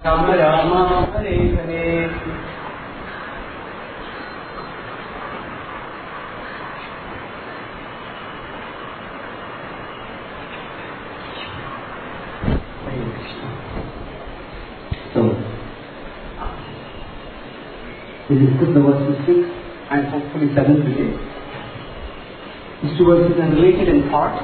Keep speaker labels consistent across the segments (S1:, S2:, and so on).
S1: Rama Rama Hare Hare. So, we discussed the verses 6 and hopefully 7 today. These two verses are related in part.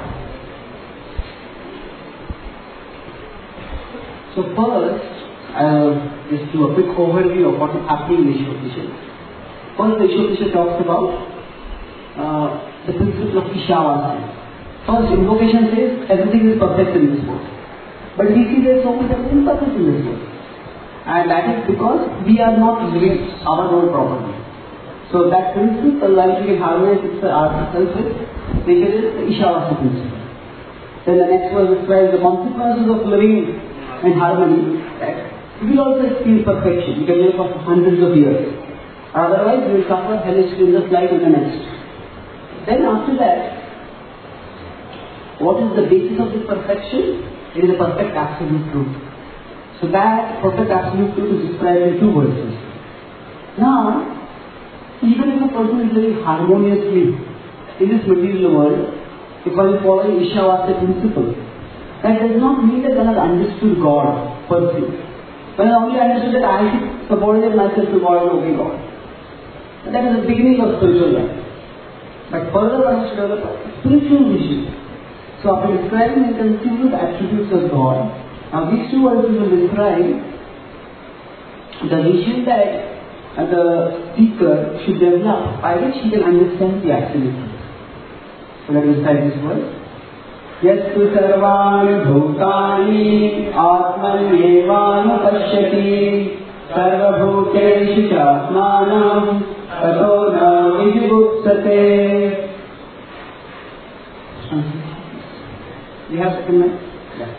S1: So first, I'll just do a quick overview of what is happening in Ishopisha. First, the Ishopisha talks about the principle of Ishavasana. First, invocation says everything is perfect in this world. But we see there is so much of imperfect in this world. And that is because we are not living our role properly. So that principle, like we can harmonize ourselves with, which is the Ishavasana principle. Then the next verse describes the consequences of living in harmony, that we will also experience perfection. We can live for hundreds of years. Otherwise, we will suffer hellishly in this life and the next. Then after that, what is the basis of this perfection? It is a perfect absolute truth. So that perfect absolute truth is described in two verses. Now, even if a person is living harmoniously in this material world, if one is following Ishavasana principle, that does not mean that one has understood God per se. One has only understood that I should subordinate myself to God and obey God. And that is the beginning of spiritual life. But further one has to develop a spiritual vision. So after describing and considering the attributes of God, now these two verses will describe the vision that the speaker should develop by which he can understand the absolute truth. So let us describe this verse. यस्तु सर्वाणि भूतानि आत्मन्येवानुपश्यति सर्वभूतेषु चात्मानं ततो न विजुगुप्सते. You have second one? Yeah.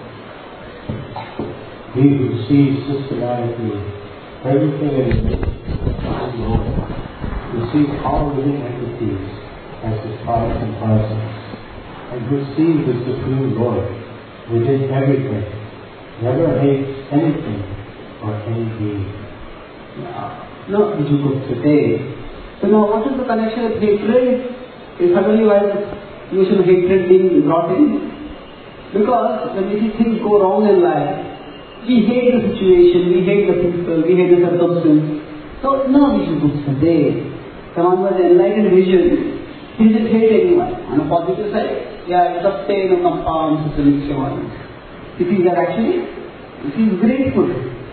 S2: He who sees systematically everything that is made by the Lord, who sees all living entities as his product and presence, and who sees the Supreme Lord within everything, never hates anything or any being.
S1: No, today. So now what is the connection with hatred? Is suddenly why the notion of hatred being brought in? Because when we see things go wrong in life, we hate the situation, we hate the people, we hate the circumstance. So no, we should go today. Someone who has enlightened vision, he doesn't hate anyone. On a positive side, sustain and compound system violence. He sees that actually, he sees grateful.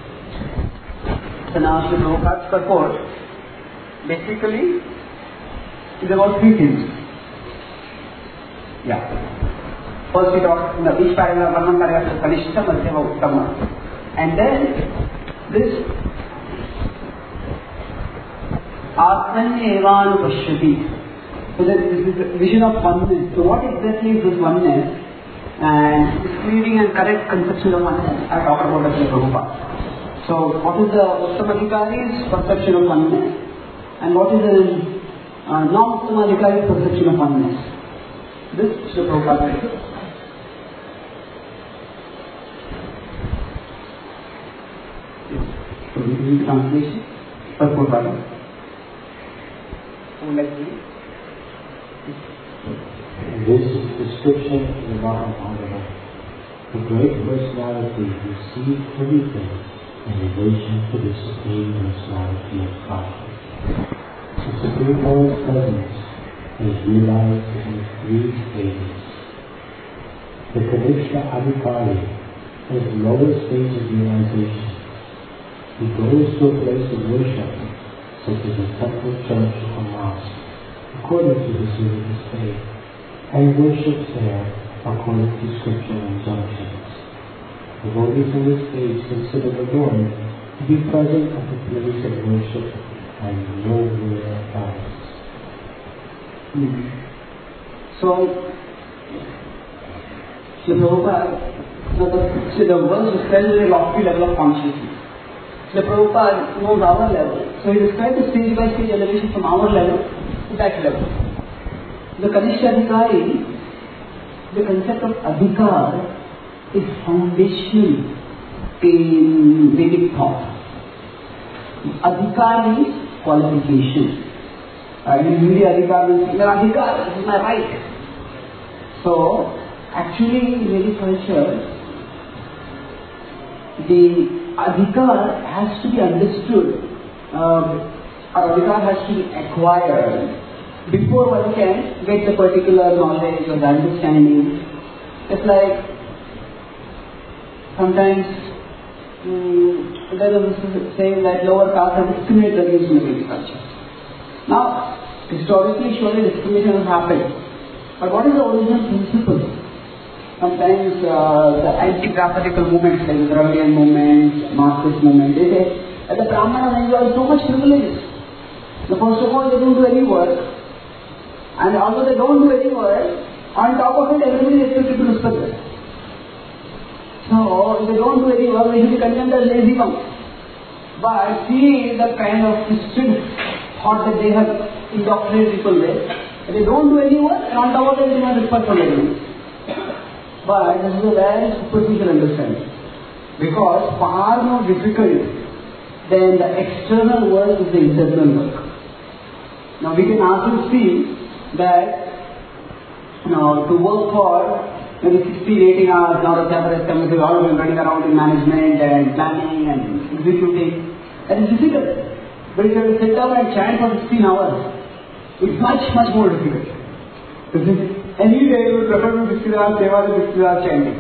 S1: So now Sri Prabhupada's purport basically is about three things. Yeah. First we talk in each paragraph, one paragraph is Kanishta, Madhyama, Uttama. And then this Atmanyevanupashyati. So this is the vision of oneness. So what exactly is this oneness? And this clearing and correct conception of oneness, I talked about that in Prabhupada. So what is the Uttamadhikari's perception of oneness? And what is the non-Uttamadhikari's perception of oneness? This is the Prabhupada. So we read translation. Purport Bala. Who would like to read?
S2: This description of the Mahabharata, the great personality who sees everything in relation to the Supreme Personality of God. The Supreme Lord's presence is realized in three stages. The Kanishta Adhikari is the lowest stage of realization. He goes to a place of worship, such as a temple, church, or mosque, according to the religious faith, and worships there according to scriptural injunctions. Devotees in this stage consider the Lord to be present at the place of worship and nowhere else.
S1: So, Sri Prabhupada, the verse describes a lofty level of consciousness. Sri Prabhupada knows our level. So he describes the stage by stage elevation from our level to that level. The Kanishta Adhikari, the concept of Adhikar is foundational in Vedic thought. Adhikar means qualification. In Hindi, adhikar means, adhikar, this is my right. So, actually, in Vedic culture, the adhikar has to be understood, or adhikar has to be acquired before one can get the particular knowledge or the understanding. It's like sometimes there is a saying that lower caste are discriminated against in agriculture. Now, historically, surely discrimination has happened. But what is the original principle? Sometimes the anti-grammatical movements like the Dravidian movement, Marxist movement, they say that the Brahmanas enjoy so much privileges. So first of all, they don't do any work. And although they don't do any work, on top of it, everybody is expected to respect them. So, if they don't do any work, they should be condemned as lazy monks. But see the kind of twisted thought that they have indoctrinated people with. They don't do any work, and on top of it, they demand respect from everybody. But this is a very superficial understanding. Because far more difficult than the external work is the internal work. Now we can also see that to work for maybe 16, 18 hours, now the Sabbath coming, all of them running around in management and planning and executing. That is difficult. But if you have to sit down and chant for 16 hours, it's much, much more difficult. Any day you would prefer to 16 hours seva than 16 hours chanting.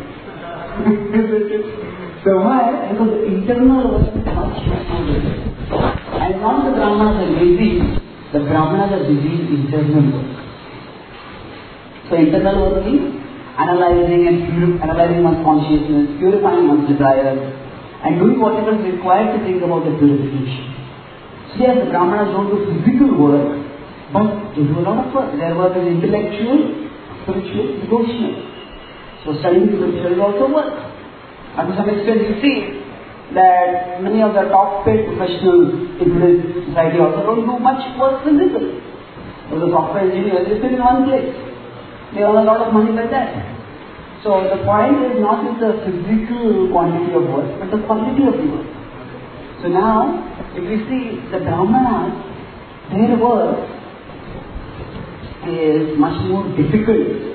S1: So why? Because the internal work is much, much more difficult. And not the Brahmanas are lazy, the Brahmanas are busy in internal work. So internal work means analyzing one's consciousness, purifying one's desires, and doing whatever is required to think about the purification. So yes, the Brahmanas don't do physical work, but they do a lot of work. Their work is intellectual, spiritual, devotional. So studying scripture is also work. And to some extent you see that many of the top paid professionals in today's society also don't do much work physically. So the software engineers, they sit in one place. They earn a lot of money like that. So the point is not with the physical quantity of work, but the quality of the work. So now, if we see the Brahmanas, their work is much more difficult.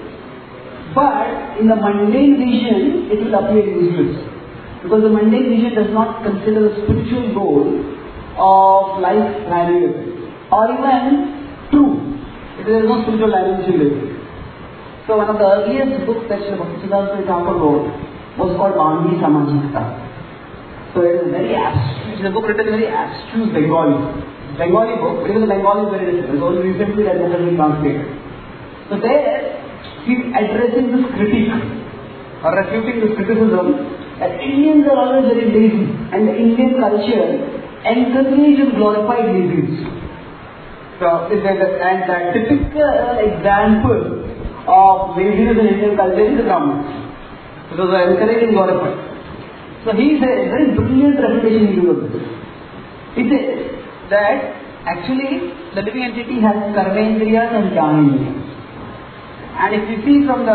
S1: But in the mundane vision, it will appear useless. Because the mundane vision does not consider the spiritual goal of life valuable or even true. There is no spiritual dimension there. So one of the earliest books that Sri Bhaktisiddhanta Thakur wrote was called Vani Samajikta. So it is very abstruse. It is a book written in very abstruse Bengali. Bengali book, because the Bengali is very different. It's only recently that book has been translated. So there, he is addressing this critique or refuting this criticism that Indians are always very lazy and the Indian culture encourages and glorified laziness. So, and the typical example of laziness in Indian culture is the Brahmins. So they are encouraging glorified. So he says, very brilliant refutation he gives. He says that actually the living entity has karmendriyas and jnanendriyas. And if you see from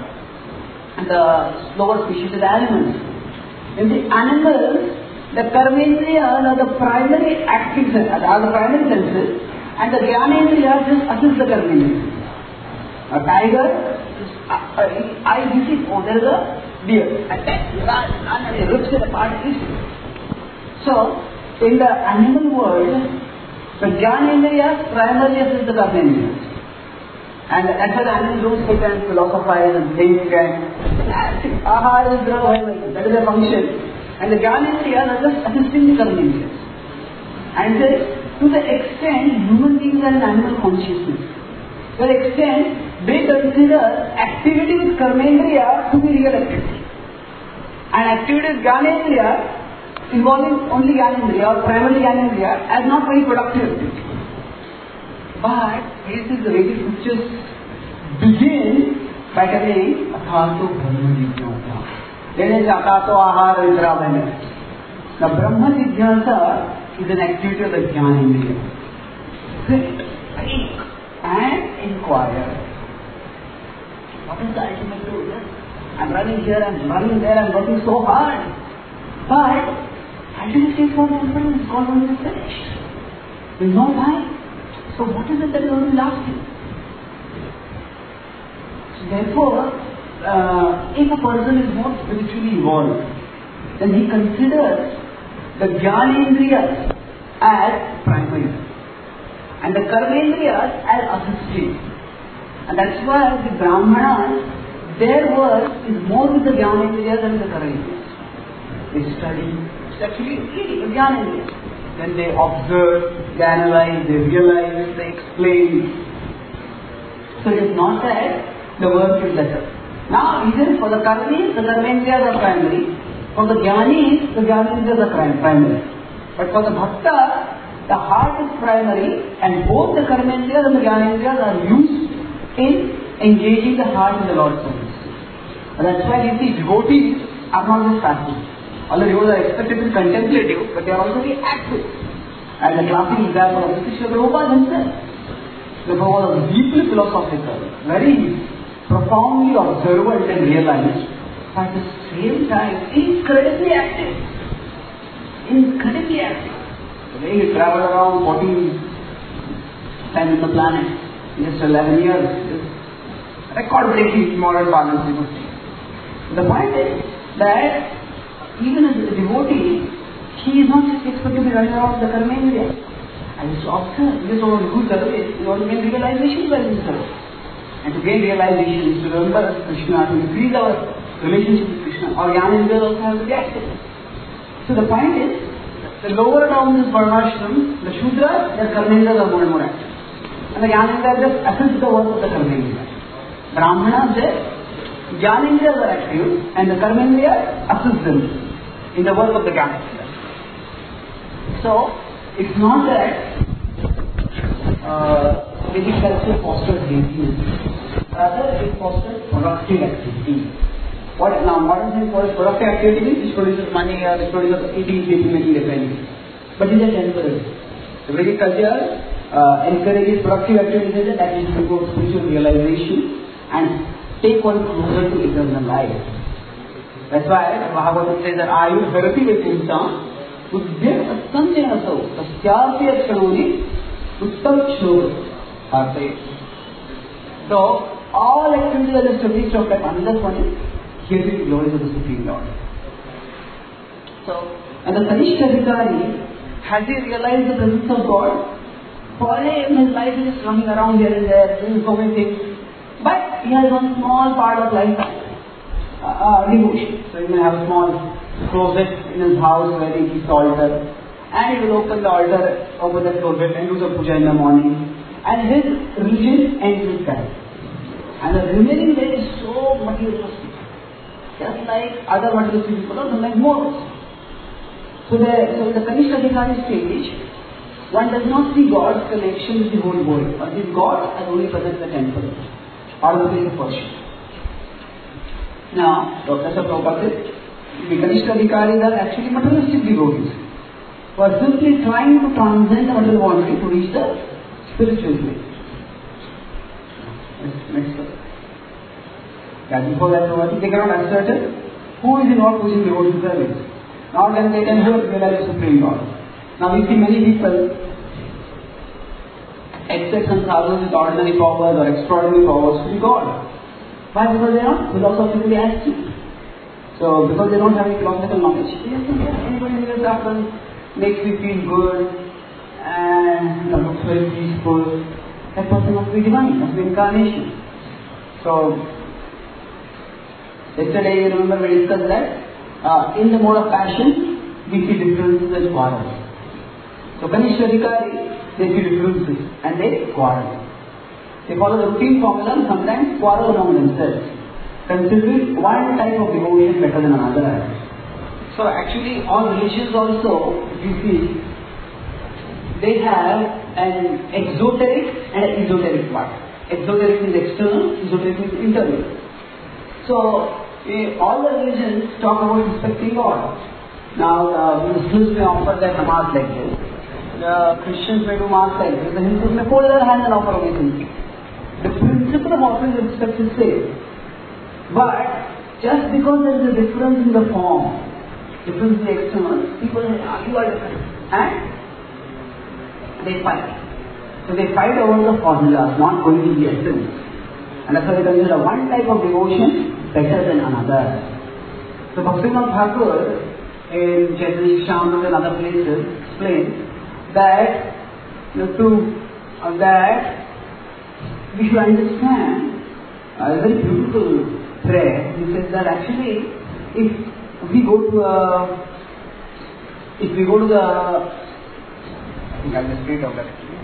S1: the lower species, the animals, in the animals, the karmendriyas are the primary acting senses, are the primary senses, and the jnanendriyas just assist the karmendriyas. A tiger, you see, oh, there is a deer, and it rips it apart easily. So, in the animal world, the jnanendriyas primarily assist the karmendriyas. And that's why the animals don't sit and philosophize and think and ahar is that is their function. And the jnanendriyas are just assisting the karmendriyas. And to the extent human beings are an animal consciousness, to the extent they consider activity with karmendriya to be real activity. And activity with jnanendriya involving only jnanendriya or primarily jnanendriya as not very productive activity. But this is the Vedic scriptures begin by telling Athato Brahma Jigyasa. There is Athato Ahara Indra. The Brahma Jigyasa is an activity of the Jnanendriya. Sit, think and inquire. What is the ultimate goal? I'm running here, I'm running there, I'm working so hard. But until it takes on temple, it's God will be finished. There is no time. So what is it that is going to be lasting? So therefore, if a person is more spiritually evolved, then he considers the Jnanendriyas as primary and the Karmendriyas as assisting. And that's why the Brahmanas, their work is more with the Jnanendriyas than the Karmendriyas. They study, it's actually the Jnanendriyas. Then they observe, they analyze, they realize, they explain. So it is not that the work is lesser. Now, even for the Karmis, the Karmendriyas are primary. For the Jnanis, the Jnanendriyas are primary. But for the Bhakta, the heart is primary, and both the Karmendriyas and the Jnanendriyas are used in engaging the heart in the Lord's service. And that's why you see devotees are not just passive. Although devotees are expected to be contemplative, but they are also very active. And the classic example of this is Srila Prabhupada himself. Srila Prabhupada was deeply philosophical, very profoundly observant and realized, but at the same time incredibly active. Incredibly active. The way he traveled around 14 times on the planet in just 11 years is record-breaking moral balance, you must say. The point is that even as a devotee, he is not just expected to be running around the Karmendriya. I used to observe, we just want to do service, we want to gain realization by this service. And to gain realization is to remember Krishna, to increase our relationship with Krishna. Our Jnanendriyas also have to be active. So the point is, the lower down this Varnashram, the Shudras, their Karmendriyas are more and more active. And the Jnanendriyas just assist the work of the Karmendriyas. Brahmanas, their Jnanendriyas are active, and the Karmendriyas assist them in the work of the Jnanendriyas. So, it's not that Vedic culture fosters laziness, rather it fosters productive activity. Modern thing for productive activity which produces money or which produces eating, sleeping, making depending. But these are temporary. The Vedic culture encourages productive activities that is to go spiritual realization and take one closer to eternal life. That's why Bhagavatam says that Ayu Bharati Vipinsa Buddhya Asandhya Aso Tasyasya Kshanoni Uttam Kshoga. So, all activities are just a reach of life. Another one is hearing the glories of the Supreme Lord. So, and the Kanishka Adhikari, has he realized the presence of God? For him, his life is just running around here and there, doing so many things. But he has one small part of life, devotion. So he may have a small closet in his house where he keeps the altar. And he will open the altar, open the closet and do the puja in the morning. And his religion ends with that. And the remaining day is so materialistic. Just like other materialistic people or sometimes more. So in the Kanishka Adhikari stage, one does not see God's connection with the whole world. Or sees God as only present in the temple or the place of worship. Now, Professor Prabhupada said, the Kanishka Adhikaris are actually materialistic devotees who are simply trying to transcend the material world to reach the spiritual place. Next step. Before that, they cannot ascertain who is in what position devotion service. Now then they can realize the Supreme Lord. Now we see many people expect some thousands with ordinary powers or extraordinary powers to be God. Why? Because they are not philosophically active. So because they don't have any philosophical knowledge, they think that anybody who just happens makes me feel good and looks very peaceful. That person must be divine, must be incarnation. So yesterday, you remember we discussed that in the mode of passion, we see differences and quarrels. So Kanishka Adhikari, they see differences and they quarrel. They follow the routine formula and sometimes quarrel among themselves, considering one type of devotion better than another. So actually all religions also, if you see, they have an exoteric and an esoteric part. Exoteric is external, esoteric is internal. So all the religions talk about respecting God. Now the Muslims may offer their namaz like this, the Christians may do mass like this, the Hindus may fold their hands and offer everything. The principle of offering respect is same. But just because there is a difference in the form, difference in the external, people say, you are different. And they fight. So they fight over the formulas, not going to the essence. And that's why they consider one type of devotion better than another. So Bhaktivinoda Thakur in Chaitanya Shamam and other places explain that that we should understand a very beautiful prayer. He says that actually if we go to the I think I'll just read out that actually.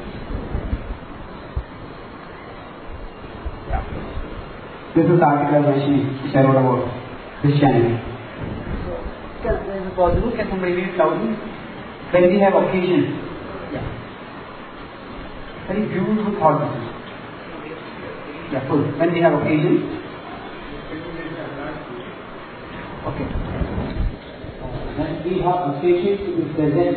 S1: Yeah. This is the article of Vaishnavi which I wrote about Christianity. So, is it possible? Can somebody read it loudly? When we have occasion. Yeah. Very beautiful thought this is. Yeah, full. When we have occasion. Okay.
S2: When we have occasion to be present.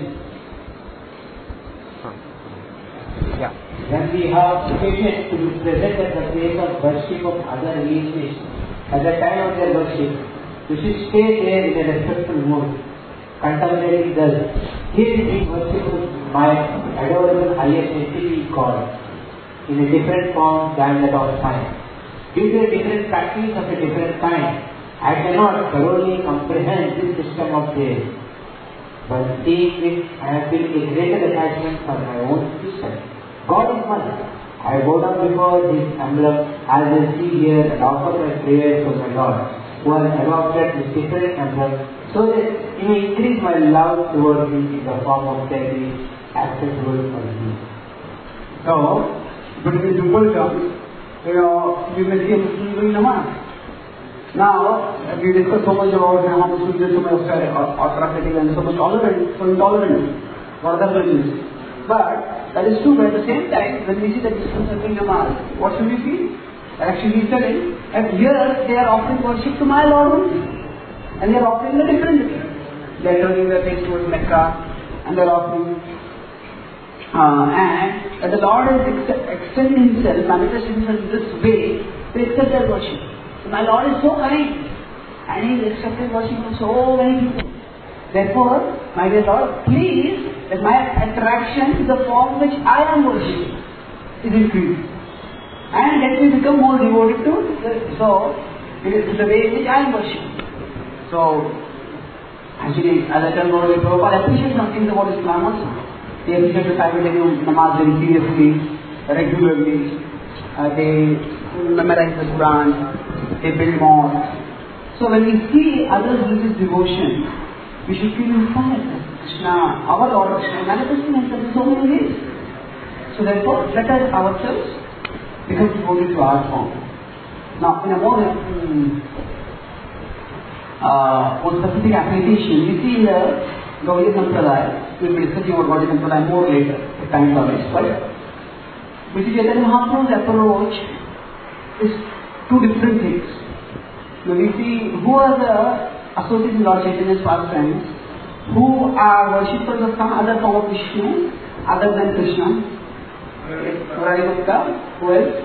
S1: Yeah.
S2: When we have occasion to be present at the place of worship of other religions, at the time of their worship, we should stay there in a respectful mood, contemplating thus. Here is being worshipped by adorable highest entity God, in a different form than that of time. Due to a different practice of a different kind, I cannot thoroughly comprehend this system of theirs. But seeing it, I have built a greater attachment for my own system. God is one. I bow down before His emblem as I see here and offer my prayers to my Lord, who has adopted this different emblem, so that He may increase my love towards Him in the form of service accessible for me.
S1: So, but in simple terms, you may see a Muslim doing namaz. Now, we discuss so much about how Muslims are so much autocratic and so much tolerant, so intolerant. What are the religions? But that is true, but at the same time, when we see that Muslims are doing namaz, what should we feel? Actually, he's telling that here they are offering worship to my Lord only. And they are offering the different. They are turning their face towards Mecca and they are offering. And the Lord has extended Himself, manifested Himself in this way to accept their worship. So my Lord is so kind and He has accepted worship from so many people. Therefore, my dear Lord, please let my attraction to the form which I am worshipping is increased. And let me become more devoted to the way in which I am worshipping. So, actually, as I tell Lord Prabhupada, I appreciate some things about Islam also. They appreciate the fact that they do namaz very seriously, regularly. They memorize the Quran, they build mosques. So when we see others with this devotion, we should feel inspired that Krishna, our Lord Krishna, manifesting Himself in so many ways. So therefore, let us ourselves become devoted to our form. Now, in a more specific application, we see here Gaudiya Sampradaya. We will be discussing about Gaudiya Sampradaya more later, if time permits. But we see Chaitanya Mahaprabhu's approach is two different things. Now we see who are the associates in Lord Chaitanya's past times, who are worshippers of some other form of Vishnu other than Krishna. Murari Gupta, who else?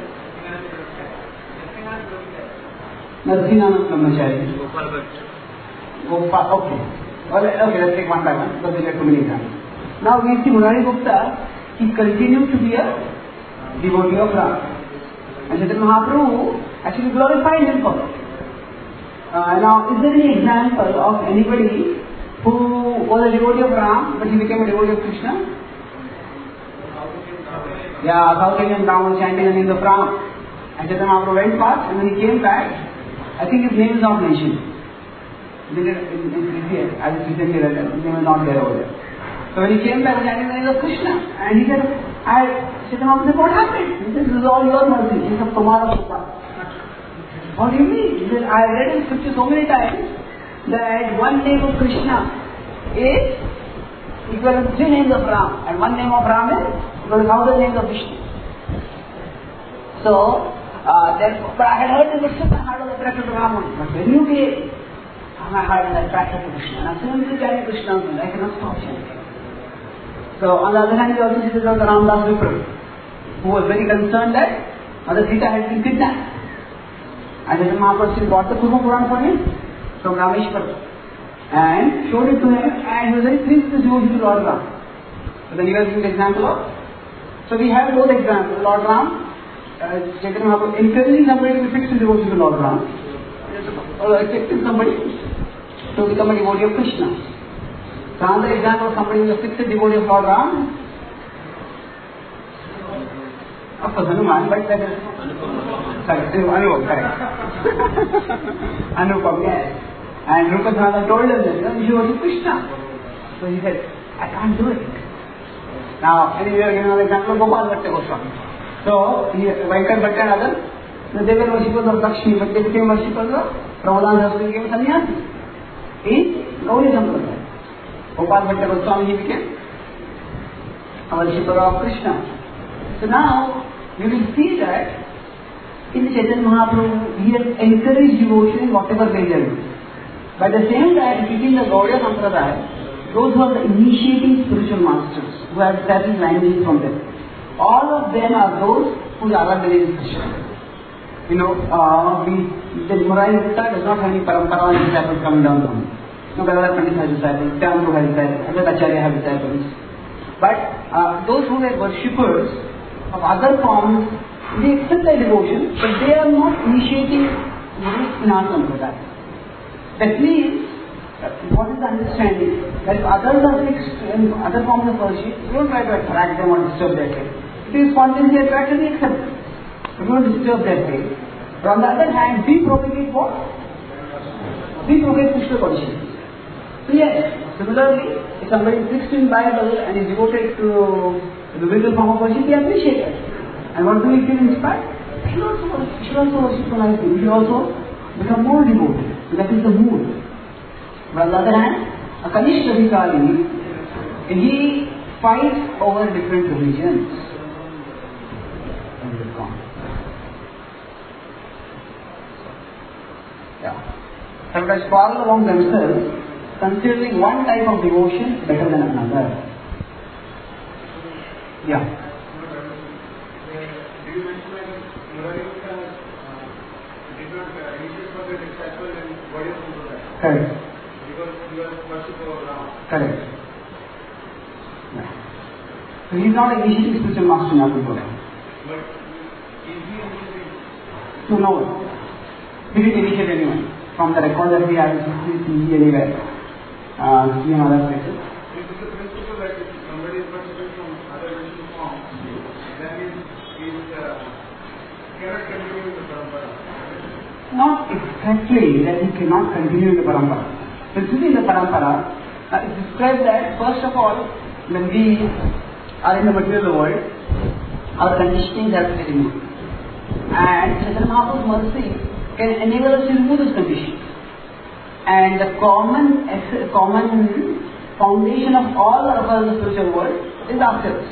S1: Narsinanand Brahmachari. Okay. Okay, let's take one by one because we get too many examples. Now we see Murari Gupta, he continued to be a devotee of Ram. And Chaitanya Mahaprabhu actually glorified him for it. Now, is there any example of anybody who was a devotee of Ram but he became a devotee of Krishna? Yeah, South Indian Brahmin chanting the name of Ram. And Chaitanya Mahaprabhu went past and when he came back, I think his name is not mentioned. As it's recently read, his name is not there over there. So when he came back, chanting the name of Krishna, and he said, Chaitanya Mahaprabhu said, what happened? He said, this is all your mercy. He said, Tumhara Putra. What do you mean? He said, I read in scripture so many times that one name of Krishna is equal to 3 names of Ram, and one name of Ram is equal to 1,000 names of Vishnu. So, therefore, but I had heard this, but my heart was attracted to Ram only. But when you came, my heart is attracted to Krishna. And I'm simply chanting Krishna only. I cannot stop chanting. So, on the other hand, you also see this of the Ramdas Vipra, who was very concerned that Mother Sita had been kidnapped. And Chaitanya Mahaprabhu still got the Kurma Puran for him from Rameshwar. and showed it to him, and he was very pleased with this devotion to Lord Ram. So then he was giving the example of. So we have both examples. Lord Ram, Chaitanya Mahaprabhu encouraging somebody to be fixed in devotion to Lord Ram, or expecting somebody to become a devotee of Krishna. So another example of somebody who is a fixed devotee of Lord Ram, of course Hanuman, but that is Anupam, correct. Anupam, yes. And Rupadhana told him that you should worship Krishna. So he said, I can't do it. Now, anyway, we are giving an example of Gopal Bhatta Goswami. So, Vaikar Bhatta and others, they were worshippers of Lakshmi, but they became worshippers of Prabhupada Daswami, became sannyasi. In Gauri Sampradaya. Gopal Bhatta Goswami, he became a worshipper of Krishna. So now, you will see that in the Chaitanya Mahaprabhu, he has encouraged devotion in whatever way they are doing. But at the same time, within the Gaudiya Sampradaya, those who are the initiating spiritual masters, who have certain lineages from them, all of them are those who are believe in Krishna. You know, the Murari Gupta does not have any parampara and disciples coming down from him. No, Gadadhar Pandit has disciples, Tyagaraja has disciples, Advaita Acharya have disciples. But those who are worshippers of other forms, they accept their devotion, but they are not initiating in our Sampradaya. That means, what is the understanding? That if others are fixed in other forms of worship, we don't try to attract them or disturb their faith. If they spontaneously attract, we accept them. We don't disturb their faith. But on the other hand, we propagate what? We propagate Krishna consciousness. So yes, similarly, if somebody is fixed in Bible and is devoted to the visible form of worship, we appreciate it. And what do we feel inspired? We should also worship nicely. We should also become more devoted. So that is the mood. But on the other hand, a Kanishka Adhikari, he fights over different religions. Yeah. Sometimes quarrel among themselves, considering one type of devotion better than another. Yeah.
S3: Do you mention that Murari Gupta did not initiate for the disciple in Gaudiya Sampradaya?
S1: Correct.
S3: Because he was worshipper of Ram.
S1: Correct. Yeah. So he is not an initiating spiritual master in Apurvara.
S3: But is he initiating?
S1: So no one. He didn't initiate anyone. From the record that we have, see anywhere. See in other places.
S3: It is the principle that if somebody is worshipping from other religious forms, then he cannot continue with the parampara.
S1: Not exactly that he cannot continue in the parampara. Principally in the parampara, it describes that first of all, when we are in the material world, our conditioning has to be removed. And Chaitanya Mahaprabhu's mercy can enable us to remove this condition. And the common foundation of all of us in the spiritual world is ourselves.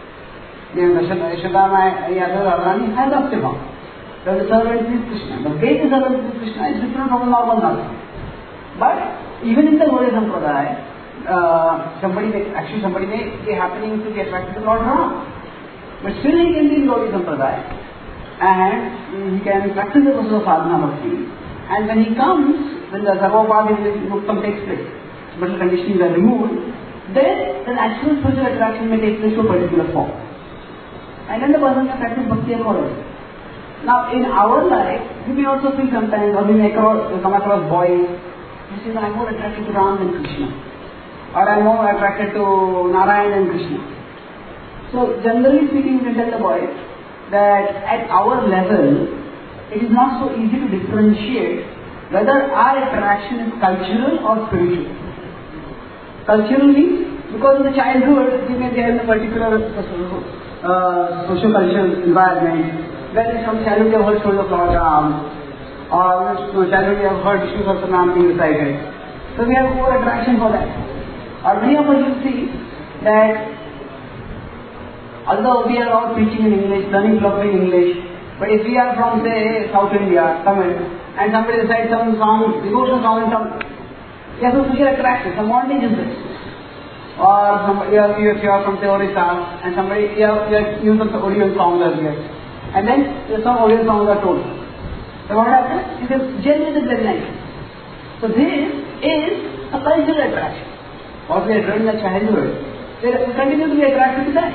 S1: Yashoda Radharani has Bhakti-bhava. The servant is Krishna. The way the servant is Krishna is different from the normal knowledge. But even in the Gaudiya Sampradaya, somebody may be happening to be attracted to Lord Ram. But still he can be in Gaudiya Sampradaya and he can practice the process of sadhana bhakti. And when he comes, when the sarvopadi muktam takes place, special conditionings are removed, then the natural spiritual attraction may take place to a particular form. And then the person can practice bhakti accordingly. Now, in our life, we may also feel sometimes, or we may come across boys who say, I'm more attracted to Ram than Krishna. Or I'm more attracted to Narayan than Krishna. So, generally speaking, we tell the boy that at our level, it is not so easy to differentiate whether our attraction is cultural or spiritual. Cultural means, because in the childhood, we may be in a particular socio-cultural environment, where from childhood you have heard stories of Lord Ram, or from childhood you have heard Vishnu Sahasranam being recited. So we have more attraction for that. Or many of us will see that although we are all preaching in English, learning fluently in English, but if we are from say South India, Tamil, and somebody recites some song, devotional song in some, we have some social attraction, some bondage in this. Or somebody, if you are from say Orissa, and somebody, you have used some Oriental songs earlier. And then some Oriental songs are told. So what happens? You can gel with it very nicely. So this is a cultural attraction. What we are doing in the childhood, we continue to be attracted to that.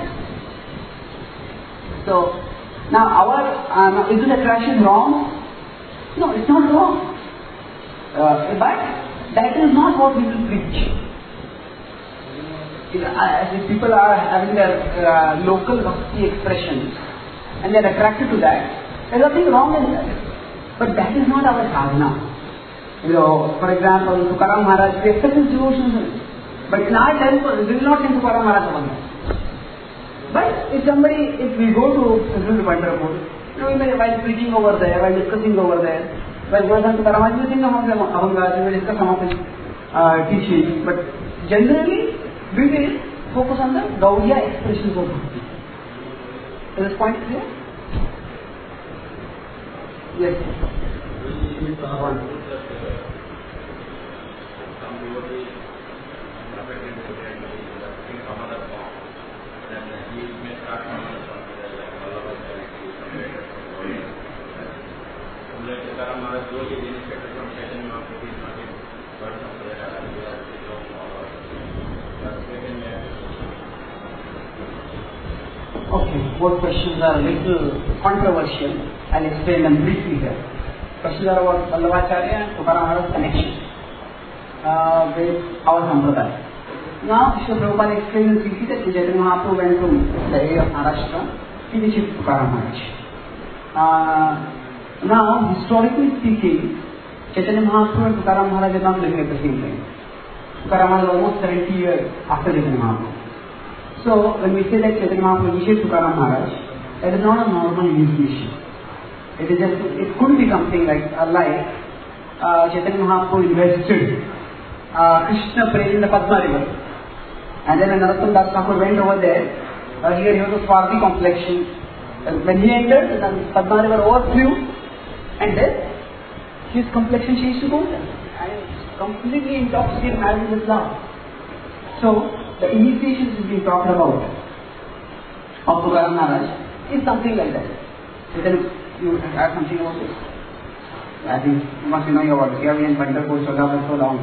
S1: So, now is this attraction wrong? No, it's not wrong. But that is not what we will preach. If people are having their local bhakti expressions and they are attracted to that, there is nothing wrong in that. But that is not our sadhana. For example, Tukaram Maharaj, we accept his devotion. But in our temple, we will not sing Tukaram Maharaj only. But if we go to Pandharpur, while preaching over there, while discussing over there, while going to Tukaram Maharaj, we sing Avangas, we will discuss some of his teachings. But generally, we will focus on the Gaudiya expressions of bhakti. Is this point clear? Yes. Okay, both questions are a little controversial. I'll explain them briefly here. Questions are about Vallabhacharya and Tukaram Maharaj's connection with our Sampradaya. Now, Srila Prabhupada explained in Sri that Chaitanya Mahaprabhu went to the area of Maharashtra, he visited Tukaram Maharaj. Now, historically speaking, Chaitanya Mahaprabhu and Tukaram Maharaj are not living at the same time. Tukaram Maharaj is almost 70 years after Chaitanya Mahaprabhu. So, when we say that Chaitanya Mahaprabhu initiated Tukaram Maharaj, that is not a normal initiation. It could be something like Chaitanya Mahaprabhu invested Krishna prayed in the Padma river. And then when Narottam Das Thakur went over there, here he was a swarthy complexion. And when he entered, the Padma river overflew, and then his complexion changed to golden. And completely intoxicated, married with love. So, the initiations is being talked about of Tukaram Maharaj is something like that. So then you have something about this. I think you must know about it. Here we in Pandharpur for so long.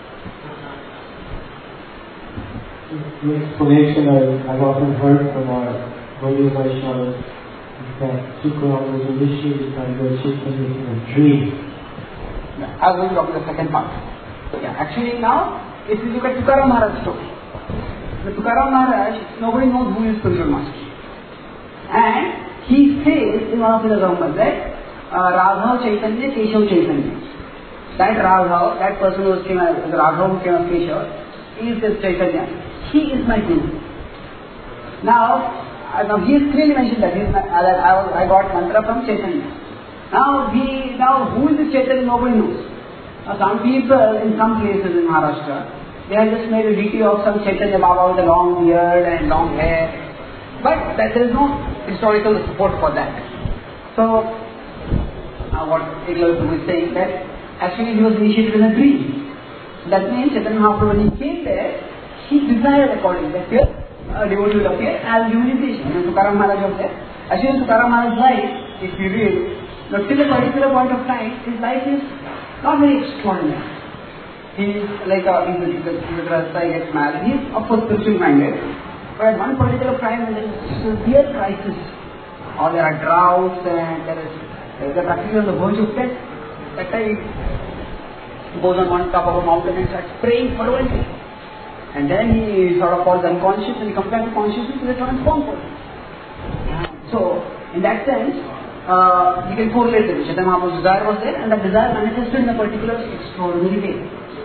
S2: The explanation I've often heard from our Gaudiya Vaishnavas is that Tukaram was initiated by Lord Chaitanya in a dream.
S1: I was going to talk about the second part. Yeah, actually now, if you look at Tukaram Maharaj's story, the Tukaram Maharaj, nobody knows who is spiritual master. And he says in one of his Rambas that Radha Chaitanya, Keshav Chaitanya. That Radha, that person who came as Radha who came as Keshav, is this Chaitanya. He is my guru. Now he has clearly mentioned that I got mantra from Chaitanya. Now who is this Chaitanya? Nobody knows. Now some people in some places in Maharashtra, they have just made a deity of some Chaitanya Baba with a long beard and long hair. But there is no historical support for that. So, what Eglav is saying that actually he was initiated in a dream. That means Chaitanya Mahaprabhu, when he came there, he desired accordingly that here a devotee will appear as initiation. And Tukaram Maharaj was there. Actually, Tukaram Maharaj's life, if you read, but till a particular point of time, his life is not very extraordinary. He is like he's a Rasta, he gets married. He is of course spiritual minded. But at one particular time, when there is a severe crisis, or there are droughts and there is practically on the verge of death, that time he goes on one top of a mountain and starts praying fervently. And then he sort of falls unconscious and he comes back to consciousness and returns forward. So, in that sense, you can correlate it. Chaitanya Mahaprabhu's desire was there and that desire manifested in a particular extraordinary way.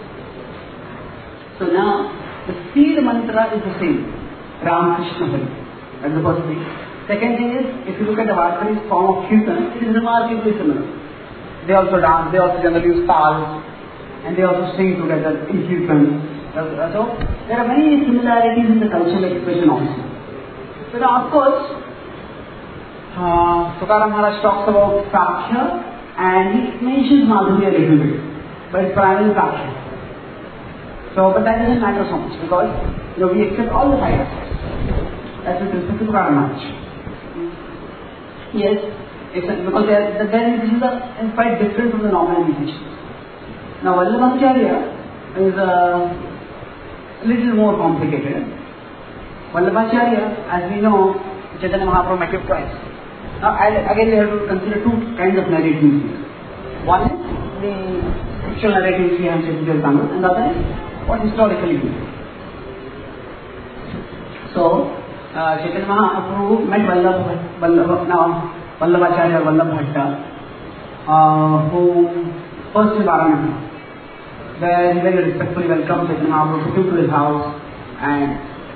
S1: So now, the seed mantra is the same. Ram Krishna Hari. That's the first thing. Second thing is, if you look at the Varkari's form of Kirtan, it is remarkably similar. They also dance, they also generally use tals, and they also sing together in Kirtan. So, there are many similarities in the cultural expression also. So now, of course, Tukaram Maharaj talks about Prakhya and he mentions Madhurya a little bit, but it's primarily Prakhya. So, but that doesn't matter so much because we accept all the five aspects. That's with respect to Tukaram Maharaj. Yes, because this is quite different from the normal initiation. Now, Vallabhacharya, is a little more complicated. Vallabhacharya, as we know, Chaitanya Mahaprabhu met him twice. Now, again, we have to consider two kinds of narratives here. One is the fictional narratives we have in Chaitanya Charitamrita, and the other is what historically is. So, Chaitanya Mahaprabhu met Vallabhacharya Vallabhbhatta, who first in Varanasi, where he very respectfully welcomed Chaitanya Mahaprabhu, took him to his house and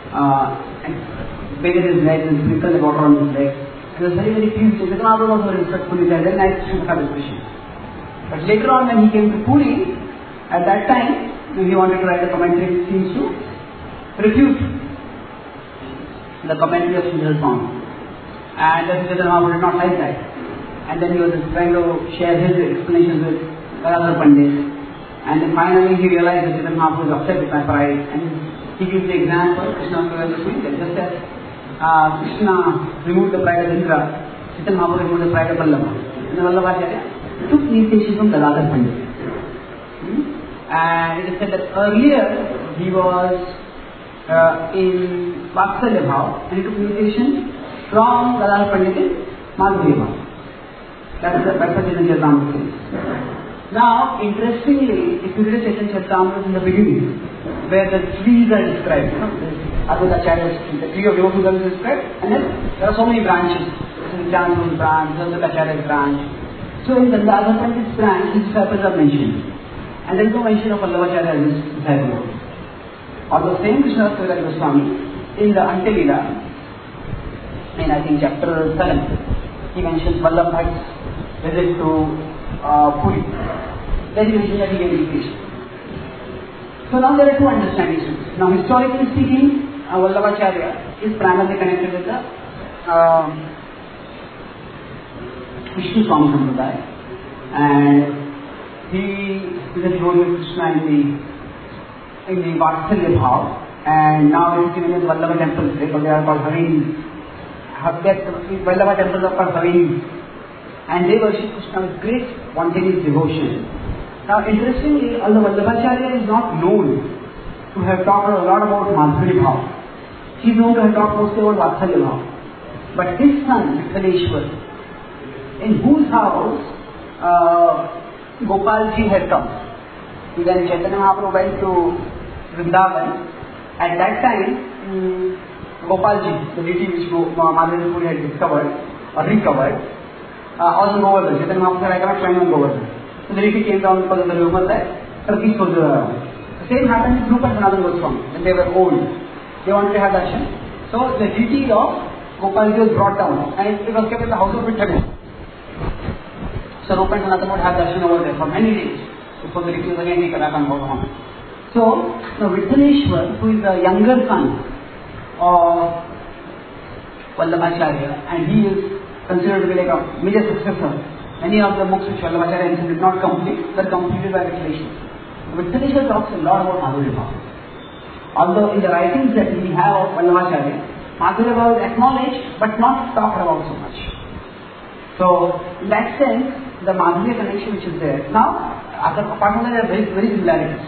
S1: bathed his legs and sprinkled the water on his legs. It was very, very pleased. Chaitanya Mahaprabhu was very respectfully there, very nice to have discussion. But later on, when he came to Puri, at that time, when he wanted to write a commentary, it seems to refute the commentary of Sridhar Swami. And Chaitanya Mahaprabhu did not like that. And then he was trying to share his explanations with Gadadhar Pandit. And then finally he realized that Chaitanya Mahaprabhu was upset with my pride. And he gives the example, Krishna was doing that. Just as Krishna removed the pride of Indra, Chaitanya Mahaprabhu removed the pride of Vallabha. And Vallabhacharya took initiation from Gadadhar Pandit. And it is said that earlier he was in Vatsalya Bhav, and he took initiation from Gadadhar Pandit in Madhurya Bhav. That is the Chaitanya Charitamrita. Now, interestingly, if you read Chaitanya Charitamrita in the beginning, where the trees are described, Advaitacharya's tree, the tree of Yoga is described, and then there are so many branches. This is Janaguru's branch, Advaitacharya's branch. So in the Gadadhar Pandit's branch, his disciples are mentioned. And there is no mention of Vallabhacharya as his disciple. Although same Krishna Kaviraj Goswami, in the Antya-lila, in I think chapter 7, he mentions Vallabhbhat's visit to Puri. Then he mentions that he gave education. So now there are two understandings. Now historically speaking, Vallabhacharya is primarily connected with the Vishnu Swami Sampradaya, and he is a devotee of Krishna in the Vatsalya Bhav, and now it is given as Vallabha temples, because they are called Havelis. Vallabha temples are called Havelis, and they worship Krishna with great spontaneous devotion. Now interestingly, although Vallabhacharya is not known to have talked a lot about Madhurya Bhav, he is known to have talked mostly about Vatsalya Bhav. But his son, Vithaleshwar, in whose house Gopalji had come. When Chaitanya Mahaprabhu went to Vrindavan, at that time Gopalji, the deity which Madhurya Puri had discovered or recovered, was in Govardhan. Chaitanya Mahaprabhu said, I cannot climb on Govardhan. So the deity came down because of the rumor that Turkish soldiers were around. The same happened with Rupa and Sanatana Goswami when they were old. They wanted to have darshan. So the deity of Gopalji was brought down and it was kept in the house of Vitthal. So Rupa and Sanatana would have darshan over there for many days before the deity was again taken back on Bhagavan. So Vithaleshwar, who is the younger son of Vallabhacharya, and he is considered to be like a major successor. Many of the books which Vallabhacharya did not complete were completed by Vithaleshwar. Vithaleshwar talks a lot about Madhurya Bhav. Although in the writings that we have of Vallabhacharya, Madhurya Bhav is acknowledged but not talked about so much. So in that sense, the Madhurya connection which is there. Now, apart from that, there are very, very similarities.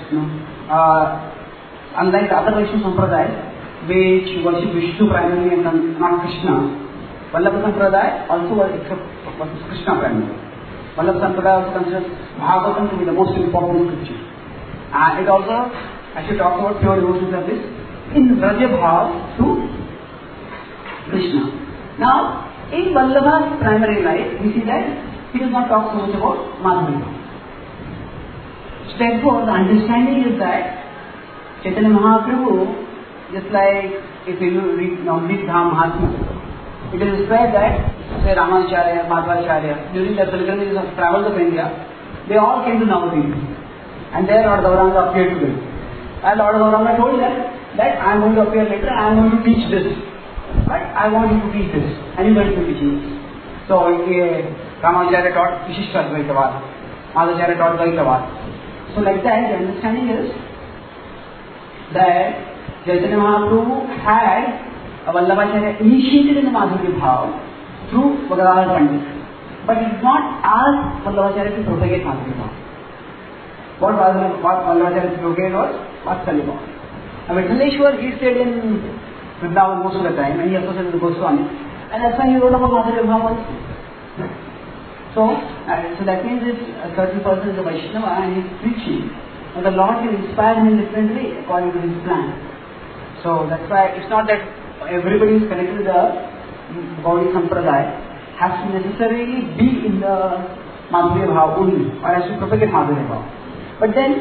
S1: Unlike the other Vaishnava Sampradaya, which worship Vishnu primarily and not Krishna, Vallabha Sampradaya also worships Krishna primarily. Vallabha Sampradaya also considers Bhagavatam to be the most important scripture. And it also, I should talk about pure devotion service in Vraja Bhav to Krishna. Now, in Vallabha's primary life, we see that he does not talk so much about Madhurya. Therefore, the understanding is that Chaitanya Mahaprabhu, just like if you read Dham Mahatma, it is described that say Ramanacharya, Madhvacharya, during their pilgrimages of travels of India, they all came to Navadvip. And there Lord Gauranga appeared to them. And Lord Gauranga told them that I am going to appear later, I am going to teach this. Right? I want you to teach this. And you are going to be teaching this. So Ramanacharya taught Vishishta Advaitavad, Madhvacharya taught Advaitavad. So like that, the understanding is that Chaitanya Mahaprabhu had Vallabhacharya initiated in the Madhurya Bhav through Gadadhar Pandit. But he did not ask Vallabhacharya to propagate Madhurya Bhav. what Vallabhacharya Yogesh was Vatsalya Bhavan. Now Vithaleshwar, he stayed in Vrindavan most of the time, and he associated with Goswami, and that's why he wrote about Madhurya Bhavan. So that means if a certain person is a Vaishnava and he is preaching, and the Lord will inspire him in a different way according to his plan. So that's why it's not that everybody who is connected to the Gaudiya Sampradaya has to necessarily be in the Madhurya Bhava only, or has to propagate Madhurya Bhava. But then,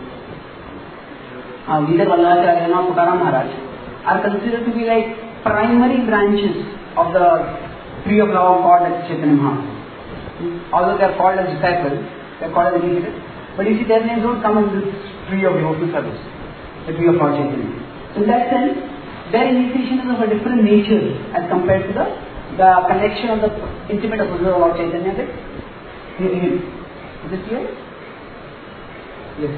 S1: either Vallabhacharya or Tukaram Maharaj are considered to be like primary branches of the tree of love of God, like Chaitanya Mahaprabhu. Although they are called as disciples, they are called as initiated, but you see their names don't come in this tree of devotional service, the tree of Lord Chaitanya. So in that sense, their initiation is of a different nature as compared to the connection of the intimate associate of Lord Chaitanya with him. Is this clear? Yes.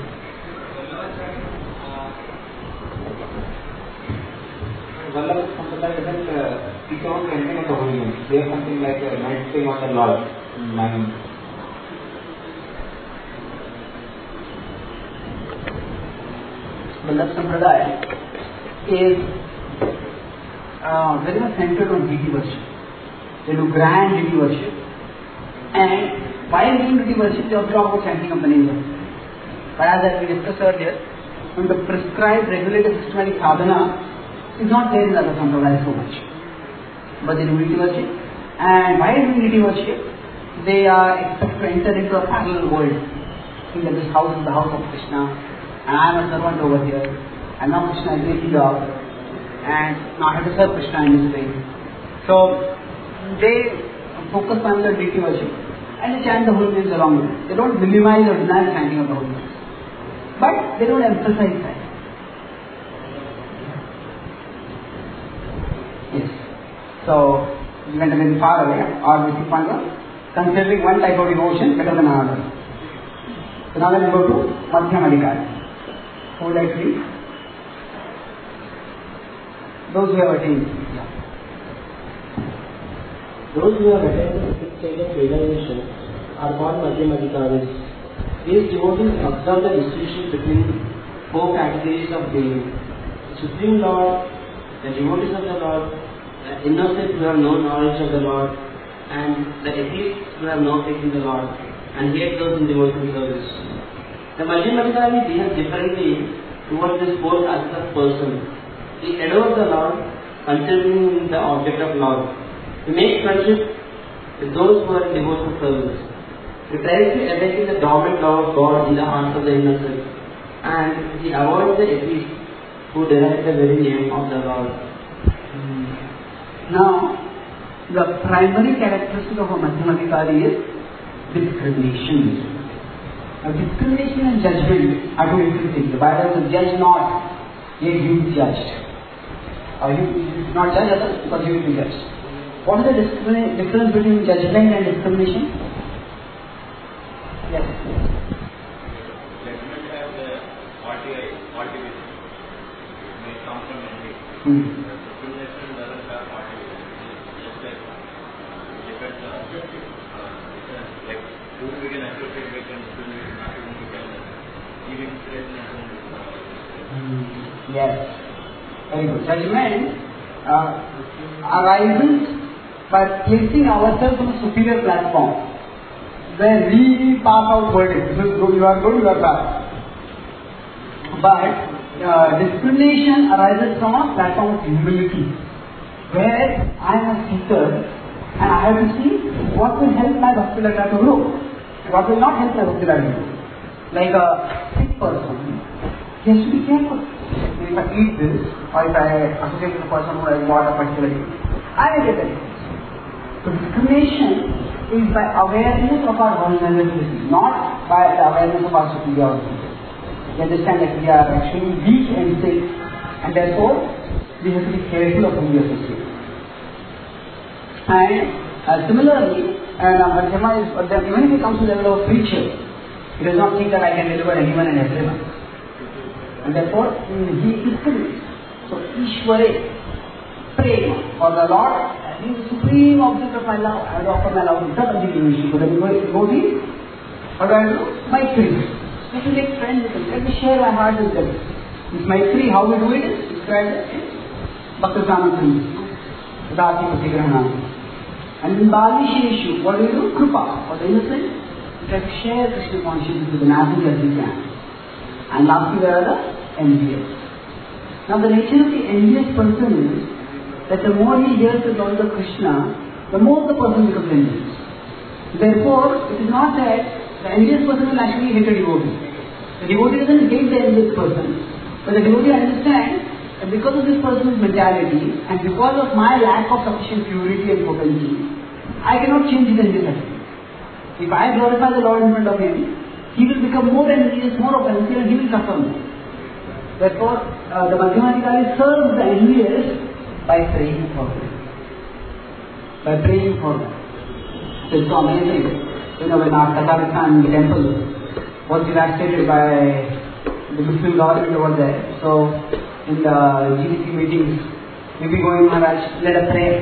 S4: Vallabh Sampradaya doesn't teach about anything of the Holy Name. They have something like a night thing on the Lord.
S1: Vallabh Sampradaya is very much centered on deity worship. They do grand deity worship, and while doing deity worship, they also talk about chanting of the name. But as we discussed earlier, the prescribed, regulated, systematic sadhana is not there in other sampradayas so much. But they do deity worship, and while doing deity worship, they are expected to enter into a parallel world. Think that this house is the house of Krishna, and I am a servant over here, and now Krishna is waking up, and now I have to serve Krishna in this way. So they focus on the deity worship, and they chant the holy names along with it. They don't minimize or deny the chanting of the holy names, but they don't emphasize that. Yes. So we went a little far away, or we find considering one type of devotion better than another. So now let's go to Madhyama Adhikari. Who would like to read? Those who have attained. Yeah.
S2: Those who have attained the sixth stage of realization are called Madhyama Adhikaris. These devotees observe the distinction between four categories of being: the Supreme Lord, the devotees of the Lord, the innocent who have no knowledge of the Lord, and the atheists who have no faith in the Lord, and yet those in devotional service. The Madhyama Adhikari behaves differently towards this fourth aspect of person. He adores the Lord, considering the object of love. He makes friendship with those who are in devotional service. He tries to awaken the dormant love of God in the hearts of the innocent, and he avoids the atheists who deny the very name of the Lord.
S1: Now, the primary characteristic of a Madhyama Adhikari is discrimination. Now, discrimination and judgment are two different things. The Bible says, judge not, yet you be judged. Or you not judge others because you will be judged. What is the difference between judgment and discrimination? Yes.
S5: Judgment has the motivation. It may come from envy. Discrimination doesn't have motivation. Just like different like who we can associate with and who we not even together. Even
S1: Yes. Very good. Judgment arises by placing ourselves on a superior platform where we pass out verdicts. This is good, you are good, you are bad. But discrimination arises from a platform of humility, where I am a seeker and I have to see what will help my bhakti ladda to grow, what will not help my bhakti ladda to grow. Like a sick person, he has to be careful. If I eat this, or if I associate with a person who has got a particular disease, I will get that. So discrimination is by awareness of our vulnerability, not by the awareness of our superiority. We understand that we are actually weak and sick, and therefore we have to be careful of whom we associate. And similarly, Madhyama is, even if it comes to the level of preacher, he does not think that I can deliver anyone and everyone. And therefore, he discriminates. So, Ishware, pray for the Lord, he is the supreme object of my love. I will offer my love without anything to the devotee. How do I do? My praise. Let me make friends with them. Let me share my heart with them. This Maitri, how we do it is described in Bhakti Ramanatri, Radhati Patigrahana. And in Bali Sheshu, what do you do? Krupa, for the innocent. You try to share Krishna consciousness with the masses as you can. And lastly, there are the envious. Now the nature of the envious person is that the more he hears the Lord of Krishna, the more the person becomes envious. Therefore, it is not that the envious person will actually hate a devotee. The devotee doesn't hate the envious person, but the devotee understands that because of this person's mentality and because of my lack of sufficient purity and potency, I cannot change his envious attitude. If I glorify the Lord in front of him, he will become more envious, more offensive, and he will suffer more. Therefore, the Madhyamadikari serves the envious by praying for them. By praying for them. So it's so amazing. When our Kazakhstan temple was devastated by the Muslim government over there. So in the GDC meetings, Bibi Govind Maharaj led a prayer.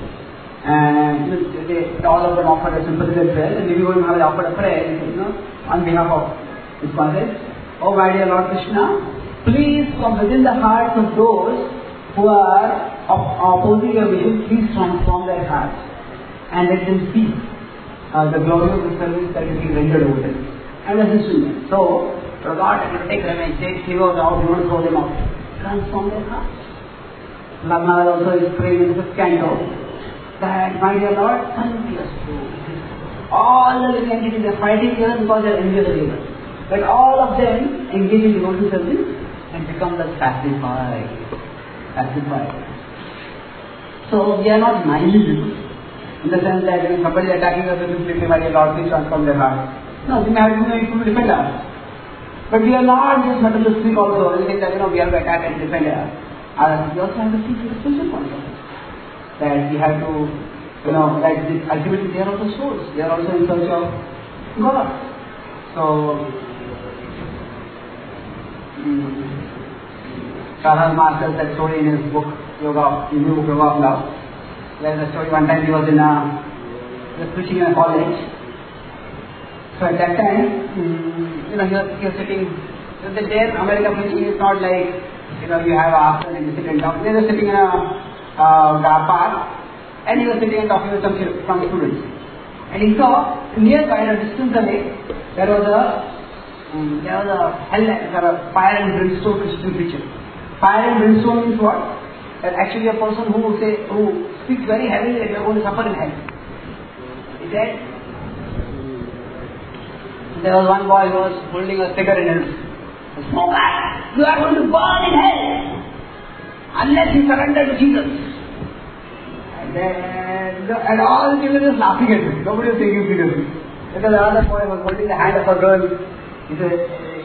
S1: And all of them offered a sympathetic prayer. And Bibi Govind Maharaj offered a prayer, on behalf of his father. Oh my dear Lord Krishna, please from within the hearts of those who are opposing your vision, please transform their hearts and let them see the glory of the service that is being rendered over them. And assist in them. So, God, I'm going to take revenge, take heroes out, we want to throw them out. Transform their hearts. Lagna also is praying in the 5th canto that, my dear Lord, envy us too. All the living entities are fighting here because they are envious of you. But all of them engage in devotional service and become thus pacified. So we are not naive in the sense that when somebody is attacking us, we will say, my dear Lord, please transform their heart. No, we have to defend us. But we are not just materialistic also. We think that we have to attack and defend us. We also have to see the spiritual point of it. That we have to, that ultimately they are also souls. They are also in search of God. So, Sharan Master that story in his book, Yoga, in Yoga of Love. There's a story one time he was preaching in a college. So at that time, he was sitting, there American preaching is not like, you have after and you sit and talk. They were sitting in a park and he was sitting and talking with some students. And he saw nearby, a distance away, there was a fire and brimstone Christian preacher. Fire and brimstone means what? That actually a person who speaks very heavily that you are going to suffer in hell. He said, there was one boy who was holding a cigarette in his smoke. You are going to burn in hell unless you surrender to Jesus. And all the children is laughing at him. Nobody was taking him seriously. Because another boy was holding the hand of a girl. He said,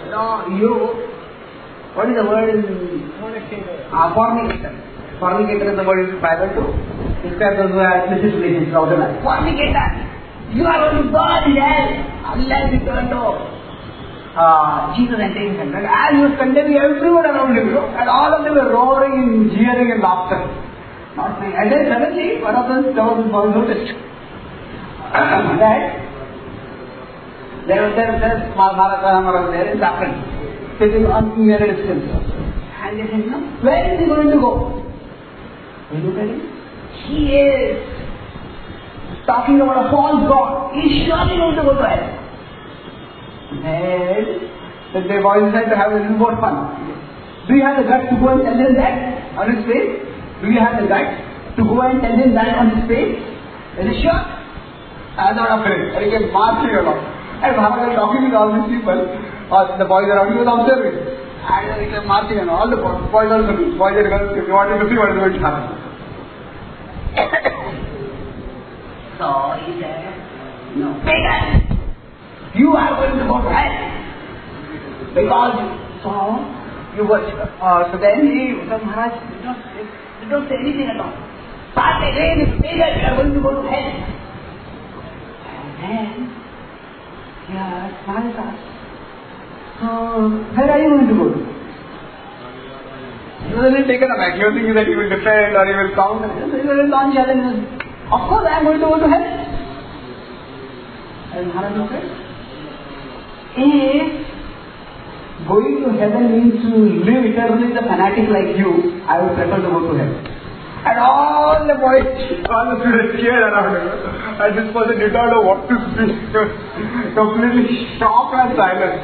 S1: what is the word in fornicator? Fornicator is the word in the Bible too. Describe those who have illicit relations out of life. Fornicator! You are going to burn in hell unless you turn to Jesus and take him. And as he was condemning everyone around him, and all of them were roaring and jeering and laughter. And then suddenly one of them noticed that there was Maharaj there in Saffron, sitting on near a distance. And they said, where is he going to go? We look at him. He is talking about a false God. He is surely going to go to hell. And the boys decided to have a little more fun. Do you have the guts to go and tell him that on his face? Do you have the guts to go and tell him that on his face? Is it sure? I am not afraid. I can march you along. And Maharaj was talking with all these people, the boys around, he was observing. And he was marching and all the boys also do. Boys and girls, if you wanted to see what is going to happen. So he said, no, pagan, you are going to go to hell. Because you worship. So then Maharaj did not say anything at all. But again, if pagan, you are going to go to hell. And then, Maharaj asked, so where are you going to go to? He was a little taken aback. He was thinking that he will defend or he will counter. So he was a long challenge. Of course I am going to go to hell. And Maharaj said, if going to heaven means to live eternally with a fanatic like you, I would prefer to go to heaven. And all the boys, all the students cheered around him. And this person did not know what to speak. Completely shocked and silent.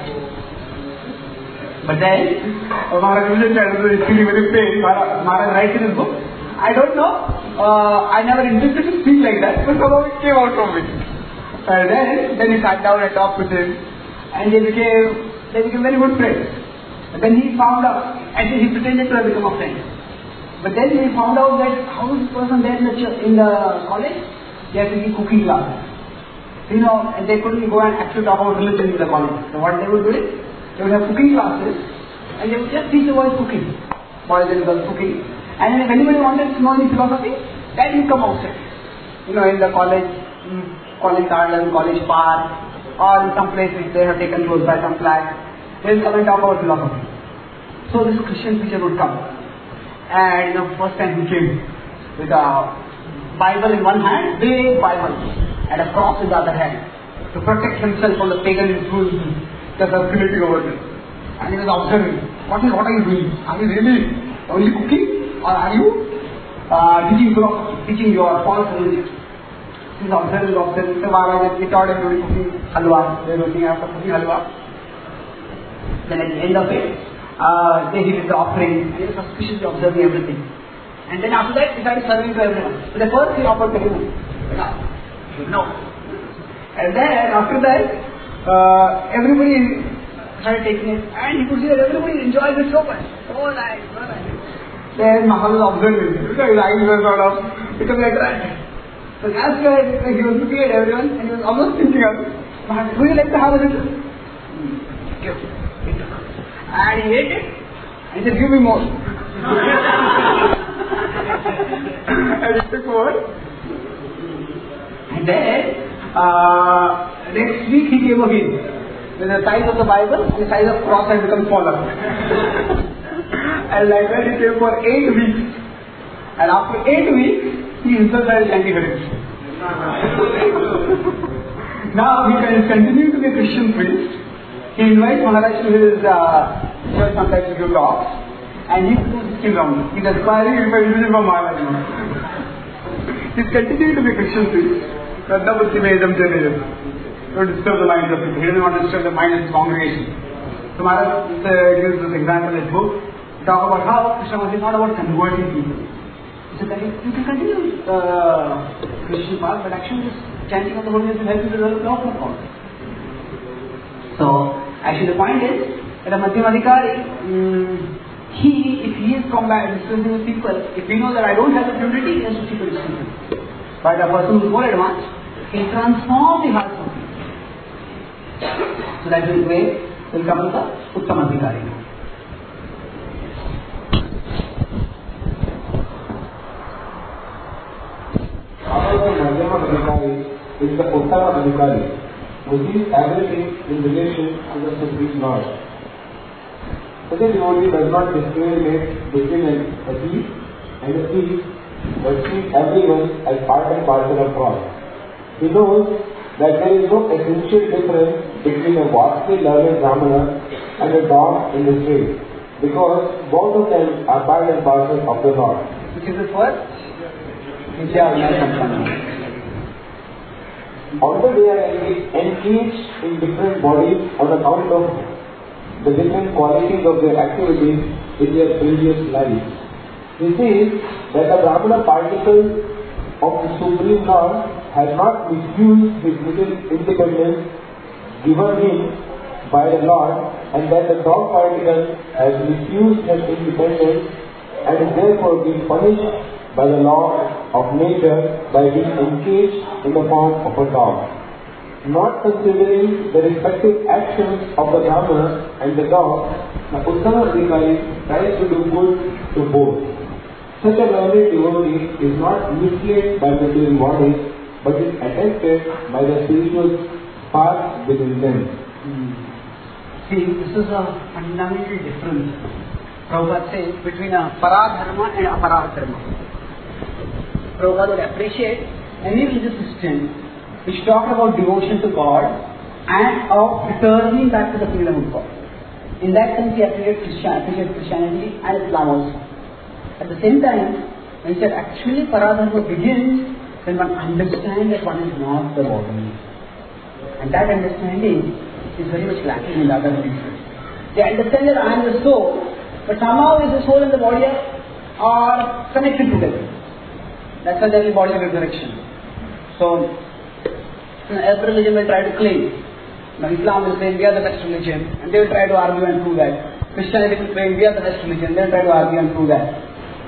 S1: But then, Maharaj is feeling very pain. Maharaj writes in his book, I don't know, I never intended to speak like that, but somehow it came out from me. And then he sat down and talked with him, and they became very good friends. And then he found out, actually he pretended to have become a friend. But then he found out that how is this person there in the college? They are taking cooking classes. You know, and they couldn't go and actually talk about religion in the college. So what they would do is, they would have cooking classes, and they would just teach the boys cooking. Boys and girls cooking. And then if anybody wanted to know any philosophy, then you come outside. You know, in the college garden, college park, or in some place which they have taken close by some flag, they will come and talk about philosophy. So this Christian teacher would come. And first time he came with a Bible in one hand, big Bible, and a cross in the other hand, to protect himself from the pagan influence that was creating over there. And he was observing, what are you doing? Are you really only cooking? Or are you teaching your false religion? He's observing. So Maharaj, he taught him to be cooking halwa. They were looking after cooking halwa. Then at the end of it, they did the offering, and he was suspiciously observing everything. And then after that, he started serving to everyone. So the first he offered to him. No. And then after that, everybody started taking it, and he could see that everybody enjoyed it so much. So nice. Then Maharaj observed him. His eyes were sort of becoming attracted. So as he was looking at everyone, and he was almost thinking of, Maharaj, would you like to have a little? Give. And he ate it, and he said, give me more. And he took more. And then, next week he came again. When the size of the Bible, the size of cross had become smaller. And like that he came for 8 weeks. And after 8 weeks, he himself started chanting Hare Krishna. Now he can continue to be a Christian priest. He invites Maharaj to his church sometimes to give talks. And he does 16 rounds. He's aspiring invitation from Maharaj. He's continuing to be a Christian priest. Don't disturb the minds of people. He doesn't want to disturb the mind of his congregation. So Maharaj gives this example in his book. Talk about how Krishna was not about converting people. He said that you can continue Christian path, but actually this chanting of the Holy Name will help you to develop love for God. So actually the point is that a Madhyamadikari, if he is discussing with people, if we know that I don't have the purity, he has to keep it simple. But a person who is more advanced can transform the hearts of people. So that is the way will come to the Uttamadhikari.
S2: However, Madhyamadhikari is the Uttamadhikari, who sees everything in relation to the Supreme Lord. Such a devotee does not discriminate between a thief and a thief, but sees everyone as part and parcel of God. He knows that there is no essential difference between a vastly learned Brahmana and a dog in the street, because both of them are part and parcel of the Lord.
S1: Which is the first?
S2: Although they are engaged in different bodies on account of the different qualities of their activities in their previous lives, he says that the Brahmana particle of the Supreme Lord has not misused his little independence given him by the Lord, and that the dog particle has misused his independence and is therefore being punished by the law of nature by being engaged in the form of a dog. Not considering the respective actions of the Brahmana and the dog, the Uttamadhikari tries to do good to both. Such a learned devotee is not misled by material bodies, but is attested by the spiritual spark within them.
S1: See, this is a fundamental difference, Prabhupada says, between a paradharma and aparadharma. Prabhupada would appreciate any religious system which talked about devotion to God and of returning back to the kingdom of God. In that sense, he appreciated Christianity and Islam also. At the same time, when he said actually Paradharma begins when one understands that one is not the body. And that understanding is very much lacking in the other religions. They understand that I am the soul, but somehow is the soul and the body are connected together. That's why there is body resurrection. So, every religion will try to claim. Now Islam will claim we are the best religion, and they will try to argue and prove that. Christianity will claim we are the best religion, they will try to argue and prove that.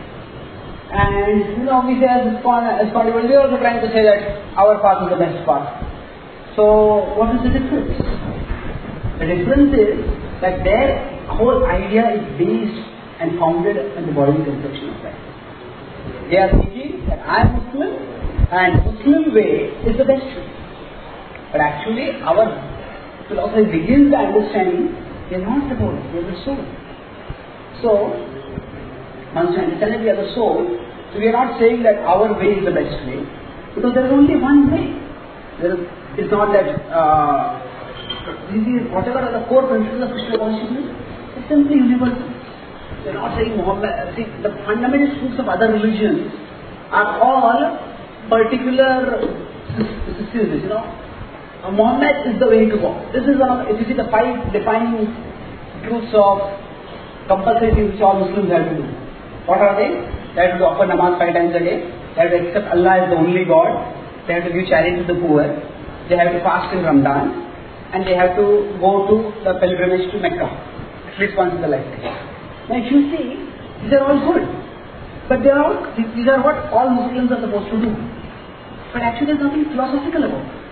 S1: And we say as Spondibus, we are also trying to say that our path is the best path. So, what is the difference? The difference is that their whole idea is based and founded on the bodily conception of life. They are thinking that I am Muslim and Muslim way is the best way. But actually, our philosophy begins by understanding we are not the body, we are the soul. So, once we understand that we are the soul, so we are not saying that our way is the best way, because there is only one way. It's not that whatever are the core principles of Krishna consciousness, it's simply universal. We are not saying Muhammad. See, the fundamental truths of other religions are all particular systems. Muhammad is the way to go. This is one of, if you see the 5 defining truths of compulsory things which all Muslims have to do. What are they? They have to offer namaz 5 times a day. They have to accept Allah as the only God. They have to give charity to the poor. They have to fast in Ramadan. And they have to go to the pilgrimage to Mecca at least once in the lifetime. Now if you see, these are all good. But these are what all Muslims are supposed to do. But actually there's nothing philosophical about it.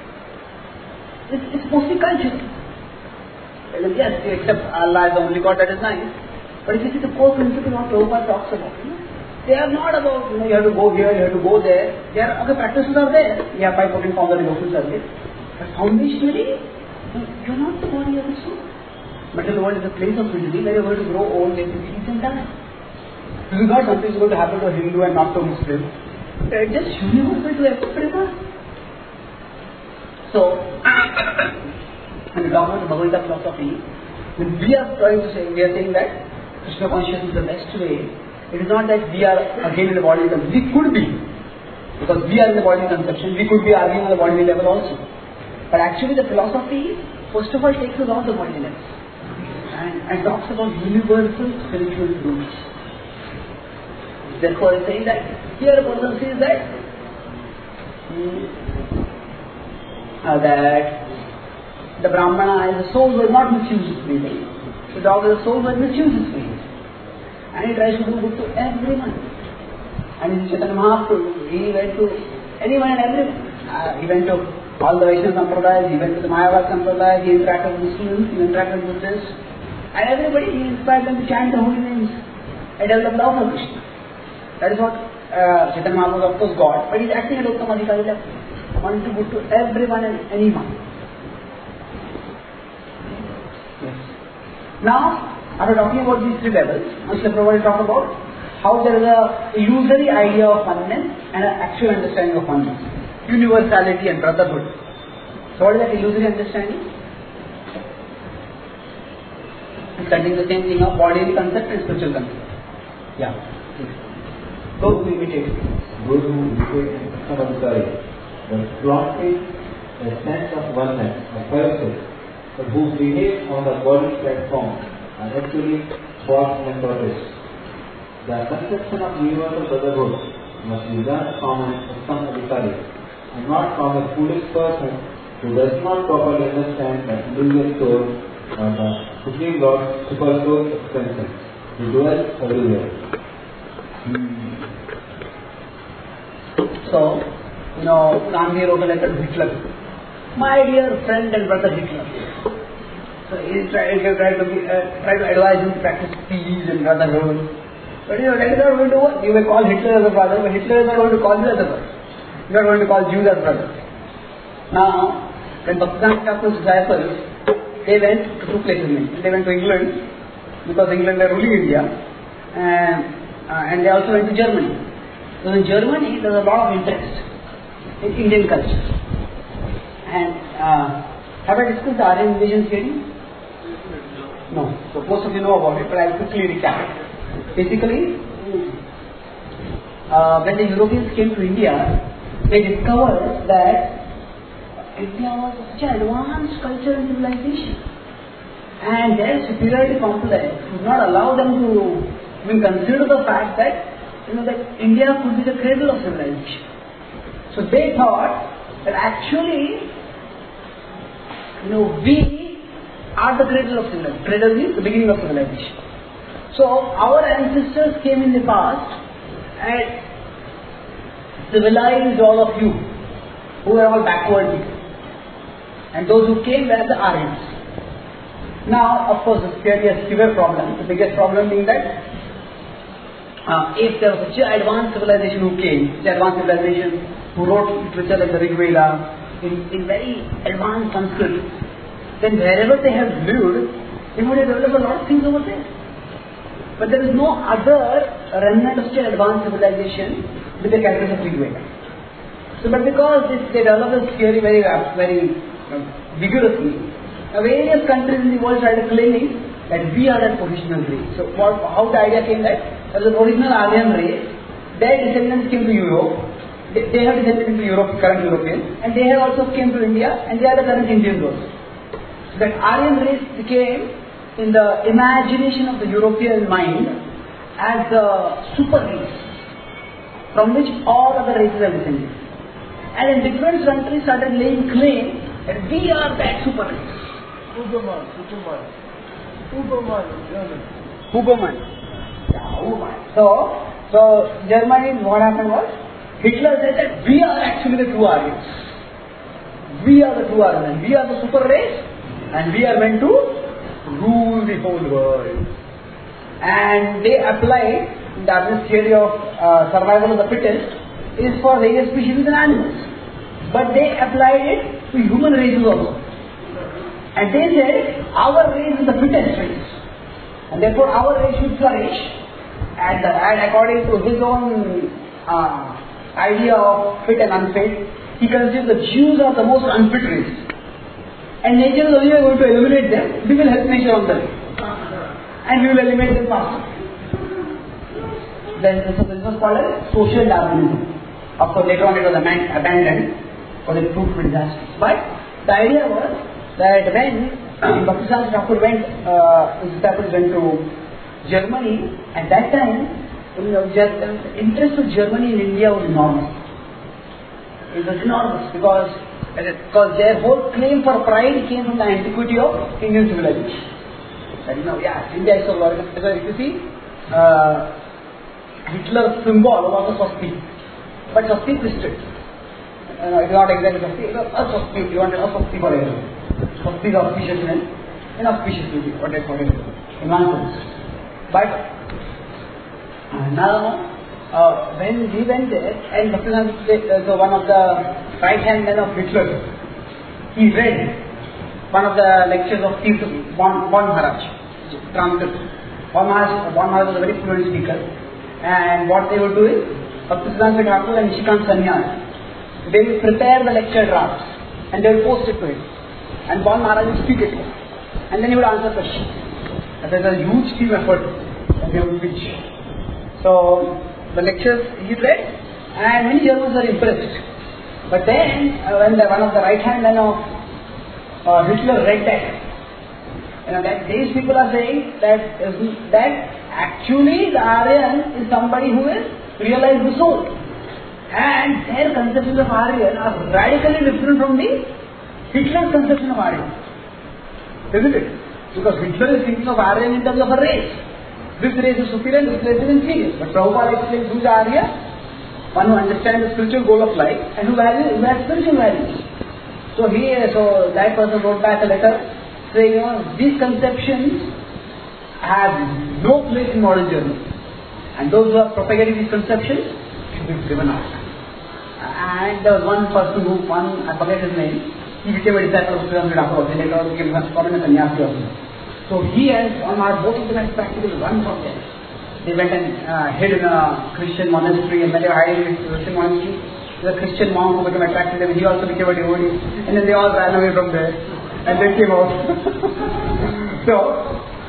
S1: It's mostly cultural. Well, yes, you accept Allah as the only God, that is nice. But if you see the core principle what Prabhupada talks about, they are not about, you have to go here, you have to go there. Other practices are there. We have 5 14 forms of devotional service. But foundationally, you are not the body of the soul. Material world is a place of misery where you are going to grow old, get disease and die. This is not something that is going to happen to a Hindu and not to a Muslim. It is just universal to everyone. So, when we talk about the Bhagavad Gita philosophy, when we are trying to say, we are saying that Krishna consciousness is the best way, it is not that we are again in the bodily conception. We could be, because we are in the bodily conception, we could be arguing on the bodily level also. But actually the philosophy, first of all, takes us off the bodily level and talks about universal spiritual truths. Therefore, I say that here a person says that the Brahmana as a soul will not misuse his breathing. The dog as a soul will misuse his breathing. And he tries to do good to everyone. And in Chaitanya Mahaprabhu, he went to anyone and everyone. He went to all the Vaishnava Sampradayas, he went to the Mayavad Sampradaya, he interacted with Muslims, he interacted with Buddhists. And everybody, he inspired them to chant the holy names and develop love for Krishna. That is what Chaitanya Mahaprabhu is of course God, but he is acting at Uttama Adhikari level, wanting to good to everyone and anyone. Yes. Now, after talking about these 3 levels, Mr. Prabhupada will talk about how there is a illusory idea of oneness and an actual understanding of oneness. Universality and brotherhood. So what is that illusory understanding? It's studying the same thing of bodily concept and spiritual concept. Yeah. Those who imitate.
S2: Those who imitate Samadhikari, the flaunting a sense of oneness, of fellowship, but who behave on the body platform are actually false methods. The conception of universal brotherhood must be learned from an Uttama Adhikari, and not from a foolish person who does not properly understand the individual soul or the Supreme Lord Super Soul extension, who dwells everywhere.
S1: So, Gandhi wrote a letter to Hitler. My dear friend and brother Hitler. So he tried to advise him to practice peace and brotherhood. But that is not going to work. You may call Hitler as a brother, but Hitler is not going to call you as a brother. You are not going to call Jews as brothers. Now, when Bhaktivedanta Thakur's disciples, they went to 2 places. They went to England, because England were ruling India, and they also went to Germany. So in Germany, there was a lot of interest in Indian culture. And have I discussed the Aryan invasion theory? No. So most of you know about it, but I'll quickly recap. Basically, when the Europeans came to India, they discovered that India was such an advanced culture and civilization. And their superiority complex would not allow them to even consider the fact that, that India could be the cradle of civilization. So they thought that actually, we are the cradle of civilization. Cradle means the beginning of civilization. So our ancestors came in the past and civilized all of you who were all backward people. And those who came were the Aryans. Now, of course, it's clearly a severe problem. The biggest problem being that if there was such an advanced civilization who came, such an advanced civilization who wrote literature like the Rig Veda in very advanced Sanskrit, then wherever they have lived, they would have developed a lot of things over there. But there is no other remnant of such an advanced civilization with the characters of Rig Veda. So, but because they developed this theory very vigorously, various countries in the world started claiming that we are that original race. So how the idea came that there was an original Aryan race, their descendants came to Europe, they have descended into Europe, current Europeans, and they have also came to India, and they are the current Indians also. So that Aryan race became, in the imagination of the European mind, as the super race, from which all other races are descended. And in different countries started laying claim that we are that super race. Huberman. So Germany, what happened was, Hitler said that we are actually the true Aryans. We are the true Aryans. We are the super race, and we are meant to rule the whole world. And they applied that this theory of survival of the fittest is for various species and animals. But they applied it to human races also. And they said, our race is the fittest race. And therefore our race should flourish. And according to his own idea of fit and unfit, he considers the Jews are the most unfit race. And nature is only going to eliminate them. We will help nature on them. And we will eliminate them faster. Then this was called as social Darwinism. Of course later on it was abandoned for the proved disastrous. But the idea was that when Bhaktisiddhanta Thakur his disciples went to Germany, at that time, the interest of Germany in India was enormous. It was enormous because their whole claim for pride came from the antiquity of Indian civilization. That India is so glorious. Because if you see, Hitler's symbol was a swastika. But swastika is strict. It is not exactly swastika, it was a swastika. You want a swastika for everyone. Swastika of auspiciousness, inauspicious beauty, whatever. But now, when we went there, and so one of the right-hand men of Hitler, he read one of the lectures of Von Maharaj, transcript. Von Maharaj was a very fluent speaker, and what they would do is, Bhaktisiddhanta Thakur and Nishikant Sanyas, they will prepare the lecture drafts, and they will post it to him. And Von Maharaj will speak it, and then he would answer questions. And there's a huge team effort that they would preach. So the lectures he read, and many Germans were impressed. But then when one of the right-hand men of Hitler read that these people are saying that actually the Aryan is somebody who has realized the soul, and their conceptions of Aryan are radically different from the Hitler's conception of Aryan, isn't it? Because Hitler is thinking of Aryan in terms of a race. This race is superior, this race is inferior. But Prabhupada explains who is Arya, one who understands the spiritual goal of life and who has spiritual values. So that person wrote back a letter saying, these conceptions have no place in modern Germany. And those who are propagating these conceptions should be driven out. And there was one person I forget his name, he became a disciple of Sri Thakur, he later became a prominent sannyasi also. So he and both of them had practically run from there. They went and hid in a Christian monastery, and when they were hiding in a Christian monastery, the Christian monk who became attracted to them, he also became a devotee, and then they all ran away from there, and they came out. So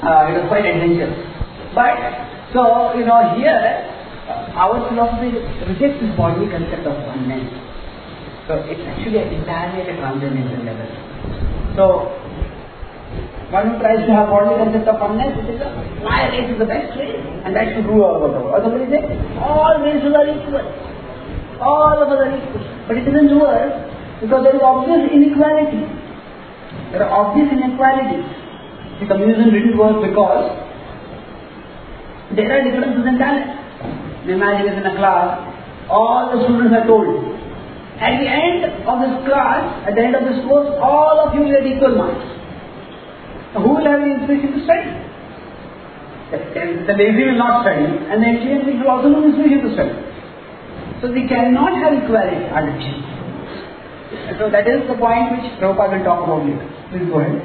S1: It was quite adventurous. But, so, here, our philosophy rejects this bodily concept of oneness. So, it's actually entirely at a transcendental level. So, one who tries to have bodily concept of oneness, it is my race is the best race, and that should rule over the world. Or somebody says, all races are equal. All of us are equal. But it doesn't work because there is obvious inequality. There are obvious inequalities. The communism didn't work because there are differences in talent. Imagine if in a class, all the students are told, at the end of this class, at the end of this course, all of you get equal marks. So who will have the inspiration to study? The lazy will not study, and the intelligent people will also have inspiration to study. So we cannot have equality artificially. So that is the point which Prabhupada will talk about later. Please go ahead.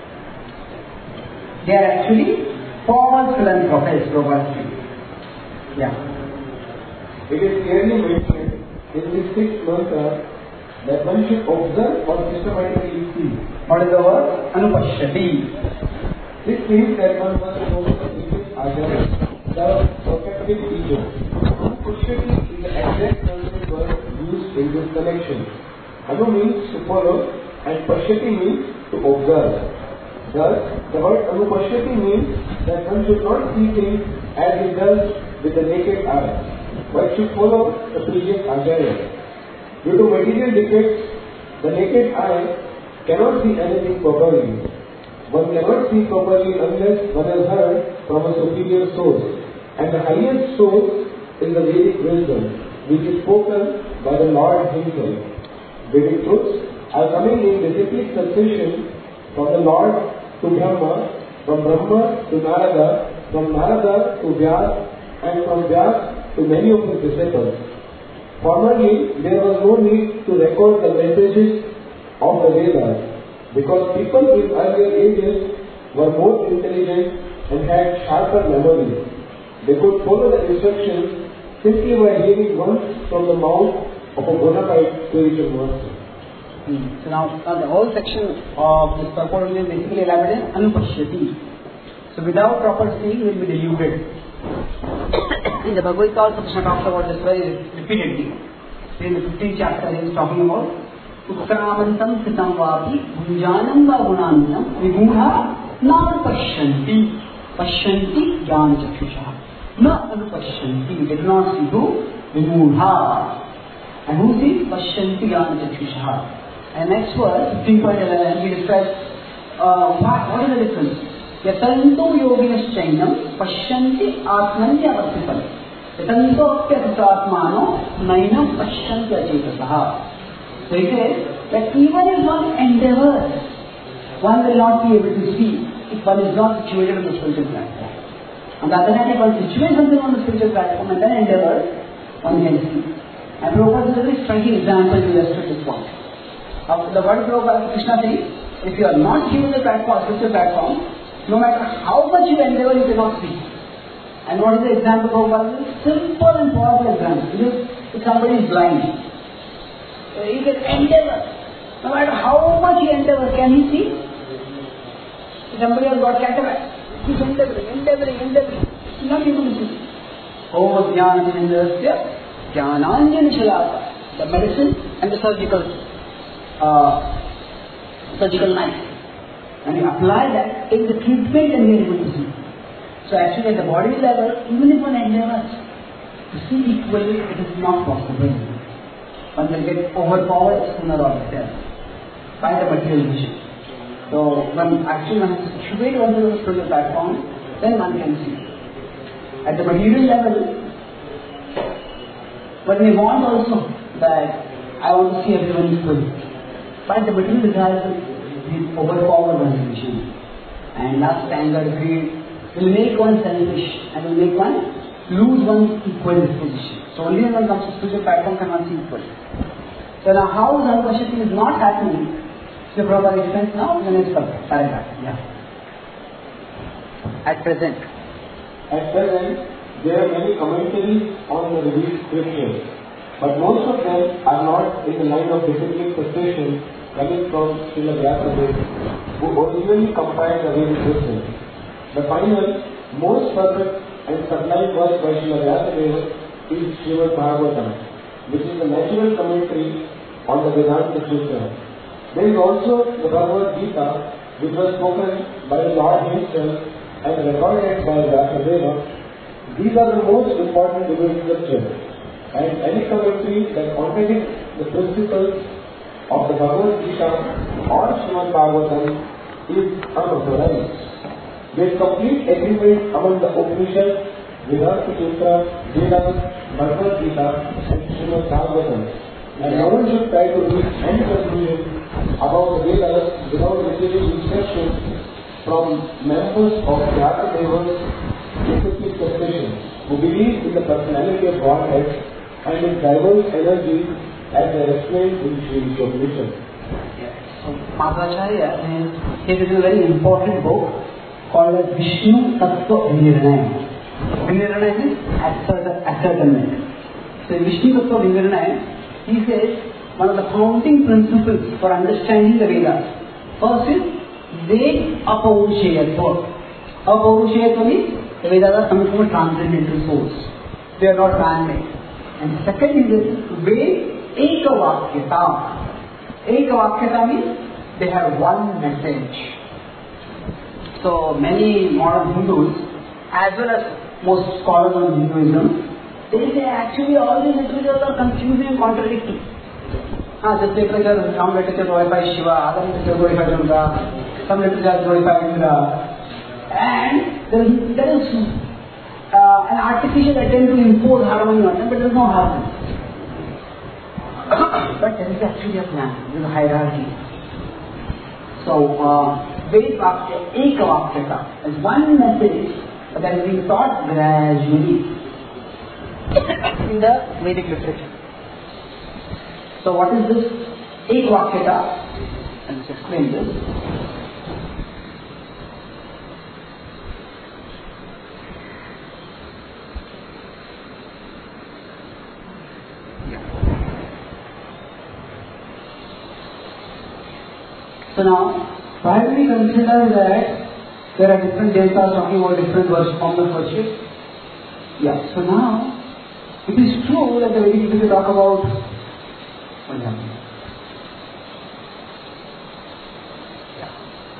S1: They are actually false philanthropists, Prabhupada says. Yeah.
S2: It is clearly mentioned in the 6th mantra that one should observe or systematically see.
S1: What is the word? Anupashyati.
S2: This means that one must know the previous agama, the perfected ego. Anupashyati is the exact Sanskrit word used in this connection. Anu means to follow and pashyati means to observe. Thus, the word anupashyati means that one should not see things as it does with the naked eye, but should follow the previous agama. Due to material defects, the naked eye cannot see anything properly. One cannot see properly unless one has heard from a superior source. And the highest source is the Vedic wisdom, which is spoken by the Lord Himself. Vedic truths are coming in disciplic succession from the Lord to Brahma, from Brahma to Narada, from Narada to Vyas, and from Vyas to many of his disciples. Formerly, there was no need to record the messages of the Vedas, because people in earlier ages were more intelligent and had sharper memories. They could follow the instructions simply by hearing once from the mouth of a bona fide spiritual master.
S1: So now the whole section of this purport will basically elaborate in Anupashyati. So without proper seeing, we will be deluded. In the Bhagavad Gita also Krishna talks about this very repeatedly. In the 15th chapter he is talking about Uttaramantam Sitam Vapi Gunjanam Va Gunanam Vibhuha Na Pashyanti Pashyanti Jnana Chakshusha Na Anupashyanti. They do not see who? Vibhuha. And who sees? Pashyanti Jnana Chakshusha. And next verse, 15.11, he describes what is the difference? Yatanto yoginaschainam pashyanti atmani avastipam. Yatanto apyatatmano nainam pashyanti achetasaha. So he says that even if one endeavors, one will not be able to see if one is not situated on the spiritual platform. On the other hand, if one situates himself on the spiritual platform and then endeavors, one can see. And Prabhupada is a very striking example to illustrate this point. The word Prabhupada Krishna says, if you are not given the platform, spiritual platform, no matter how much you endeavor, you cannot see. And what is the example Prabhupada says? Simple and powerful example. If somebody is blind, he can endeavor. No matter how much he endeavors, can he see? If somebody has got cataract, he is endeavoring. He is not able to see. Om Jnananandasya Jnananjana Shalaka. The medicine and the surgical knife. And you apply that, take the treatment and you are able to see. So actually at the body level, even if one endeavors to see equally, it is not possible. One will get overpowered sooner or later by the material vision. So one actually has to situate oneself to the platform, then one can see. At the material level, one may want also that I want to see everyone equally. But the material desires will overpower one's vision. And lust, anger, greed will make one selfish and will make one lose one's equal disposition. So only when one comes to spiritual platform can one see equally. So now how the Anupashyati is not happening, the Prabhupada explains now in the next paragraph. Yeah. At present,
S2: there are many commentaries on the revealed scriptures, but most of them are not in the line of disciplic succession coming from Srila Vyasadeva, who originally compiled the Vedic wisdom. The final, most perfect and sublime verse by Srila Vyasadeva is Srimad Bhagavatam, which is a natural commentary on the Vedanta Sutra. There is also the Bhagavad Gita, which was spoken by the Lord himself and recorded by Vyasadeva. These are the most important divine scriptures, and any commentary that contradicts the principles of the Bhagavad Gita or Srimad Bhagavatam is unauthorized. There is complete agreement among the Upanishads, Vedanta Sutra, Vedas, Bhagavad Gita and Srimad Bhagavatam. And no one should try to reach any conclusion about the Vedas without receiving instructions from members of Vyasadeva's specific profession who believe in the personality of Godhead and in diverse energies as they are explained in Sri Upanishad.
S1: So Madhvacharya has written a very important book called as Vishnu Tattva Vinirnaya. Vinirnaya means ascertainment. So in Vishnu Tattva Vinirnaya, he says one of the founding principles for understanding the Vedas. First is Ved Apaurushayatva. Apaurushayatva means the Vedas are coming from a transcendental source. They are not man-made. And second is Ved Ekavakyata. Ekavakyata means they have one message. So many modern Hindus, as well as most scholars on Hinduism, they say actually all these literatures are confusing and contradictory. This literature, some literature glorifies Shiva, other literature glorifies Durga, some literature glorifies Indra. And there is an artificial attempt to impose harmony on them, but there is no harmony. But there is actually a plan, there is a hierarchy. So, Ekavakyata is one message that is being taught gradually in the Vedic literature. So what is this Ekavakyata? I'll just explain this. So now, why do we consider that there are different devatas talking about different forms of worship? Yeah, so now, it is true that the Vedic literature talk about what happened? Yeah.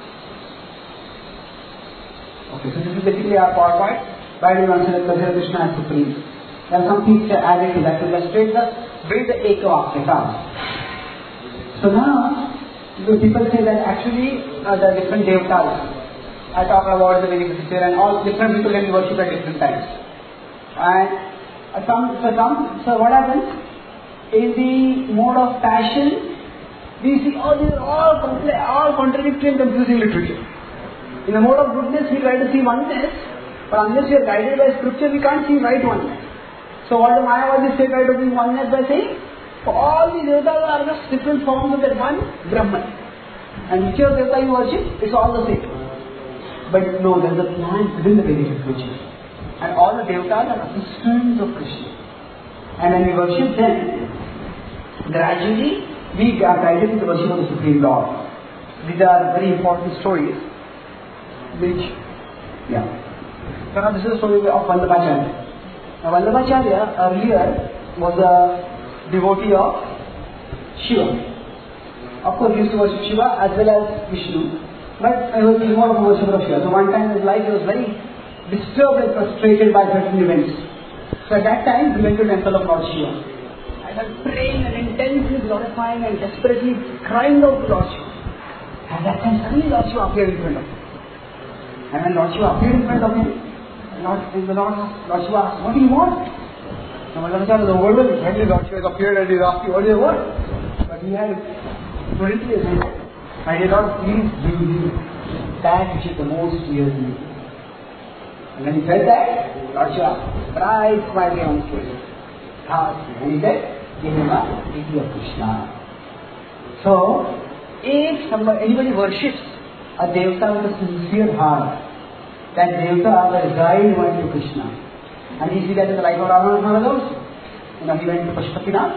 S1: Okay, so this is basically our PowerPoint. Why do we consider Krishna as supreme? There are some things added to that to illustrate the Ekavakyata. So now, the people say that actually the different devatas, I talk about the Vedic literature and all different people can be worshipped at different times. And so what happens? In the mode of passion, we see these are all contradictory and confusing literature. In the mode of goodness, we try to see oneness, but unless we are guided by scripture, we can't see right oneness. So what the Mayavadis say, try to bring oneness by saying, all the devatas are just different forms of that one Brahman. And whichever devata you worship, it's all the same. But no, there is a plan within the Vedic literature. And all the devatas are assistants of Krishna. And when we worship them, gradually we are guided to the worship of the Supreme Lord. These are very important stories. So now this is the story of Vallabhacharya. Now Vallabhacharya earlier was a devotee of Shiva. Of course, he used to worship Shiva as well as Vishnu, but he was more of a worshipper of Shiva. So one time in his life he was very disturbed and frustrated by certain events. So at that time he went to the temple of Lord Shiva and was praying and intensely glorifying and desperately crying out to Lord Shiva. At that time suddenly Lord Shiva appeared in front of him. And when Lord Shiva appeared in front of him, Lord Shiva asked, "What do you want?" Now Vallabhacharya was overwhelmed. When Lord Shiva appeared and he asked, "What do you want?" But he had purity as well. And he thought, "Please give me that which is the most dear to me." And when he said that, Lord Shiva bright smiling on his face. And he said, "Give him a deity of Krishna." So, if anybody worships a devata with a sincere heart, that devata will guide one to Krishna. And you see that in the life of Ravana also. He went to Pashupatinath,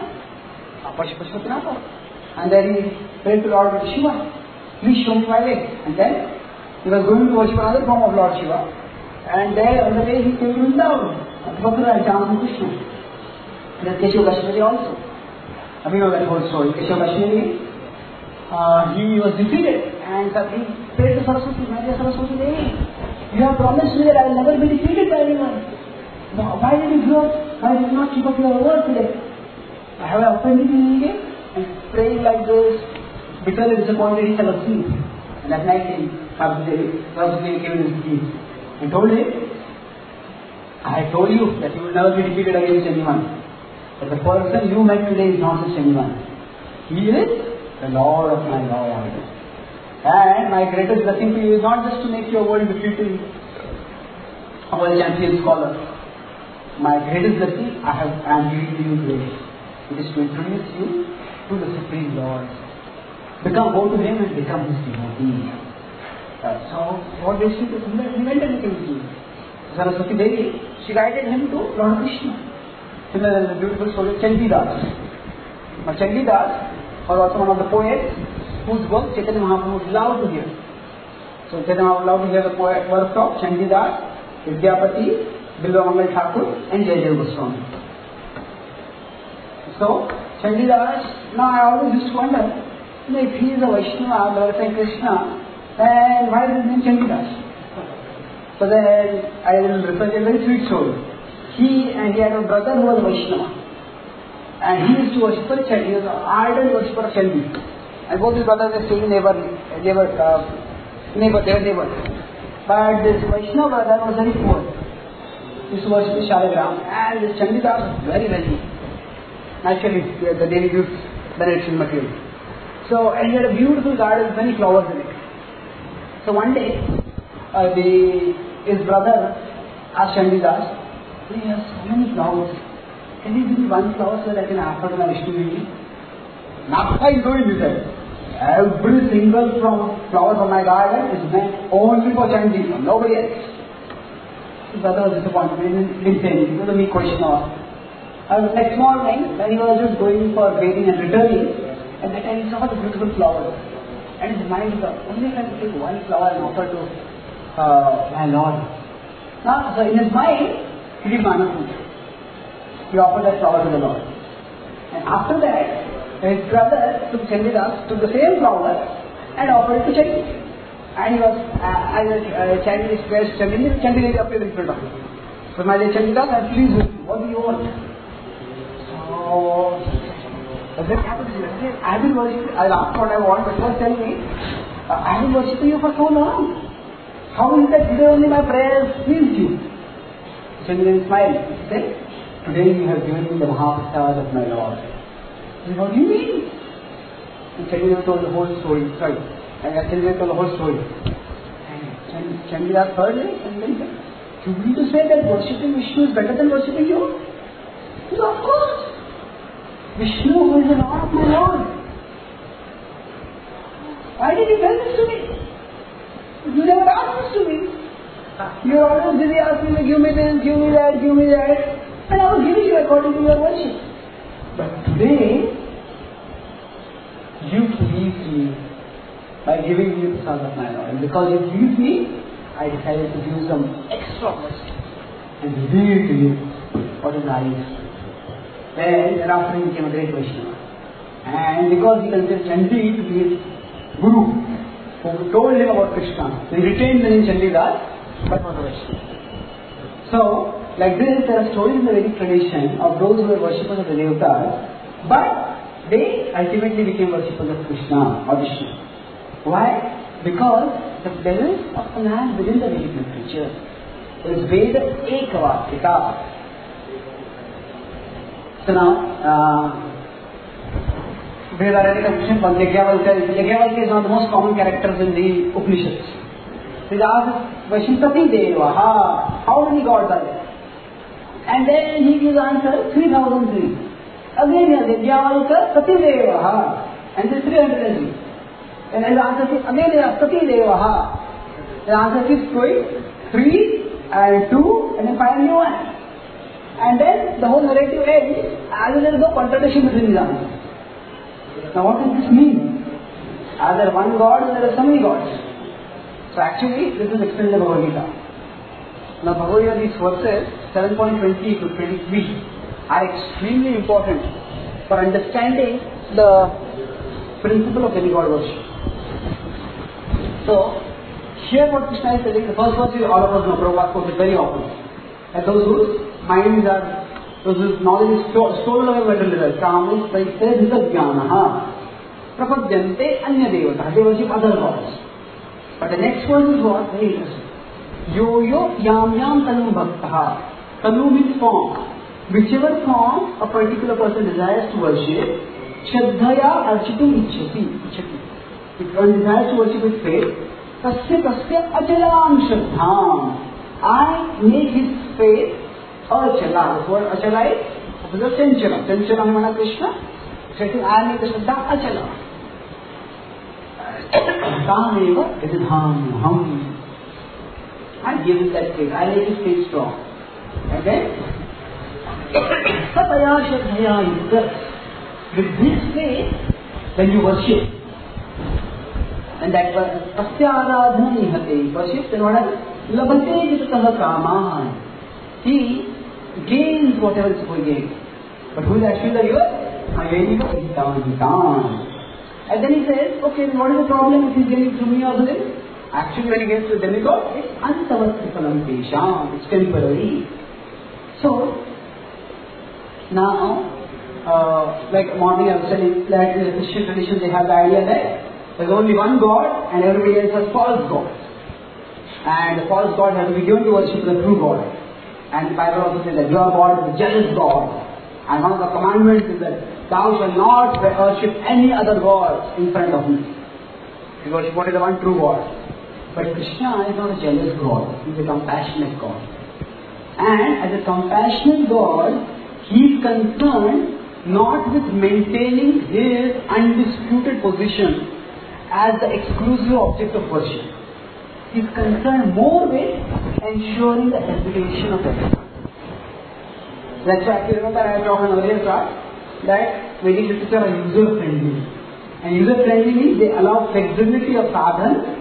S1: and then he prayed to Lord Shiva, "Please show me my way." And then He was going to worship another form of Lord Shiva, and there on the way he came to Vrindavan, Mathura and chanting Krishna. And then Keshav Kashmiri also. We know that whole story. Keshav Kashmiri, he was defeated, and he prayed to Saraswati, my dear Saraswati Devi, you have promised me that I will never be defeated by anyone. Why did you give up? Why did you not keep up your word today? I have offended you again, and praying like this, bitterly disappointed, he fell asleep. And that night, Saraswati came in his dream and told him, I told you that you will never be defeated against anyone. But the person you met today is not just anyone. He is the Lord of my Lord. And my greatest blessing to you is not just to make your world defeating a world champion scholar. My greatest blessing I am giving to you today. It is to introduce you to the Supreme Lord. Go to him and become his devotee. So, what did she do? He went and became his devotee. Saraswati Devi, she guided him to Lord Krishna. Similar the beautiful story of Chandidas. Now, Chandidas was also one of the poets whose work Chaitanya Mahaprabhu was allowed to hear. So, Chaitanya Mahaprabhu was allowed to hear the work of Chandidas, Vidyapati, Bilvamangal Thakur, and Jayadev Goswami. So, Chandidas, now I always used to wonder, if he is a Vaishnava, glorifying Krishna, then why is his name Chandidas? So then I will research a very sweet story. He had a brother who was a Vaishnava, and he used to worship for Chandi. He was an ardent worshipper of Chandi, and both his brothers were staying neighbor. They were neighbors. But this Vaishnava brother was very poor. He used to worship the Shalagram, and this Chandidas was very wealthy. Naturally, the daily gives benediction material. So, and he had a beautiful garden with many flowers in it. So one day, his brother asked Chandidas, he has so many flowers. Can you give me one flower so that I can offer to my Vishnu Devi? Not by doing, he said. Every single flower from my garden is meant only for Chandi, nobody else. His brother was disappointed. He didn't say anything. It was a weak question of next morning, when he was just going for bathing and returning, at that time he saw the beautiful flowers. And his mind was, only if I could take one flower and offer to my Lord. Now, so in his mind, he did Manapuja. He offered that flower to the Lord. And after that, his brother took Chandidas, took the same flower and offered it to Chandi. And he was, as Chandi expressed, Chandi appeared in front of him. So my dear Chandidas, I am pleased with you. What do you want? So, does it happen? I have been worshipping, I'll ask what I want, but first tell me, I have been worshipping you for so long. How is that today only my prayers pleased you? Chandidas smiled. He said, today you have given me the Mahaprasad of my Lord. He said, what do you mean? And Chandidas told the whole story. Chandidas told the whole story. And Chandidas heard it and then said, you mean to say that worshipping Vishnu is better than worshipping you? He said, of course. Vishnu, who is the Lord of my Lord. Why did you tell this to me? You never asked this to me. You are always busy asking me, give me this, give me that, give me that. And I was giving you according to your worship. But today, you pleased me by giving me the son of my Lord. And because you pleased me, I decided to do some extra worship and reveal to you what is life. Then thereafter he became a great Vaishnava. And because he considered Chandi to be his guru, who told him about Krishna, he retained the name Chandidas, but not a Vaishnava. So, like this, there are stories in the Vedic tradition of those who were worshippers of the Devatas, but they ultimately became worshippers of Krishna or Vishnu. Why? Because the presence of the man within the Vedic literature is Veda Ekavatika. So now, there are question for Yajnavalkya. Yajnavalkya is one of the most common characters in the Upanishads. So he asks, Vaishintati Devaha, how many gods are there? And then he gives answer, 3003. Again he has Yajnavalkya, Sati Devaha, and this 303. And then the answer is, again he has Sati Devaha. The answer is 3 and 2 and then finally 1. And then the whole narrative ends as there is no contradiction between these answers. Now what does this mean? Are there one God or there are so many gods? So actually, this is explained in the Bhagavad Gita. Now, Bhagavad Gita, these verses 7.20 to 23 are extremely important for understanding the principle of demigod worship. So, here what Krishna is telling, the first verse all of us know, Prabhupada quotes it very often. That those whose minds are, those whose knowledge is stolen away by material, kamas, paisa, jnanaha, prapadyante anya devata, they worship other gods. But the next verse is what? Very interesting. Yo yo yam yam tanu bhaktaha. Tanu means form. Whichever form a particular person desires to worship, shraddhaya architum ichhati. If one desires to worship with faith, tasya achalam shraddham. I make his faith achala. The word achala is opposite of chanchala. Chanchala means Krishna. So I make the shraddha achala. Tameva vidham ham. I give him that faith. I make his faith strong. Okay? Sataya shraddhaya yukta. With this faith, when you worship, and that tasya aradhana nihate, worship, then what happens? Labhate jitataha kaman. He gains whatever is supposed to gain. But who is actually the giver? And then he says, okay, what is the problem if he is getting through me or something? Actually, when he gets to the demigod, it's antavastikalam tesham, it's temporary. So, now, like morning I was telling that in the Christian tradition they have the idea that there's only one God and everybody else has false gods. And the false God has to be given to worship the true God. And the Bible also says that your God is a jealous God. And one of the commandments is that thou shalt not worship any other God in front of me. You worship what is the one true God. But Krishna is not a jealous God. He is a compassionate God. And as a compassionate God, he is concerned not with maintaining his undisputed position as the exclusive object of worship. He is concerned more with ensuring the reputation of everyone. That's why, if you remember, I talked on earlier class that Vedic literature are user-friendly. And user-friendly means they allow flexibility of sadhana,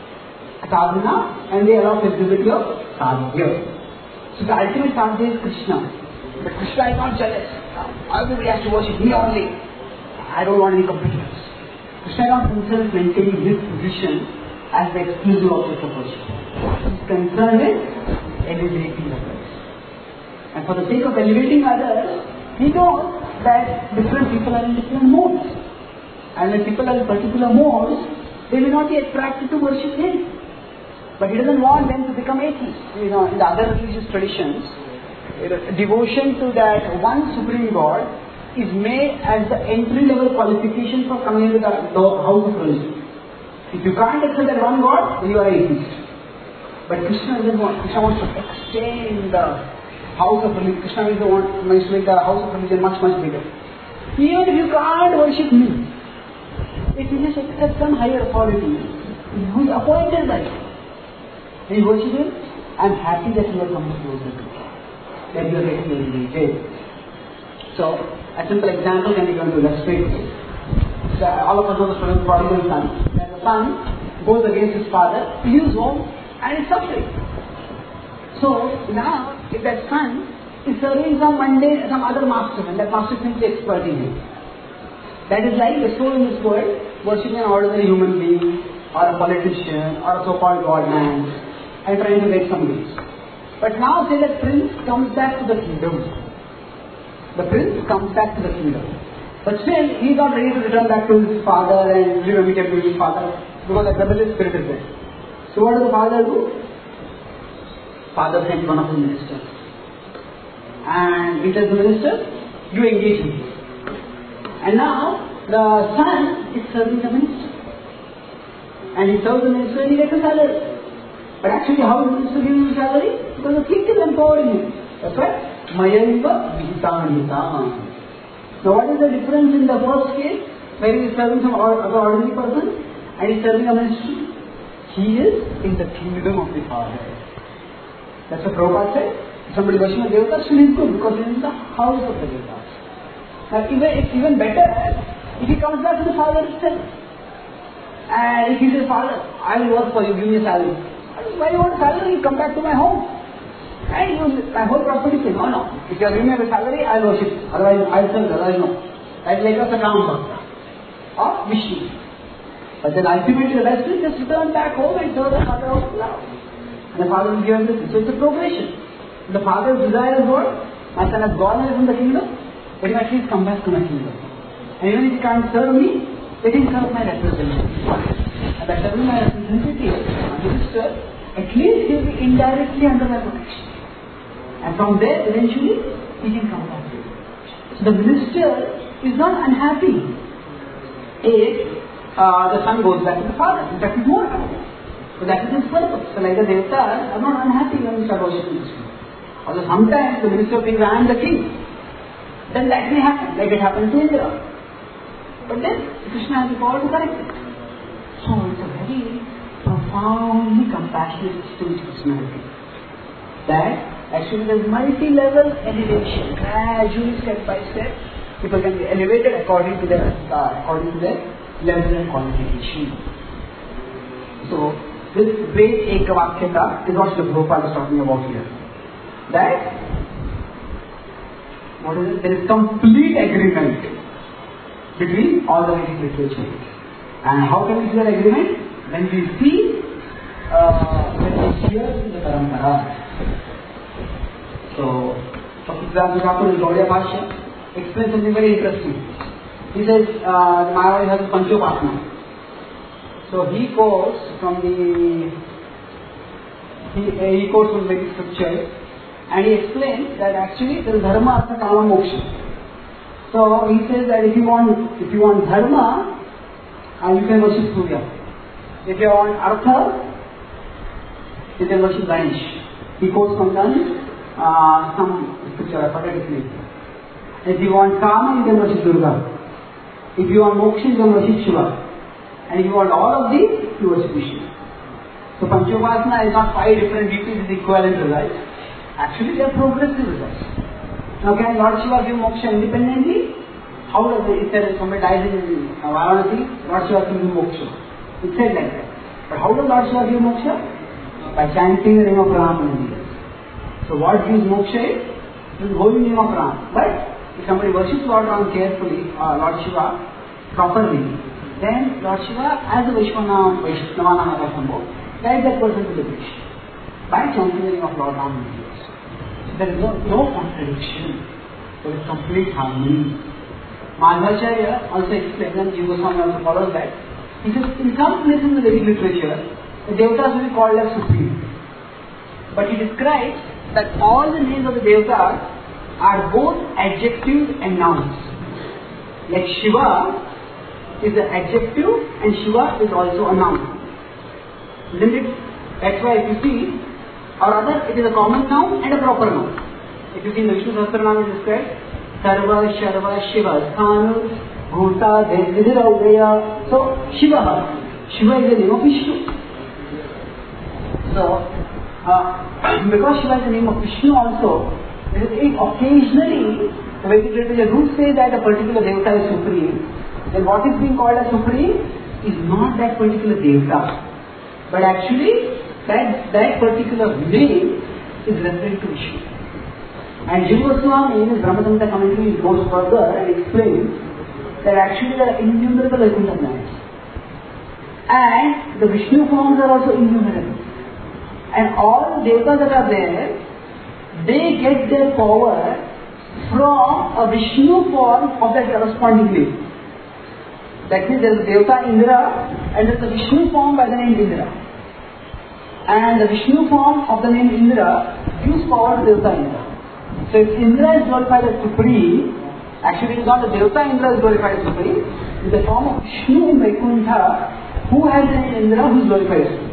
S1: and they allow flexibility of sadhya. So the ultimate sadhya is Krishna. But Krishna is not jealous. Everybody has to worship me only. I don't want any competitors. Krishna is not concerned with maintaining his position as the exclusive object of worship. He is concerned with elevating others. And for the sake of elevating others, he knows that different people are in different modes. And when people are in particular modes, they may not be attracted to worship him. But he doesn't want them to become atheists. You know, in the other religious traditions, devotion to that one supreme God is made as the entry-level qualification for coming into the house of religion. If you can't accept that one God, then you are atheist. But Krishna doesn't want. Krishna wants to extend the house of religion. Krishna wants to make the house of religion much, much bigger. Even if you can't worship me, if you just accept some higher authority, who is appointed by you, and you worship him, I am happy that you are coming closer to me, that you are getting elevated. So, a simple example can be given to illustrate this. So, all of us know the story of the prodigal son. That the son goes against his father, leaves home, and is suffering. So, now, if that son is serving some other master, and that master is simply exploiting him. That is like the soul in this world, worshipping an ordinary human being, or a politician, or a so-called God man, and trying to make some gains. But now say that prince comes back to the kingdom. The prince comes back to the kingdom. But still, he is not ready to return back to his father and live amicably with his father, because the rebellious spirit is there. So what does the father do? Father sends one of his ministers. And he tells the minister, you engage me. And now, the son is serving the minister. And he serves the minister and he gets a salary. But actually, how is the minister giving him salary? Because the king is empowering him. That's right. Mayaiva Vihitanita. Now, what is the difference in the first case, where he is serving some ordinary person, and he is serving a ministry? He is in the kingdom of the Father. That's what Prabhupada said. If somebody worships the Devatas, he is good because he is in the house of the Devatas. Now, it's even better if he comes back to the Father itself. And if he says, Father, I will work for you, give me a salary. Why you want salary? Come back to my home. And my whole property says, no. If you are giving me a salary, I will worship. Otherwise, I will serve, otherwise no. That's like a Sakam Bhakta. Or Vishnu. But then ultimately the best is just return back home and serve the Father of love. And the Father will give him this. So it's a progression. The Father's desire is what? My son has gone away from the kingdom, let him at least come back to my kingdom. And even if he can't serve me, let him serve my representative. And by serving my representative, my minister, at least he will be indirectly under my protection. And from there, eventually, he can come back. So the minister is not unhappy if the son goes back to the father. In fact, he's more happy. So that is his purpose. So like the devatas are not unhappy when we start worshiping Krishna. Although sometimes the minister thinks I am the king. Then that may happen, like it happened to Indra. But then Krishna has the power to correct it. So it's a very profoundly compassionate system which Krishna has given. That actually there's multi-level elevation. Gradually, step by step, people can be elevated according to their level and qualification. So this great Ekavakyata is what Srila Prabhupada is talking about here. That what is it? There is complete agreement between all the Vedic literature. And how can we see that agreement? When we see, when we hear in the Parampara. So, for example, Thakur in Gaudiya Bhashya explains something very interesting. He says, the Mayavadi has a Panchopatna. So he quotes from Vedic scripture, and he explains that actually there is dharma, artha, kama, moksha. So he says that if you want dharma, you can worship Surya. If you want artha, you can worship Ganesh. He quotes from some scripture, I forget his name. If you want kama, you can worship Durga. If you want moksha, you can worship Shiva. And if you want all of these, you worship Vishnu. So Panchopasana is not 5 different deities with equivalent results. Actually, they are progressive results. Now, can Lord Shiva give moksha independently? How does it? If somebody dies in Varanasi, Lord Shiva can give moksha. It's said like that. But how does Lord Shiva give moksha? By chanting the name of Ram in the ears. So what gives moksha is the holy name of Ram. But if somebody worships Lord Ram carefully, Lord Shiva properly, then Lord Shiva, as a Vaishnavanam Akasambho, guides that person to the Krishna by chanting the name of Lord Ram in the ears. So there is no contradiction. There is complete harmony. Madhvacharya also explains, and Jiva Goswami also follows that. He says, in some places in the Vedic literature, the devatas will be called as supreme. But he describes that all the names of the devatas are both adjectives and nouns. Like Shiva is an adjective and Shiva is also a noun. Isn't it? That's why if you see, or rather it is a common noun and a proper noun. If you see in the Vishnu Sahasranama is described, Sarva, Sharva, Shiva, Sthanu, Bhuta, Vedhiraudaya. So, Shiva is the name of Vishnu. So, because Shiva is the name of Vishnu also, occasionally the Vedic literature do say that a particular devata is supreme. Then what is being called as supreme is not that particular devata, but actually that particular name is referring to Vishnu. And Jiva Goswami in his Brahmasamhita commentary goes further and explains that actually there are innumerable Vaikuntha lands. And the Vishnu forms are also innumerable. And all the devatas that are there, they get their power from a Vishnu form of that corresponding name. That means there is a devata Indra and there is a Vishnu form by the name Indra. And the Vishnu form of the name Indra gives power to devata Indra. So if Indra is glorified as supreme, actually it is not the devata Indra is glorified as supreme, it is the form of Vishnu in Vaikuntha who has the name Indra who is glorified as supreme.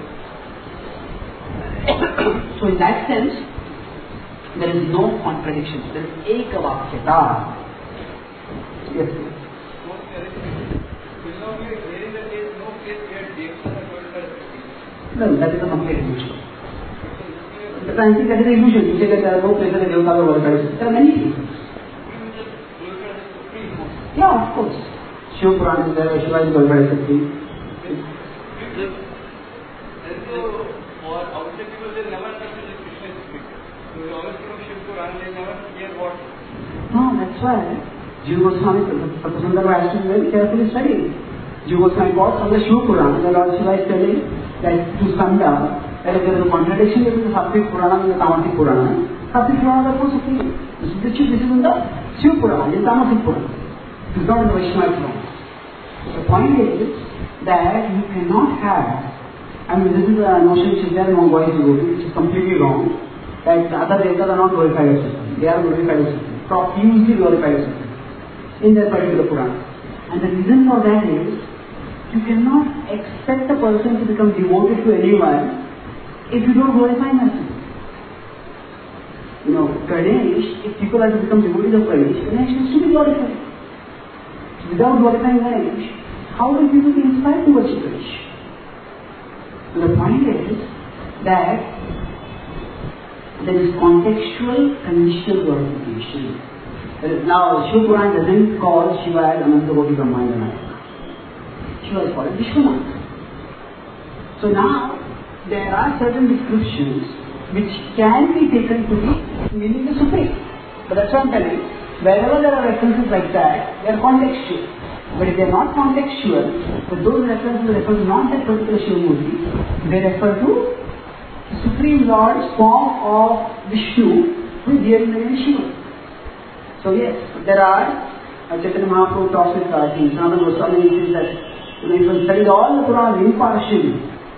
S1: So in that sense, there is no contradiction. There is ekavakyata. Yes. No, that is a complete illusion. But I think that is an illusion. You say that there are no places where Devata are glorified. There are many places. Yeah, of course. Shiva Purana is there, Shiva is glorified as supreme.
S5: for outside people, they never understand the Krishna is speaking. So they always think of Shiv Puran, they never hear what.
S1: No, that's why Jiva Goswami, Professor Sundar has to be very carefully studied. Jiva Goswami got from the Shiva Puran, the Lord Shiva is telling that to Sunda, that if there is a contradiction between the Sattvic Purana and the Tamasic Purana, Sattvic Purana is also clear. This is in the Shiva Purana, in the Tamasic Purana. It is not in the Vaishnava Purana. The point is that you cannot have, I mean, this is a notion which is there in Mongolian devotees, which is completely wrong, that other devas are not glorified as Satan. They are glorified as Satan. Profusely glorified as Satan in their particular Purana. And the reason for that is, you cannot expect a person to become devoted to anyone if you don't glorify him as Satan. You know, Ganesh, if people are to become devotees of Ganesh, Ganesh has to be glorified. Without glorifying Ganesh, how will people be inspired to worship Ganesh? So the point is that there is contextual conditional glorification. Now, Shiva Puran doesn't call Shiva as Anantagoti Brahmanda. Shiva is called Vishwanath. So now, there are certain descriptions which can be taken to be meaning the Supreme. But that's what I'm telling you. Wherever there are references like that, they are contextual. But if they are not contextual, but those references refer to not that particular Shiva Murti, they refer to the Supreme Lord's form of Vishnu who is here in the name of Shiva. So yes, there are, Chaitanya Mahaprabhu talks with Raji, Sanatana Goswami says that if one studies all the Puranas impartially,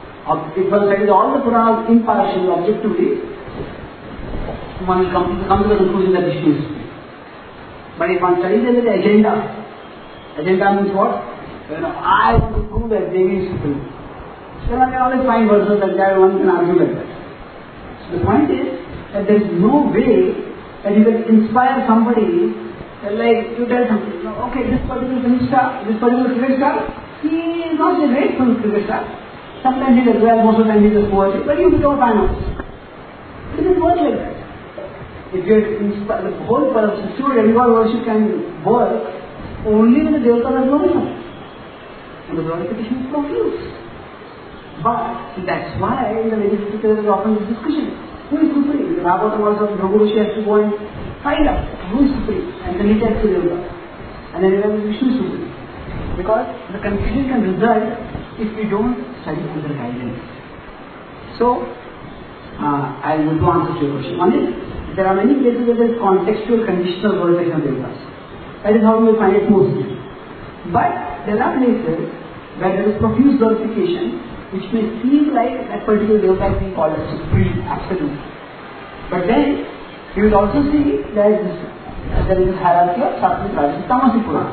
S1: objectively, one will come to the conclusion that Vishnu is Supreme. But if one studies it with the agenda means what? I want to prove that Devi is Supreme. Then one can always find verses like that, one can argue like that. So the point is that there is no way that you can inspire somebody, like you tell something, okay, this particular cricket star, he is not a great cricket star. Sometimes he does well, most of the time he does poorly, but you don't find out. It doesn't work like that. If you inspire, the whole pursuit of God worship can work only when the Devatas are glorified. And the glorification is profuse. But that's why in the Vedic literature there is often this discussion. Who is Supreme? The Bhagavatam also, Bhrigu Rishi has to go and find out who is Supreme. And then he tells the Devata. And then he tells Vishnu is Supreme. Because the confusion can result if we don't study under guidance. So, I will go answer to your question. One is, there are many cases where there is contextual conditional glorification of Devatas. That is how you will find it mostly. But there are places where there is profuse glorification, which may seem like that particular Devata is being called as Supreme, absolute. But then, you will also see there is this hierarchy of Sattvic, Rajasic, Tamasic Puranas.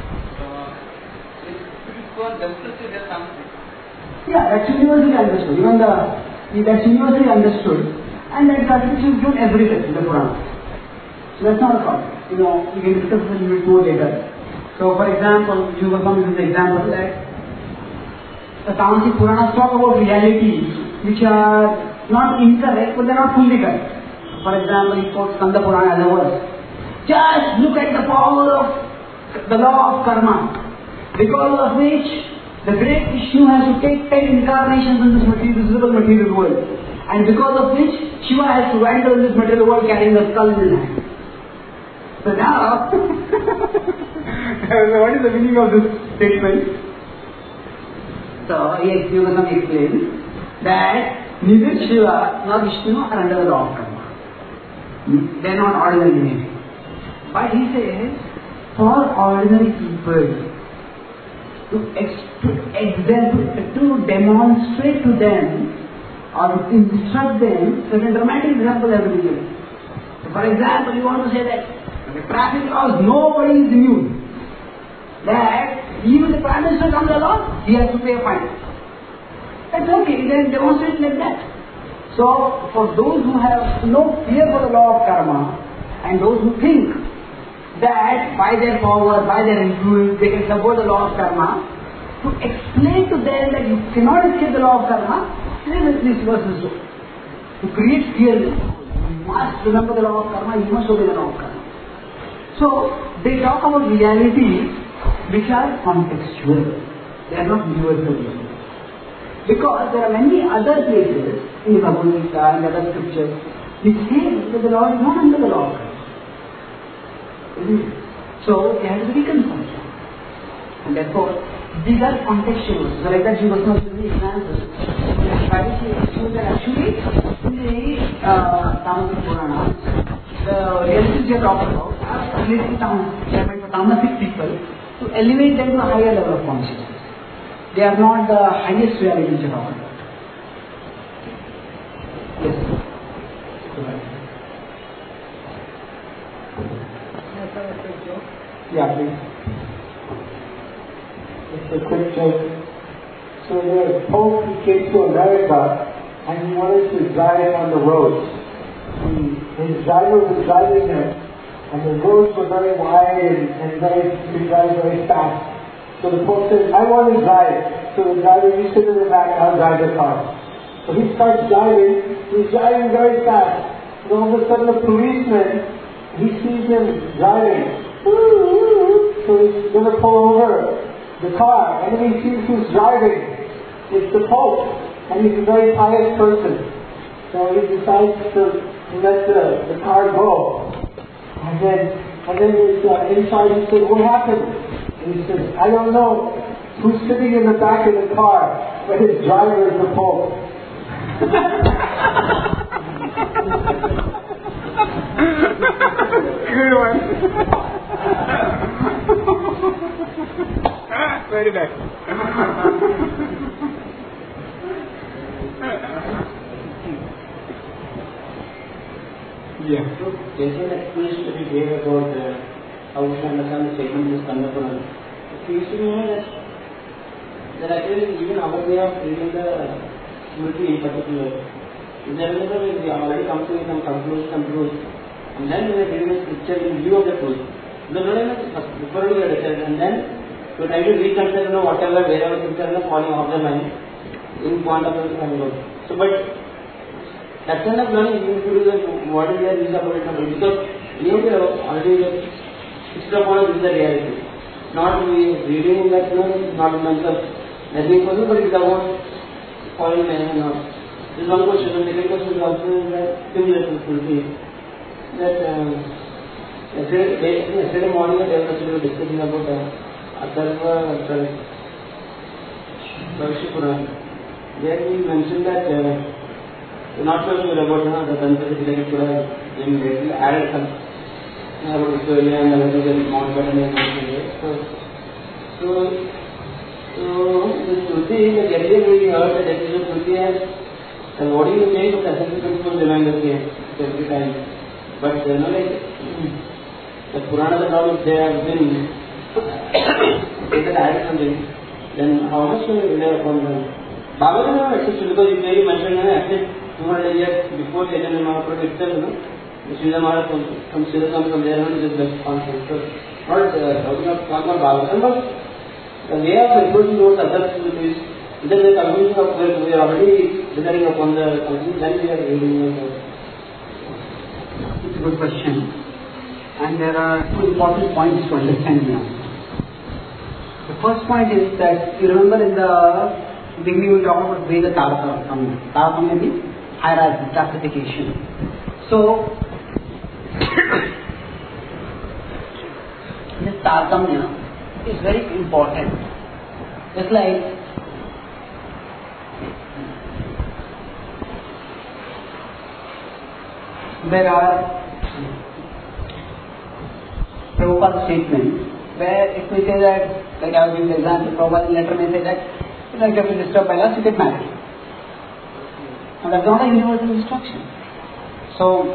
S1: Yeah, that's universally understood. Even that's universally understood. And that classification is given everywhere in the Purana. So that's not a problem. You know, we can discuss this a little bit more later. So for example, Jiva Goswami is an example that the Tamasic Puranas talk about realities which are not incorrect, but they are not fully correct. For example, he quotes Skanda Purana as a verse. Just look at the power of the law of karma, because of which the great Vishnu has to take 10 incarnations in this visible material world. And because of which Shiva has to enter in this material world carrying a skull in his hand. So now, what is the meaning of this statement? So, Jiva explains that neither Shiva nor Vishnu are under the law of karma. They are not ordinary beings. But he says, for ordinary people, to demonstrate to them or to instruct them certain dramatic examples have to be given. So for example, you want to say that the traffic laws, nobody is immune. That even the Prime Minister comes along, he has to pay a fine. That's okay, then demonstrate like that. So, for those who have no fear for the law of karma, and those who think that by their power, by their influence, they can support the law of karma, to explain to them that you cannot escape the law of karma, this verse is so. To create fear, you must remember the law of karma, you must obey the law of karma. So, they talk about realities which are contextual. They are not universal. Because there are many other places in the Bhagavad Gita and other scriptures which say that the Lord is not under the law of Christ. Isn't it? So they have to be reconciled. And therefore, these are contextual. So like that, Jiva Goswami gives the example. That actually, in the Tamasic Purana, the realities they are talking about are related to Tamasic people to elevate them to a higher level of consciousness. They are not the highest realities they are talking about. Yes. Yeah, please.
S2: Just a quick joke. So the Pope, he came to America and he wanted to drive on the roads. His driver was driving there and the roads were very wide and he could drive very fast. So the Pope said, I want to drive. So the driver, you sit in the back, I'll drive the car. So he starts driving, he's driving very fast. And all of a sudden a policeman, he sees him driving. So he's going to pull over the car, and he sees who's driving. It's the Pope, and he's a very pious person. So he decides to let the car go. And then inside he said, what happened? And he said, I don't know who's sitting in the back of the car, but his driver is the Pope.
S3: Good one. Very nice.
S1: Yeah.
S6: So, there's an explanation that you gave about how we should understand the statement is Kandapuram. It seems to me that actually even our way of reading the Smriti in particular is that whenever we already come to some conclusion, and then we are reading the scripture in view of the truth. Before we are decided, and then we try to reconsider whatever, wherever things are falling off the line in point of the control. So, but that kind of learning, you should do the what is there is about it, because we have already fixed upon this is the reality. Not we reading that, not a mental nothing possible, but it's about falling man. This is one question. The second question is also similar to Smriti. That yesterday morning I was discussing about Atharva Puran. There we mentioned that not sure about the Tantra Pura in added some about Victoria and the Mountbatten and everything. So the Shruti, the earlier we heard that that is a Shruti has what do you make of the essential principles remain the same every time. But the Purana and all, they have been added something. Then how much can we rely upon them? Bhagavad Gita, because you clearly mentioned at least 200 years before Chaitanya Mahaprabhu itself, the Srila Maharaj from Siddham from there on is the best concept. So, not talking about Bhagavad Gita, but the way of approaching those other is either the conclusion of where we are already deciding upon the conclusion, then we are reading.
S1: It's a good question. And there are two important points to understand now. The first point is that you remember in the beginning we talked about Veda Taratanya. Taratanya means hierarchy, classification. So, this Taratanya is very important. It's like there are Prabhupada's statements where it may say that, like I was giving the example, Prabhupada letter may say that if you have been disturbed by lust, you get married. And that's not a universal instruction. So,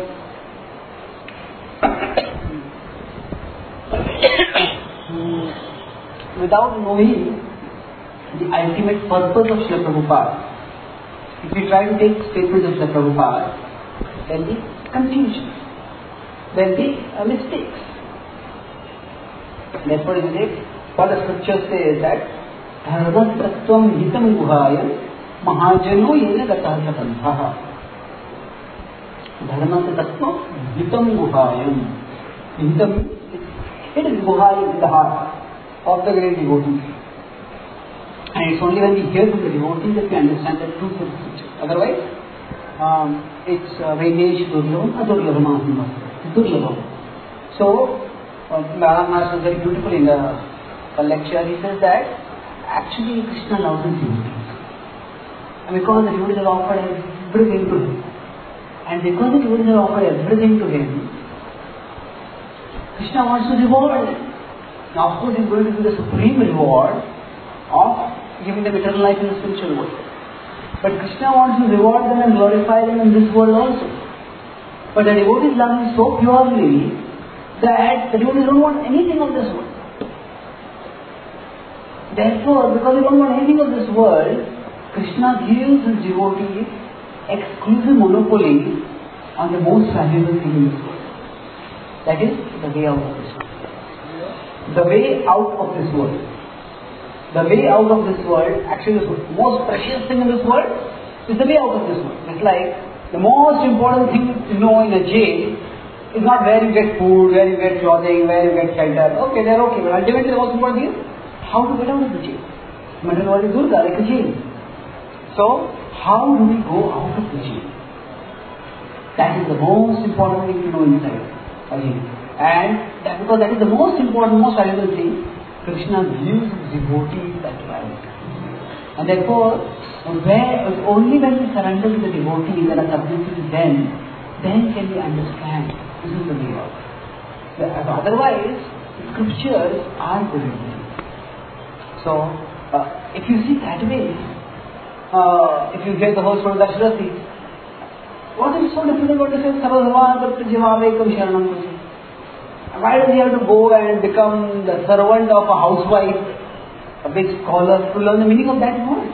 S1: without knowing the ultimate purpose of Srila Prabhupada, if we try to take statements of Srila Prabhupada, there will be confusion, there will be mistakes. Therefore, what the scripture says that Dharma Tattvam Hitam Guhayam Mahajano Yena Gatah Satanthaha. Dharma Tattvam Hitam Guhayam. Hitam, it is Guhayam in the heart of the great devotee. And it's only when we hear from the devotee that we understand the truth of the scripture. Otherwise, it's Vedesh Durlabham, Adurlabham Atma. Durlabham. So, Maharaj was very beautiful in the lecture. He says that actually Krishna loves his devotees. And because the devotees have offered everything to him, and because the devotees have offered everything to him, Krishna wants to reward them. Now, of course, he is going to give the supreme reward of giving them eternal life in the spiritual world. But Krishna wants to reward them and glorify them in this world also. But the devotees love him so purely that the devotees don't want anything of this world. Therefore, because they don't want anything of this world, Krishna gives his devotees exclusive monopoly on the most valuable thing in this world. That is the way out of this world. The way out of this world. The way out of this world, actually the most precious thing in this world is the way out of this world. It's like the most important thing to know in a jail is not where you get food, where you get clothing, where you get shelter. Okay, they're okay, but ultimately the most important thing is how to get out of the jail. Material world is Durga, like a jail. So, how do we go out of the jail? That is the most important thing to know inside a jail. And because that is the most important, most valuable thing, Krishna gives his devotees that right. And therefore, only when we surrender to the devotees and are subjected to them, then can we understand this is the way out. Otherwise, scriptures are the way. So, if you see that way, if you hear the whole story of Dashrati, what is so difficult to say, Sarvadharma Jivavekam Sharanam Kusi? Why does he have to go and become the servant of a housewife, a big scholar, to learn the meaning of that word?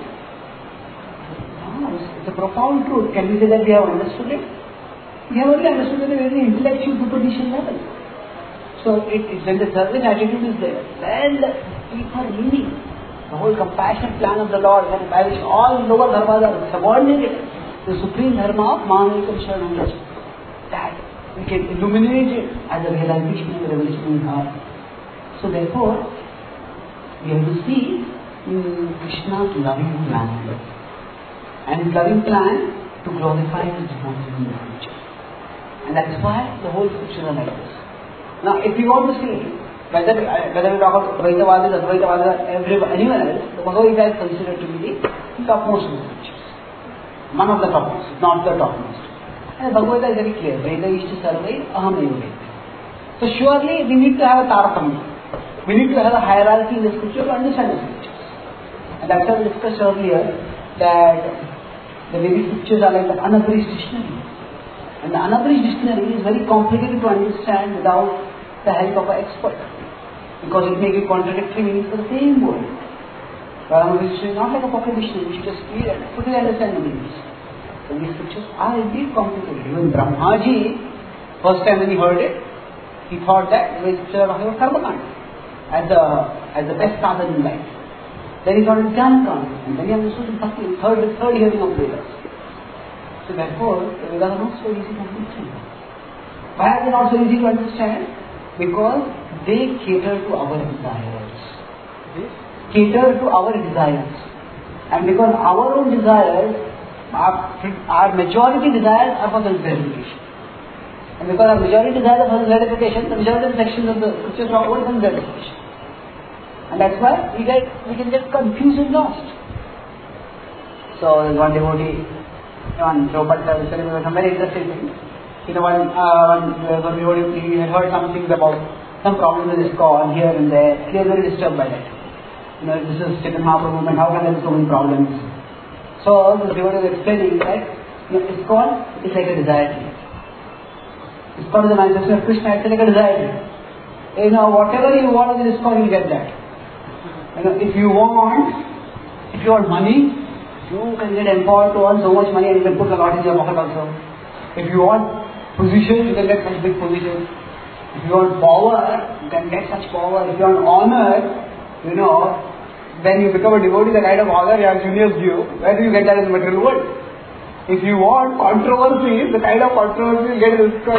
S1: It's a profound truth. Can we say that we have understood it? We have only understood it at a very intellectual superficial level. So, when the service attitude is there, then the deeper meaning, the whole compassionate plan of the Lord, by which all lower dharmas are subordinated, the supreme dharma of Mahamekam Sharanam Rajam, that we can illuminate it as a realization of the revelation in heart. So therefore, we have to see Krishna's loving plan here. And his loving plan to glorify his devotees in the future. And that's why the whole scripture is like this. Now, if you want to see whether we talk about Advaitavadis, anyone else, the Bhagavad Gita is considered to be the topmost of the scriptures. One of the topmost, not the topmost. And the Bhagavad Gita is very clear. Veda ishta sarvai aham eva veda. So surely we need to have a tarathamya. We need to have a hierarchy in the scripture to understand the scriptures. And that's why we discussed earlier that the Vedic scriptures are like the unabridged dictionary. And the unabridged dictionary is very complicated to understand without the help of an expert. Because it may give contradictory meanings for the same word. But unabridged dictionary is not like a pocket dictionary. You should just read and quickly understand the meanings. So these scriptures are indeed complicated. Even Brahmaji, first time when he heard it, he thought that the scripture was Karmakanda as the best sadhana in life. Then he thought it was Jnanakanda, and then he understood the third hearing of Vedas. So therefore, the Vedas are not so easy to understand. Why are they not so easy to understand? Because they cater to our desires. Cater to our desires. And because our own desires, our majority desires are for self-gratification. And because our majority desires are for self-gratification, the majority of the sections of the scriptures are all self-gratification. And that's why we can get confused and lost. So there's one devotee, one Prabhupada was telling me some very interesting thing. One devotee, he had heard some things about some problems with his call here and there. He was very disturbed by that. This is Chaitanya Mahaprabhu movement, how can there be so many problems? So the devotee was explaining that ISKCON is like a desire tree. ISKCON is the manifestation of Krishna, it's like a desire tree. Whatever you want in ISKCON, you get that. If you want money, you can get empowered to earn so much money and you can put a lot in your pocket also. If you want position, you can get such big position. If you want power, you can get such power. If you want honor, when you become a devotee, the kind of honor your juniors give, where do you get that in the material world? If you want controversy, the kind of controversy you get in ISKCON.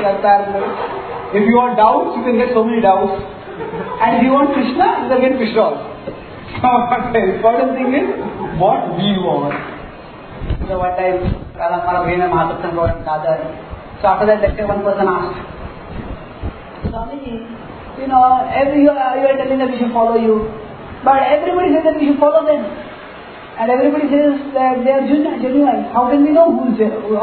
S1: If you want doubts, you can get so many doubts. And if you want Krishna, you can get Krishna also. So the important thing is what we want. So one time, so after that lecture, one person asked, Swamiji, you are telling that we should follow you, but everybody says that we should follow them. And everybody says that they are genuine. How can we know who is genuine?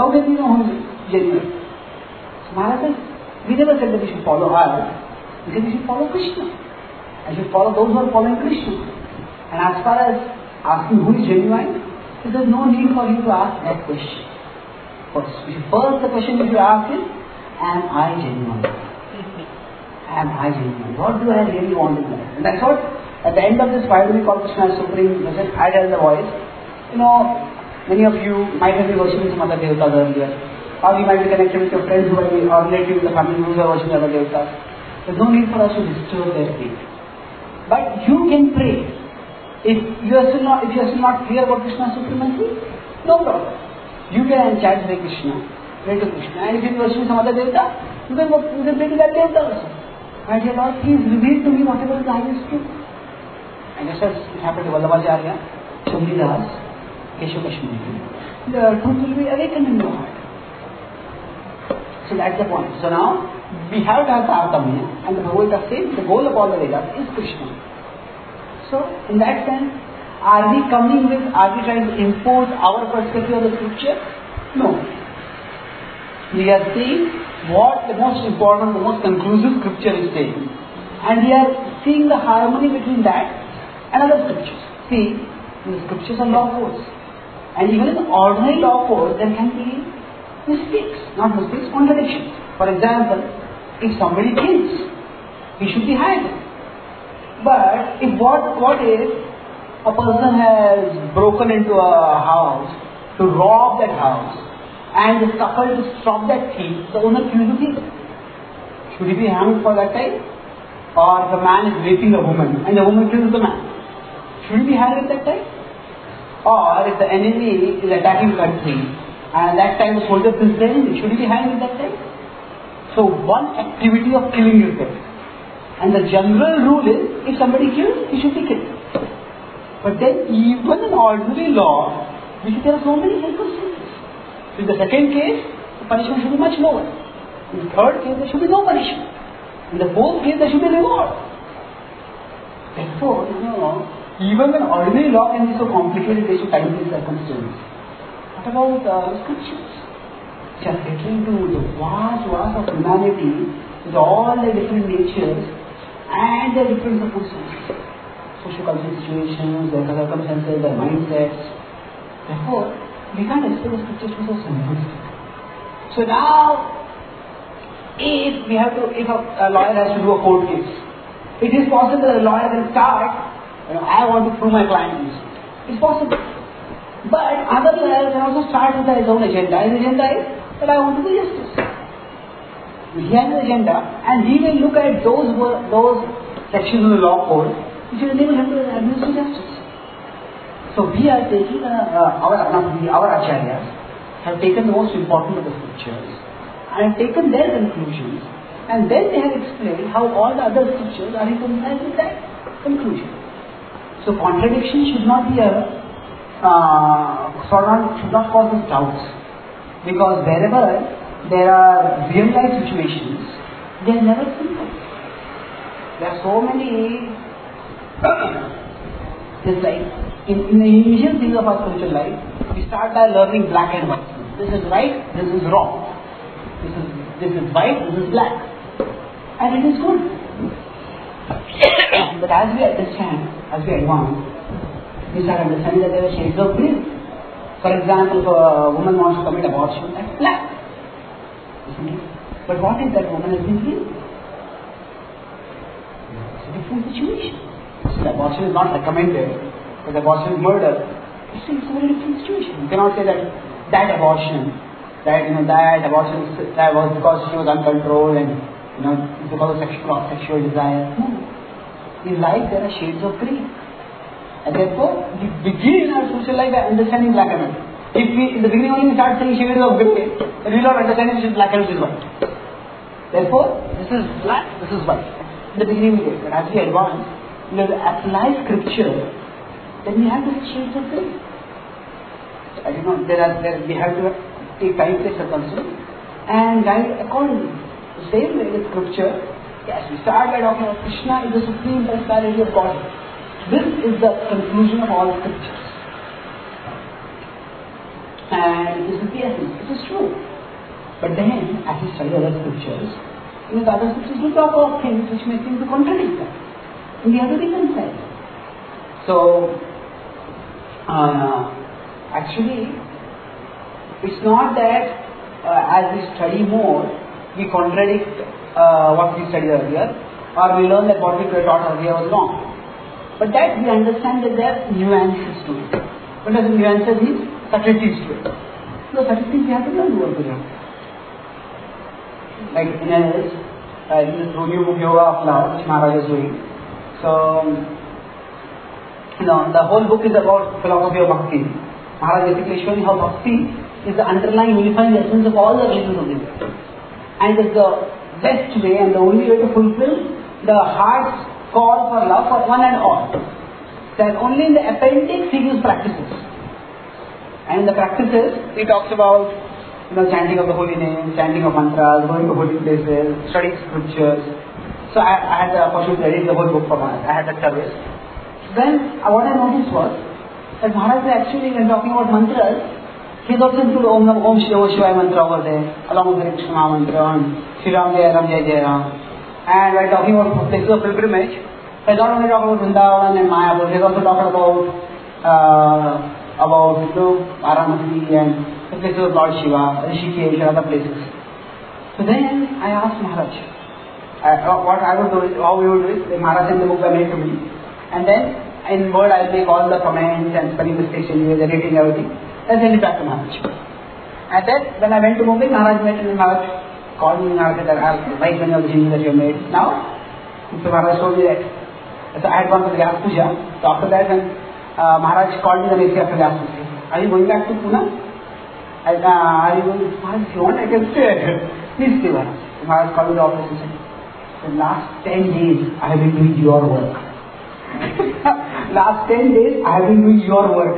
S1: So Maharaj says, we never said that we should follow us. We said we should follow Krishna. I should follow those who are following Krishna. And as far as asking who is genuine, there is no need for you to ask that question. First the question you should ask is, am I genuine? Am I genuine? What do I really want in life? And that's what, at the end of this, why do we call Krishna as Supreme? I tell the voice. Many of you might have been worshipping some other devatas earlier. Or you might be connected with your friends who are related with the family who are worshipping other devatas. There's no need for us to disturb their faith. But you can pray. If you are still not clear about Krishna's supremacy, no problem. You can chant Hare Krishna, pray to Krishna. And if you are worshipping some other devata, you can pray to that devata also. My dear Lord, please reveal to me whatever is the highest truth. And just as it happened to Vallabhacharya, Shamridas, Keshav Kashmiri, the truth will be awakened in your heart. So that's the point. So now, we have to have Tartamya, and the Bhagavad says the goal of all the Vedas is Krishna. So, in that sense, are we trying to impose our perspective of the scripture? No. We are saying what the most important, the most conclusive scripture is saying. And we are seeing the harmony between that and other scriptures. See, the scriptures are law codes. And even in the ordinary law code, there can be mistakes, contradictions. For example, if somebody kills, he should be hanged. But if what if a person has broken into a house to rob that house, and the couple to stop that thief, the owner kills the thief? Should he be hanged for that time? Or the man is raping a woman and the woman kills the man? Should he be hanged at that time? Or if the enemy is attacking country and that time the soldier kills the enemy, should he be hanged at that time? So one activity of killing is there. And the general rule is, if somebody kills, he should be killed. But then even in ordinary law, we see there are so many circumstances. So in the second case, the punishment should be much lower. In the third case, there should be no punishment. In the fourth case, there should be reward. Therefore, even when ordinary law can be so complicated, they should time these circumstances. What about scriptures? Just getting to the vast of humanity with all the different natures and their different circumstances. Socio-cultural situations, their circumstances, their mindsets. Therefore, we can't expect the scriptures to be so simplistic. So now, if a lawyer has to do a court case, it is possible that a lawyer can start, I want to prove my client is. It's possible. But other lawyers can also start with his own agenda. His agenda is that I want to do justice. He has an agenda, and he will look at those sections of the law code which will enable him to administer justice. So we are taking our acharyas have taken the most important of the scriptures and have taken their conclusions, and then they have explained how all the other scriptures are reconciled with that conclusion. So contradiction should not be should not cause us doubts, because wherever there are real life situations, they are never simple. There are so many. Just like in the initial things of our spiritual life, we start by learning black and white. This is right, this is wrong. This is white, this is black. And it is good. But as we understand, as we advance, we start understanding that there are shades of grey. For example, if a woman wants to commit abortion, that's black. Isn't it? But what if that woman has been killed? It's a different situation. So the abortion is not recommended, but the abortion is murder. It's a very different situation. You cannot say that abortion that was because she was uncontrolled and because of sexual desire. No. In life there are shades of grey. And therefore, we begin our social life by understanding black and white. If we, in the beginning only we start saying shades of grey, then we will not understand which is black and which is white. Therefore, this is black, this is white. In the beginning we did, but as we advance, we have to apply scripture, then we have to change the thing. I don't know, we have to take time, place, circumstance and guide accordingly. The same way with scripture, yes, we start by talking about Krishna is the supreme personality of God. This is the conclusion of all scriptures. And this is the essence. It is true. But then, as we study other scriptures, the other scriptures do talk about things which may seem to contradict them. And we have to reconcile. So, actually, it's not that as we study more, we contradict what we studied earlier, or we learn that what we were taught earlier was wrong. But that we understand that there are nuances to it. What does nuances mean? Subtleties to it. So subtleties we have to learn over the years. Like in this new book Yoga of Love, which Maharaj is doing. So, the whole book is about philosophy of bhakti. Maharaj basically showing how bhakti is the underlying unifying essence of all the religions of India. And it's the best way and the only way to fulfill the heart's call for love for one and all. Then only in the appendix he gives practices. And in the practices he talks about chanting of the holy name, chanting of mantras, going to holy places, studying scriptures. So I had the opportunity to read the whole book for Maharaj. I had that service. Then what I noticed was that Maharaj actually, when talking about mantras, he also included Om Shivaya mantra over there, along with the Krishna mantra and Shri Ram Jai Ram Jai Jai Ram. And while talking about places of pilgrimage, he not only talked about Vrindavan and Mayapur, he also talked about Varanasi and the places of Lord Shiva, Rishikesh and other places. So then I asked Maharaj, what I would do is, how we would do it, like Maharaj sent the book by mail to me, and then in Word I'll make all the comments and spelling mistakes and editing everything, and send it back to Maharaj. And then when I went to Mumbai, Maharaj met and Maharaj called me and Maharaj said, I've liked many of the changes that you have made. Now, so Maharaj told me that. So I had gone to the Vyas Puja. So after that, when Maharaj called me the next day after Vyas Puja, are you going back to Pune? Are you going? Maharaj, if you want, I can stay. Please stay, Maharaj. So Maharaj called me to the office and said, the last 10 days I have been doing your work. Last 10 days I have been doing your work.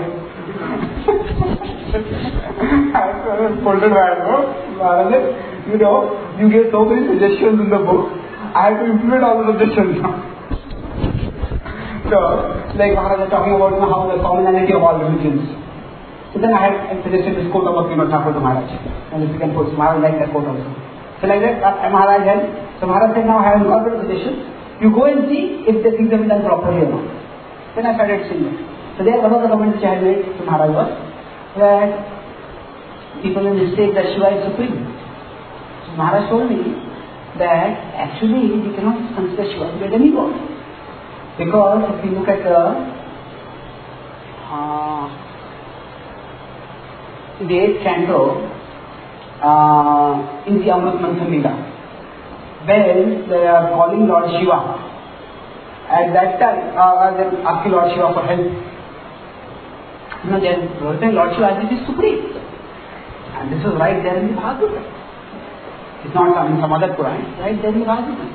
S1: I was folded my hands. Maharaj said, you gave so many suggestions in the book. I have to implement all the suggestions now. So, like Maharaj was talking about how the commonality of all religions. So then I had suggested this quote of Bhaktivinoda Thakur to Maharaj. And if you can put, Maharaj liked that quote also. So like that, Maharaj had. So Maharaj said, now I have incorporated suggestions. You go and see if the things have been done properly or not. Then I started seeing it. So there, one of the comments which I had made to Maharaj was that people will mistake that Shiva is supreme. So Maharaj told me that actually we cannot consider Shiva to be a demigod. Because if you look at the 8th canto in the Amrit Manthan Leela, when they are calling Lord Shiva, at that time, they're asking Lord Shiva for help. They're saying Lord Shiva as it is supreme. And this is right there in the Bhagavatam. It's not in some other Puran, it's right there in the Bhagavatam.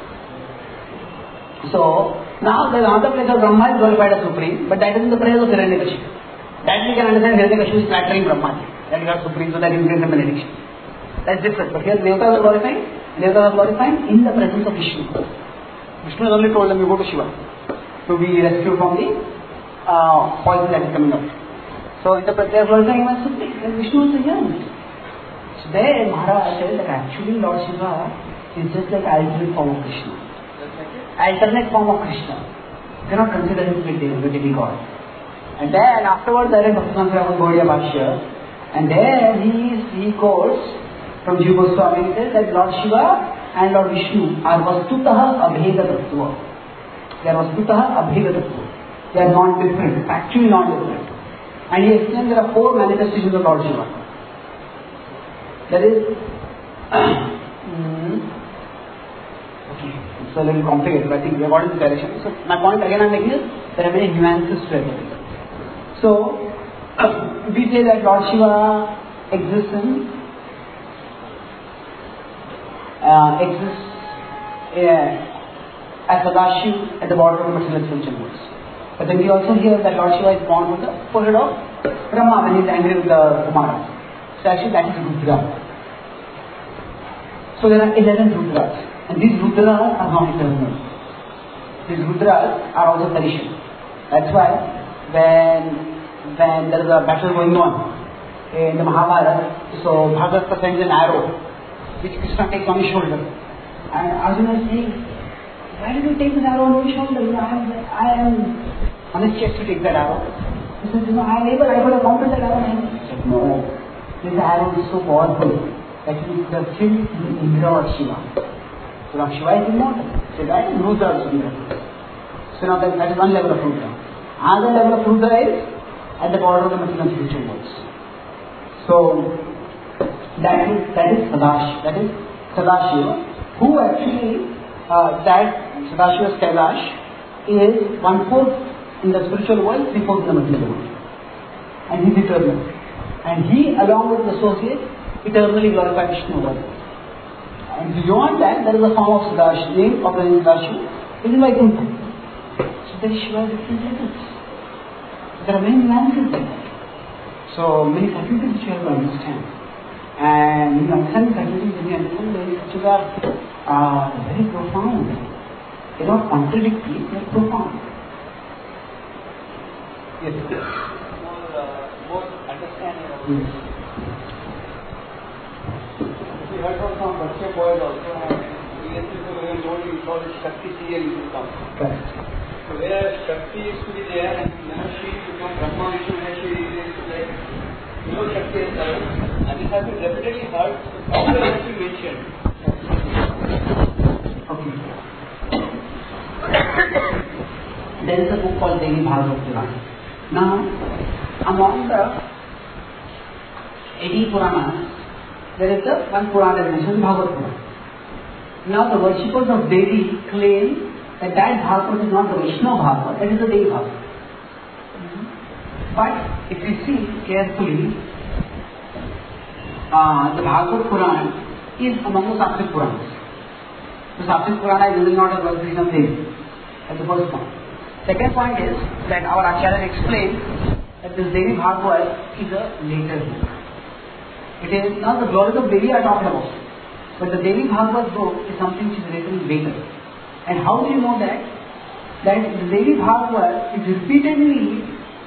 S1: So, now there's another place of Brahma is glorified as supreme, but that is in the presence of Hiranyakashipu. That we can understand Hiranyakashipu is flattering Brahma. That is not supreme, so that he will get the benediction. That's different. But here Devatas are glorifying. Devatas are glorifying in the presence of Vishnu. Vishnu has only told them you go to Shiva to be rescued from the poison that is coming up. So in the they are glorifying him as supreme. And Vishnu is here. So there Maharaj said that actually Lord Shiva is just like alternate form of Krishna. Alternate form of Krishna. You cannot consider him to be a demigod. And then afterwards there is Bhaktivinoda Thakur Gaudiya Bhashya. And there he quotes from Jiva Goswami, he says that Lord Shiva and Lord Vishnu are Vastutaha Abheda Tattva. They are Vastutaha Abheda Tattva. They are non-different, actually non-different. And he explains there are 4 manifestations of Lord Shiva. That is, okay, it's a little complicated, but I think we have got in this direction. So my point again I'm making is, there are many nuances to everything. So, we say that Lord Shiva exists as Sadashiv at the border of the material spiritual worlds. But then we also hear that Lord Shiva is born with the forehead of Brahma when he is angry with the Kumara. So actually that is Rudra. So there are 11 Rudras, and these Rudras are not eternal. These Rudras are also perishable. That's why when there is a battle going on in the Mahabharata, so Bhagavad sends an arrow which Krishna takes on his shoulder, and Arjuna is saying, why did you take this arrow on your shoulder? I am on his chest to take that arrow. He says, I am able to counter that arrow. He said, no, this arrow is so powerful that it could have killed Indra or Shiva. So now Shiva is immortal. So that is Rudra also immortal. So now that is one level of Rudra. Another level of Rudra is at the border of the material and spiritual worlds. So that is Sadashiva, who actually that Sadashiva's Kailash is 1/4 in the spiritual world, 3/4 in the material world. And he is eternal. And he, along with his associates, eternally glorify Vishnu world. And beyond that, there is a form of Sadashiva, name of the Sadashiva, it is like Vaikuntha. So there is Shiva different levels. There are many nuances like that. So many faculties which you have to understand. And when you understand faculties, when you understand the which are very profound. They are not contradictory, they are profound. Yes.
S6: More understanding of this. We heard from some Bhaskya boys also, and we told you call it Shakti CL in this concept.
S1: Correct.
S6: So where Shakti is to be there and Manashri become Brahma, Vishnu, Manashri is like no Shakti is there. And this has been repeatedly heard, also actually mentioned.
S1: Okay. There is a book called Devi Bhagavad Purana. Now, among the 80 Puranas, there is the one Purana that mentions Bhagavad Purana. Now, the worshippers of Devi claim that Bhagavad is not the Vaishnava Bhagavad, that is the Devi Bhagavad. But if you see carefully, the Bhagavad Purana is among the Sattvic Puranas. The Sattvic Purana is really not a version of Devi. That's the first point. Second point is that our Acharya explained that this Devi Bhagavad is a later book. It is not the glories of Devi are talked about, but the Devi Bhagavad book is something which is written later. And how do you know that? That the Devi Bhagavad is repeatedly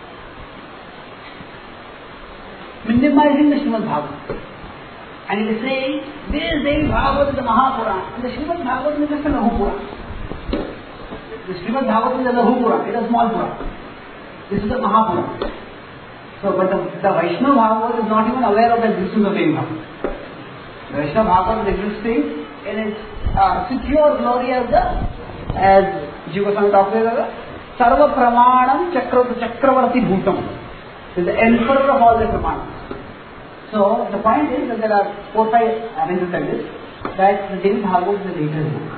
S1: minimizing the Srimad Bhagavad. And it is saying, this Devi Bhagavad is the Mahapurana, and the Srimad Bhagavad is just a Lahu Purana. The Srimad Bhagavad is a Lahu Purana, it is a small Purana. This is the Mahapurana. So, but the Vaishnava Bhagavad is not even aware of the existence of Devi Bhagavad. The Vaishnava Bhagavad is existing in its secure glory as Jiva Goswami talks about, Sarva Pramanam Chakravarti Bhutam. Is the emperor of all the Pramanas. So, the point is that there are 4-5 avenues like this, that the Devi Bhagavad is the later book.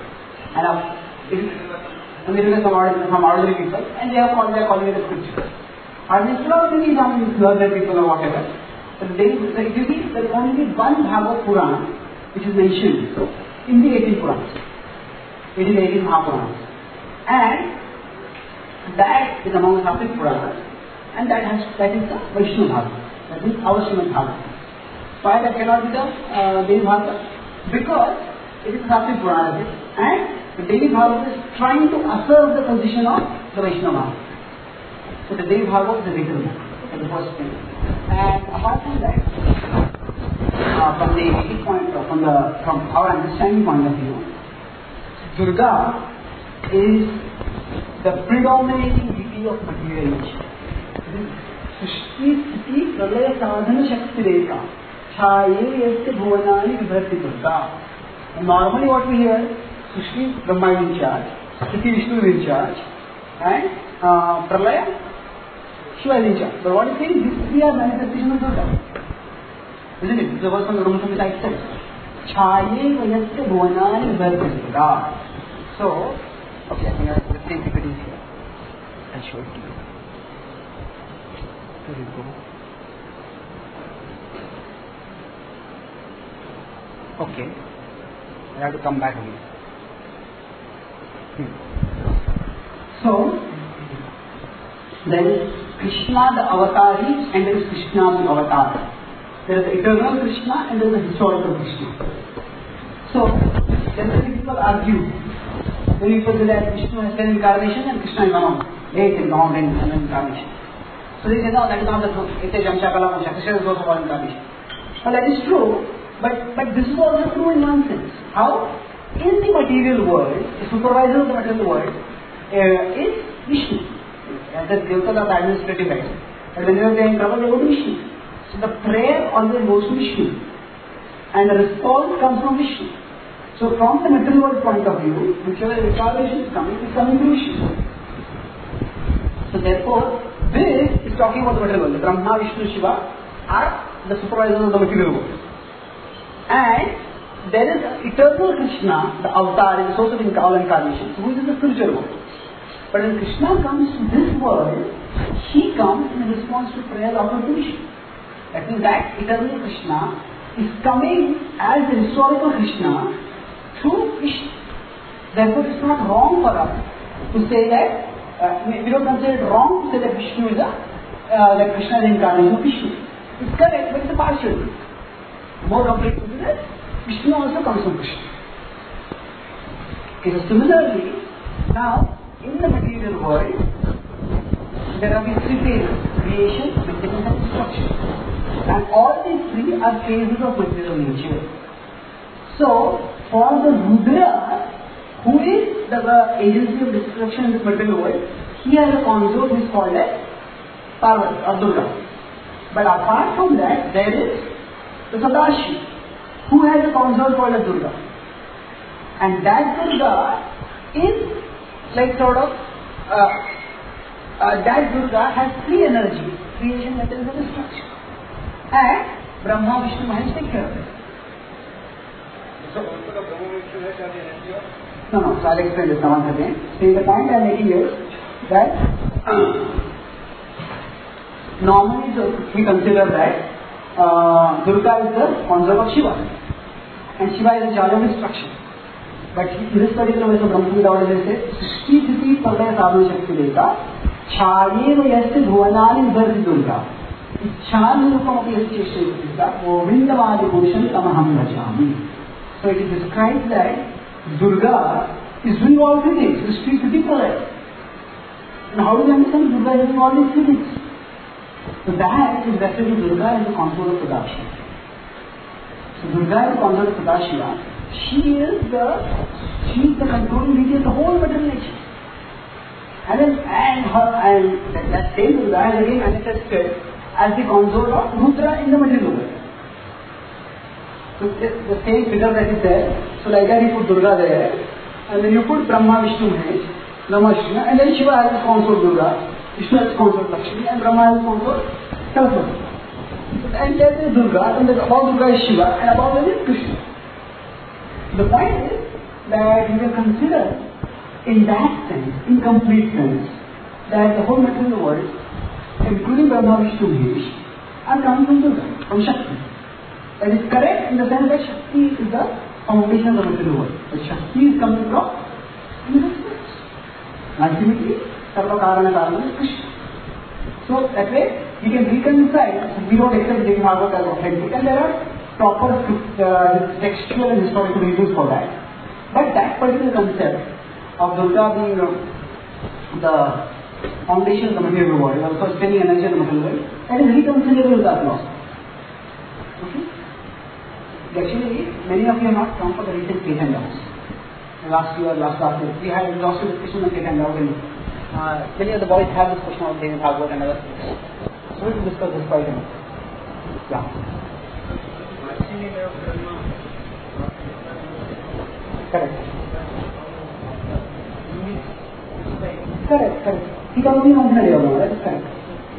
S1: And it is from ordinary people, and they are calling it a scripture. And instead of thinking some learned people or whatever, if you see, there is only one Bhagavad Purana which is mentioned in the 18 Puranas. It is 18 Mahapuranas. And that is among the Sattvic Puranas, and that is the Vaishnava Bhagavad. That is our Srimad Bhagavad. Why that cannot be the Devi Bhagavad? Because it is Sattvic Purana, and the Devi Bhagavad is trying to assert the position of the Vaishnava Bhagavad. So the Devi Bhagavad is the later book. That's the first thing. And apart from that, from the basic point, from our understanding point of view, Durga is the predominating deity of material nature. Srishti Sthiti Pralaya Sadhana Shakti Rekha Chaye Yasya Bhuvanani Vibharti Durga. Normally what we hear, Srishti Brahma is in charge, Sthiti Vishnu is in charge, and Pralaya Shiva is in charge. But what is saying? These three are manifestations of Durga. Isn't it? This is the verse from the Roman Samhita itself. Chaye Yasya Bhuvanani Vibharti Durga. So, okay, I think I have the same PPT here. I'll show it to you. There you go. Okay. I have to come back again. So, there is Krishna the avatari and there is Krishna the avatar. There is the eternal Krishna and there is the historical Krishna. So, generally people argue. When people say that Vishnu has 10 incarnations and Krishna is one of 8 incarnations. So they say, no, that is not the truth. It is Jamsha Kala Musha. Krishna is also one incarnation. Well, that is true, but this is also true in one sense. How? In the material world, the supervisor of the material world is Vishnu. The devatas are the administrative head. And whenever they are in trouble, they go to Vishnu. So the prayer always goes to Vishnu. And the response comes from Vishnu. So from the material world point of view, whichever incarnation is coming to Vishnu. So therefore, this is talking about the material world. Brahma, Vishnu, Shiva are the supervisors of the material world. And there is eternal Krishna, the avatar, is the source of all incarnations, who is in the spiritual world. But when Krishna comes to this world, he comes in response to prayer offered to Vishnu. That means that eternal Krishna is coming as the historical Krishna through Vishnu. Therefore, it's not wrong for us to say that, we don't consider it wrong to say that Vishnu is that Krishna is the incarnation of Vishnu. It's correct, but it's a partial. More complete to that, Vishnu also comes from Krishna. Okay, so similarly, now, in the material world, there are 3 phases: creation, maintenance and destruction. And all these 3 are phases of material nature. So, for the Rudra, who is the agency of destruction in this material world, he has a consort who is called as Parvati or Durga. But apart from that, there is the Sadashiva, who has a consort called as Durga. And that Durga is like sort of, that Durga has 3 energies: creation, maintenance and destruction. And Brahma, Vishnu, Mahesh take care of it.
S3: So also the Brahma Vishnu has the energy of?
S1: No, so I'll explain this now once again. So the point I'm making is that normally we consider that Durga is the consort of Shiva. And Shiva is in charge of destruction. But in this particular way, so Brahma Gita says, Srishti Sthiti Pralaya Sadhana Shakti Deka Chayeva Yasti Bhuvanani Dharti Durga Ichchani Rupam Api Yasti Cheshta Deka Govindavadi Purusham Tamaham Rajami. So it is described that Durga is doing all 3 things. Srishti Sthiti Pralaya. And how do we understand Durga is doing all these 3 things? So that is referred to Durga as the consort of Sadashiva. So Durga is the consort of Sadashiva. She is the controlling deity of the whole material nature. And that same Durga is again manifested as the consort of Rudra in the material world. So the same figure that is there. So like that you put Durga there, and then you put Brahma, Vishnu, Mahesh, Brahma, Vishnu, and then Shiva has the consort Durga, Vishnu has the consort Lakshmi, and Brahma has the consort Saraswati. And there is Durga, and above Durga is Shiva, and above that is Krishna. The point is that you can consider in that sense, in complete sense, that the whole material world, including Brahma, Vishnu, Mahesh, are coming from Durga, from Shakti. That is correct in the sense that Shakti is the foundation of the material world. But Shakti is coming from universe. Ultimately, Sarva Karana Karana is Krishna. So that way, we can reconcile. We don't accept Devi Bhagavad as authentic, and there are proper textual and historical reasons for that. But that particular concept of Durga being the foundation of the material world, also spending energy in the material world, that is reconcilable with our philosophy. Okay? Actually, many of you have not come for the recent Cake and Dogs. Last year, we had exhaustive discussion on Cake and Dogs, and many of the boys have this question of Devi Bhagavad and other things. So we will discuss this quite a bit. Yeah. Correct. He can only consider yoga, that is correct.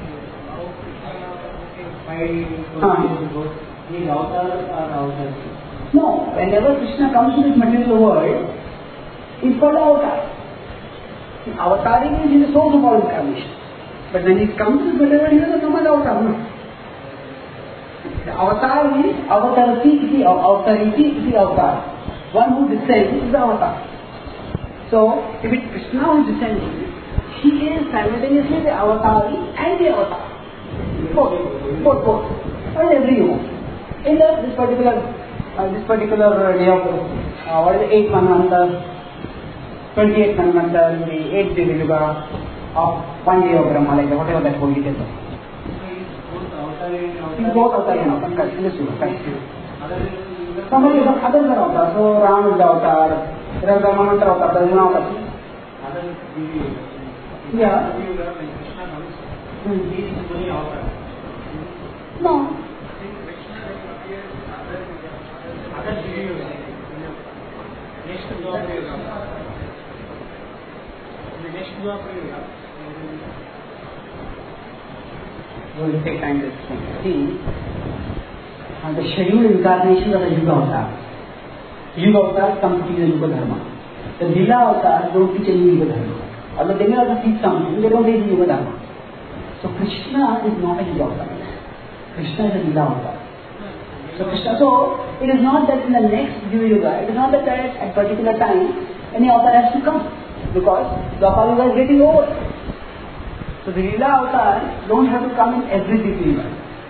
S1: No, whenever Krishna comes to this material world, he's called avatar. Avataring is the source of all incarnation. But when he comes to this material world, he doesn't come as avatar. No. The avatar is avatariti iti avatar. One who descends is the avatar. So, if it Krishna who is descending, he is simultaneously the avatari and the avatar. Both. And every human. In this particular day of what is the 8th Manvanta, 28th Manvanta, the 8th Yuga of 1 day of Brahma, like whatever that holy is. He's both avatar and avatar. Correct. In this Yuga. Correct. Somebody is others are avatar. So Ram is the avatar. There are Brahmananta avatar. There is no avatar. Yeah. No. We will take time to explain. See, the scheduled incarnations of the Yuga Avatar. Yuga Avatars come to teach the Yuga Dharma. The Lila Avatars don't teach any Yuga Dharma. Although they may also teach something, they don't teach Yuga Dharma. So Krishna is not a Yuga Avatar. Krishna is a Lila Avatar. So it is not that in the next Yuga, it is not that at particular time any avatar has to come, because the Dwapara Yuga is getting over. So the Lila avatars don't have to come in every Yuga.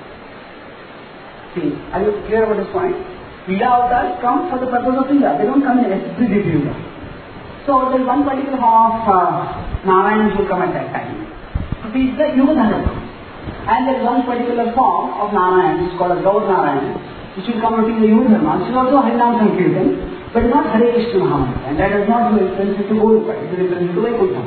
S1: See, are you clear about this point? Lila avatars come for the purpose of Lila, they don't come in every Yuga. So there is one particular form of Narayana which will come at that time. So he is the Yuga Dharma. And there is one particular form of Narayana which is called as Gaur Narayana, which will come out in the Yuga Dharma. This is also Harinam Sankirtan, but not Hare Krishna Mahamantra. And that does not do reference to Gaurika, it is reference to Vaikuntha.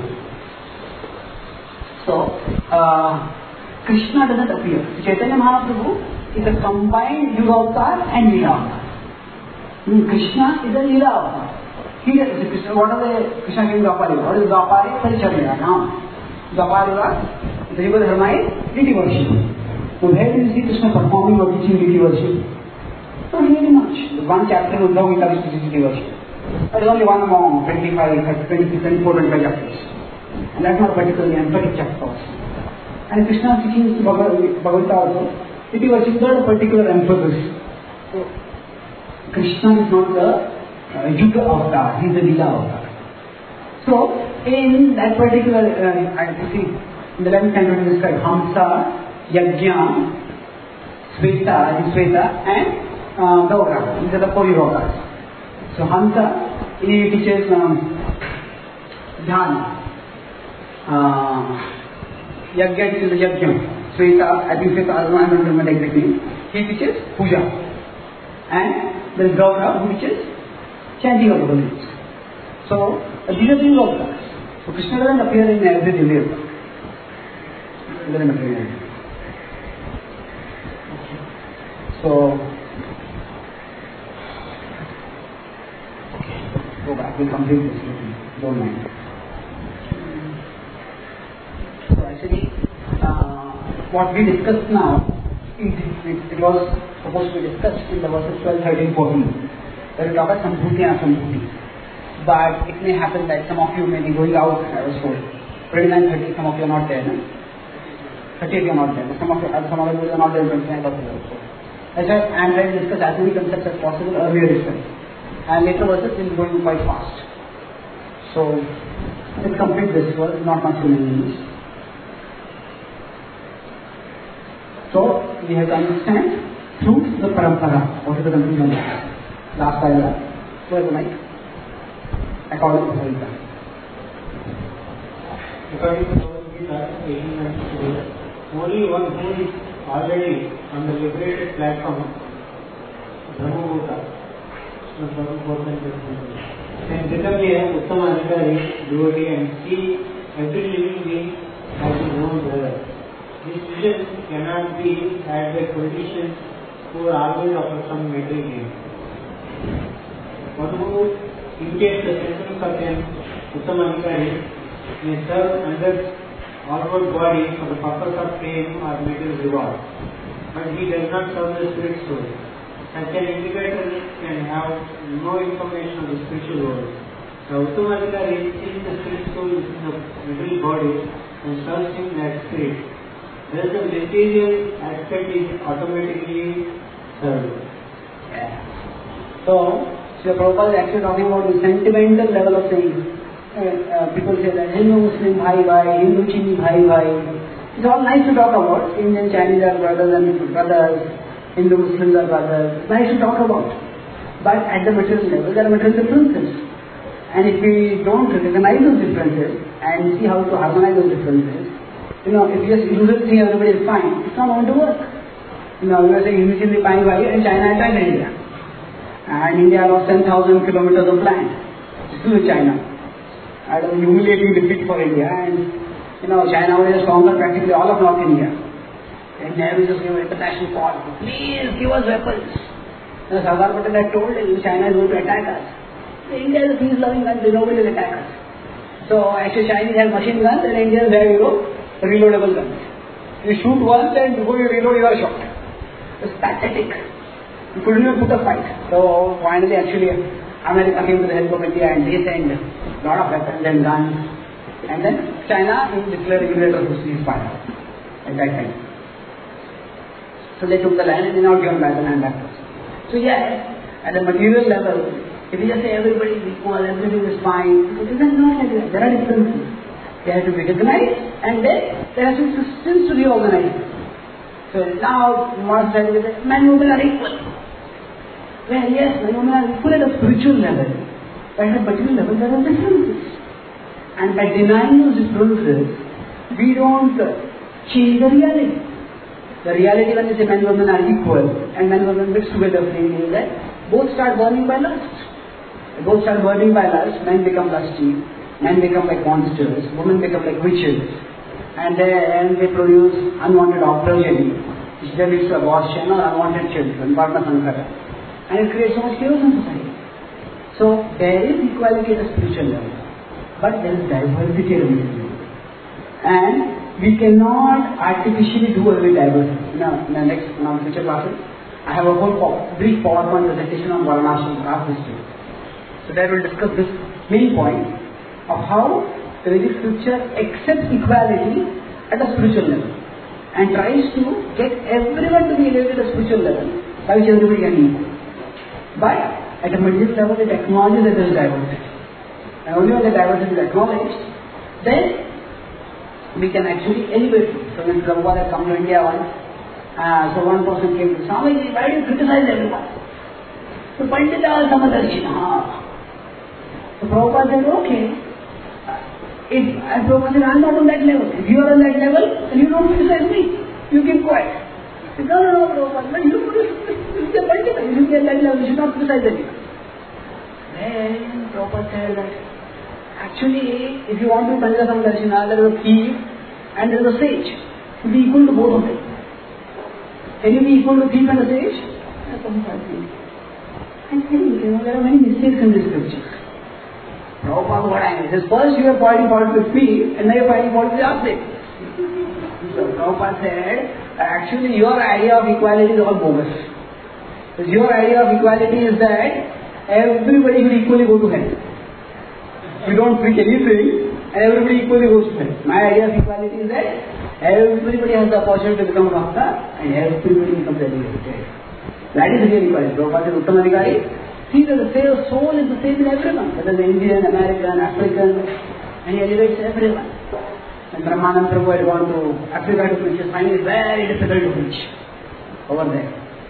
S1: So, Krishna doesn't appear. Chaitanya Mahaprabhu is a combined Yuga Avatar and Lila Avatar. Krishna is a Lila Avatar. What are the Krishna came to Dwapara Yuga? What is Dwapara? Paricharya. Now, Dwapara Yuga, the Yuga Dharma is deity worship. So where do you see Krishna performing or teaching deity worship? Not really much. One chapter in Uddhav Gita is teaching deity worship. There is only one among 25, 26, 24, 25 chapters. And that's not particularly emphatic chapter also. And Krishna is teaching Bhagavad Gita also. Deity worship is not a particular emphasis. So Krishna is not the Yuga Avatar, he is the Lila Avatar. So in that particular, I see, in the 11th canto it is described Hamsa, Yajna, Sveta, and Gaura. These are the 4 yogas. So Hamsa, he teaches Dhyana. Yajna is the Yajna. Sveta, I think Sveta, I don't remember the exact name. He teaches Puja. And there is Gaura who teaches chanting of the holy names. So these are 3 yogas. So Krishna doesn't appear in every Divya. He doesn't appear in every. So, go back, we'll complete this, don't mind. So actually, what we discussed now, it was supposed to be discussed in the verses 12, 13, 14. There we talk about Sambhuti and Asambhuti. But it may happen that some of you may be going out, I was told. 29, 30, some of you are not there, no? 30 you are not there. Some of you are not there in 29 also. That's why I am trying to discuss as many concepts as possible earlier itself. And later verses will be going quite fast. So, let's complete this verse, not much in English. So, we have to understand through the parampara. What is the conclusion of that? Last paragraph. Where's the mic? According to Gita.
S6: According to Gita, 1893, only one who is already on the liberated platform, Brahmabhuta, and become a Uttama Adhikari, devotee, and see every living being as his own brother. This vision cannot be had by politicians who always offer some material gain. One who imitates the sentiments of an Uttama Adhikari may serve under outward body for the purpose of fame or material reward, but he does not serve the spirit soul. Such an individual can have no information of the spiritual world. The Uttama Adhikari sees the spirit soul within the material body and serves him that spirit. Thus the material aspect is automatically served.
S1: So, Srila Prabhupada is actually talking about the sentimental level of things. people say that Hindu-Muslim bhai, Hindu-Chini bhai. It's all nice to talk about. Indian Chinese are brothers and brothers, Hindu-Muslims are brothers. It's nice to talk about. But at the material level, there are material differences. And if we don't recognize those differences and see how to harmonize those differences, if you just usually think everybody is fine, it's not going to work. We are saying Hindu-Chini bhai and China attacked India. And India lost 10,000 kilometers of land to China. It was a humiliating defeat for India. And China was stronger practically all of North India. And Nehru just gave an international call, please give us weapons. Sardar Patel had told China is going to attack us. India is a peace-loving country, nobody will attack us. So actually Chinese have machine guns and Indians have reloadable guns. You shoot once and before you reload you are shot. It's pathetic. You couldn't even put a fight. So finally actually America came to the help of India and they sent a lot of weapons and guns. And then China declared unilateral ceasefire at that time. So they took the land and they now given back the land back to us. So yes, at the material level, if you just say everybody is equal, everything is fine, it is not like that. There are differences. They have to be recognized and then there has to be systems to reorganize. So now Marx said that men and women are equal. Well yes, men and women are equal at a spiritual level. But at a material level there are differences. And by denying those differences, we don't change the reality. The reality when we say men and women are equal and men and women mix together freely is that both start burning by lust. Both start burning by lust, men become lusty, men become like monsters, women become like witches. And then they produce unwanted progeny, which then leads to abortion or unwanted children, Varna Sankara. And it creates so much chaos in society. So there is equality at a spiritual level. But there is diversity at a material level. And we cannot artificially do away with diversity. Now, in the future classes, I have a whole brief PowerPoint presentation on Varnashram caste system. So there we'll discuss this main point of how the Vedic scripture accepts equality at a spiritual level and tries to get everyone to be elevated at a spiritual level by which everybody can be equal. But at a material level, it acknowledges that there is diversity. And only when the diversity is acknowledged, then we can actually elevate it. So when Prabhupada had come to India once, so one person came to Swamiji, why do you criticize everyone? So Pandita Samadarshina. So Prabhupada said, okay. And Prabhupada said, I'm not on that level. If you are on that level, then you don't criticize me. You keep quiet. He said, no, Prabhupada, you should be a Pandita. You should be at that level. You should not criticize anyone. Then Prabhupada said that actually, if you want to be Pandita Samadarshina, there is a thief and there is a sage. You be equal to both of them. Can you be equal to thief and a sage? I think there are many mistakes in this scripture. Prabhupada, what I mean is, first you are pointing fault with me, and now you are pointing fault with the opposite. So Prabhupada said, actually your idea of equality is all bogus. Because your idea of equality is that everybody will equally go to hell. You don't preach anything, and everybody equally goes to hell. My idea of equality is that everybody has the opportunity to become a Bhakta, and everybody becomes elevated. That is real equality. Prabhupada said, Uttam Adhikari, see that the soul is the same in everyone, whether the Indian, American, African, and he elevates everyone. And Brahmanand Prabhu had gone to Africa to preach, finding it very difficult to preach over there.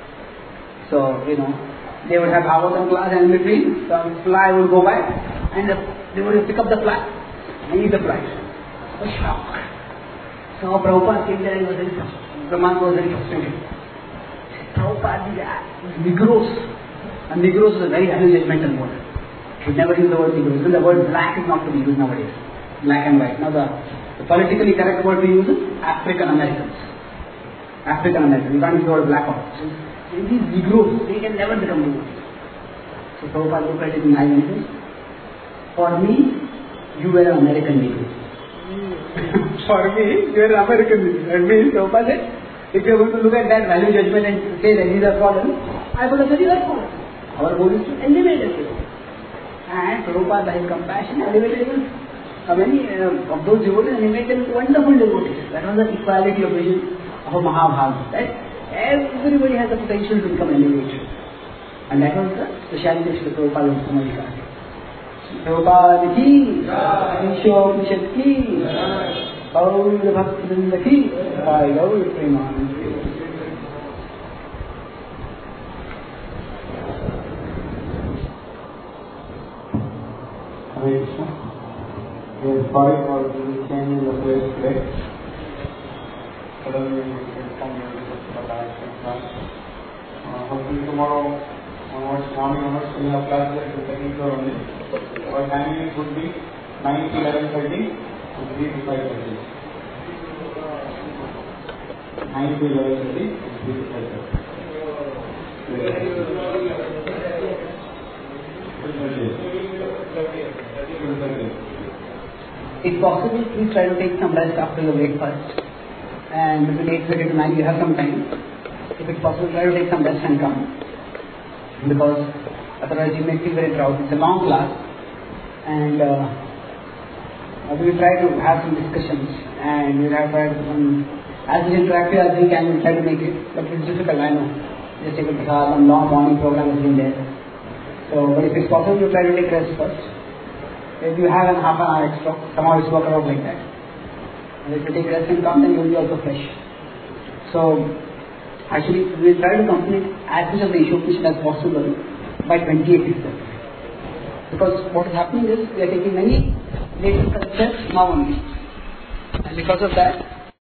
S1: So, they would have Bhagavatam class, and in between, some fly would go by, and they would pick up the fly and eat the fly. So shock. So Prabhupada came there and was very frustrated. Brahmanand was very frustrated. Prabhupada is Negroes. And Negroes is a very highly judgmental word. We never use the word Negroes. Even the word black is not to be used nowadays. Black and white. Now the politically correct word we use is African Americans. African Americans. We can't use the word black or white. So these Negroes, they can never become Negroes. So Prabhupada looked at it in high and for me, you were an American Negro. For me, you were an American Negro. That means Prabhupada said, if you are going to look at that value judgment and say that these are fallen, I would have said you are fallen. Our goal is to elevate everyone. And Prabhupada, by his compassion, elevated even many of those devotees and he made them wonderful devotees. That was the equality of vision of a Mahabharata. That everybody has the potential to become elevated. And that was the speciality of Srila Prabhupada Uttam Adhikari. So Prabhupada ki, Ishopnishad ki, Gaur Bhaktivinoda ki, Jai Gaur Premanand.
S2: Hare Krishna. We are sorry for the change in the place today. Suddenly we informed you about the accident class. Hopefully tomorrow onwards, morning onwards, we have class at the second floor only. Our timing would be 9 to 11:30 and 3 to 5:30. 9 to 11:30 and 3 to 5:30.
S1: If possible, please try to take some rest after the breakfast. And between 8:30 to 9, you have some time. If it's possible, try to take some rest and come. Because otherwise you may feel very crowded. It's a long class. And we will try to have some discussions. And we will have as interactive as we can, we will try to make it. But it's difficult, I know. Just take a prasad, some long morning program has been there. So, but if it's possible, you try to take rest first. If you have half an hour extra, somehow it's work out like that. And if you take rest and come, then you will be also fresh. So, actually, we will try to complete as much of the Ishopnishad as possible by 28th itself. Because what is happening is, we are taking many latest concepts now only. And because of that,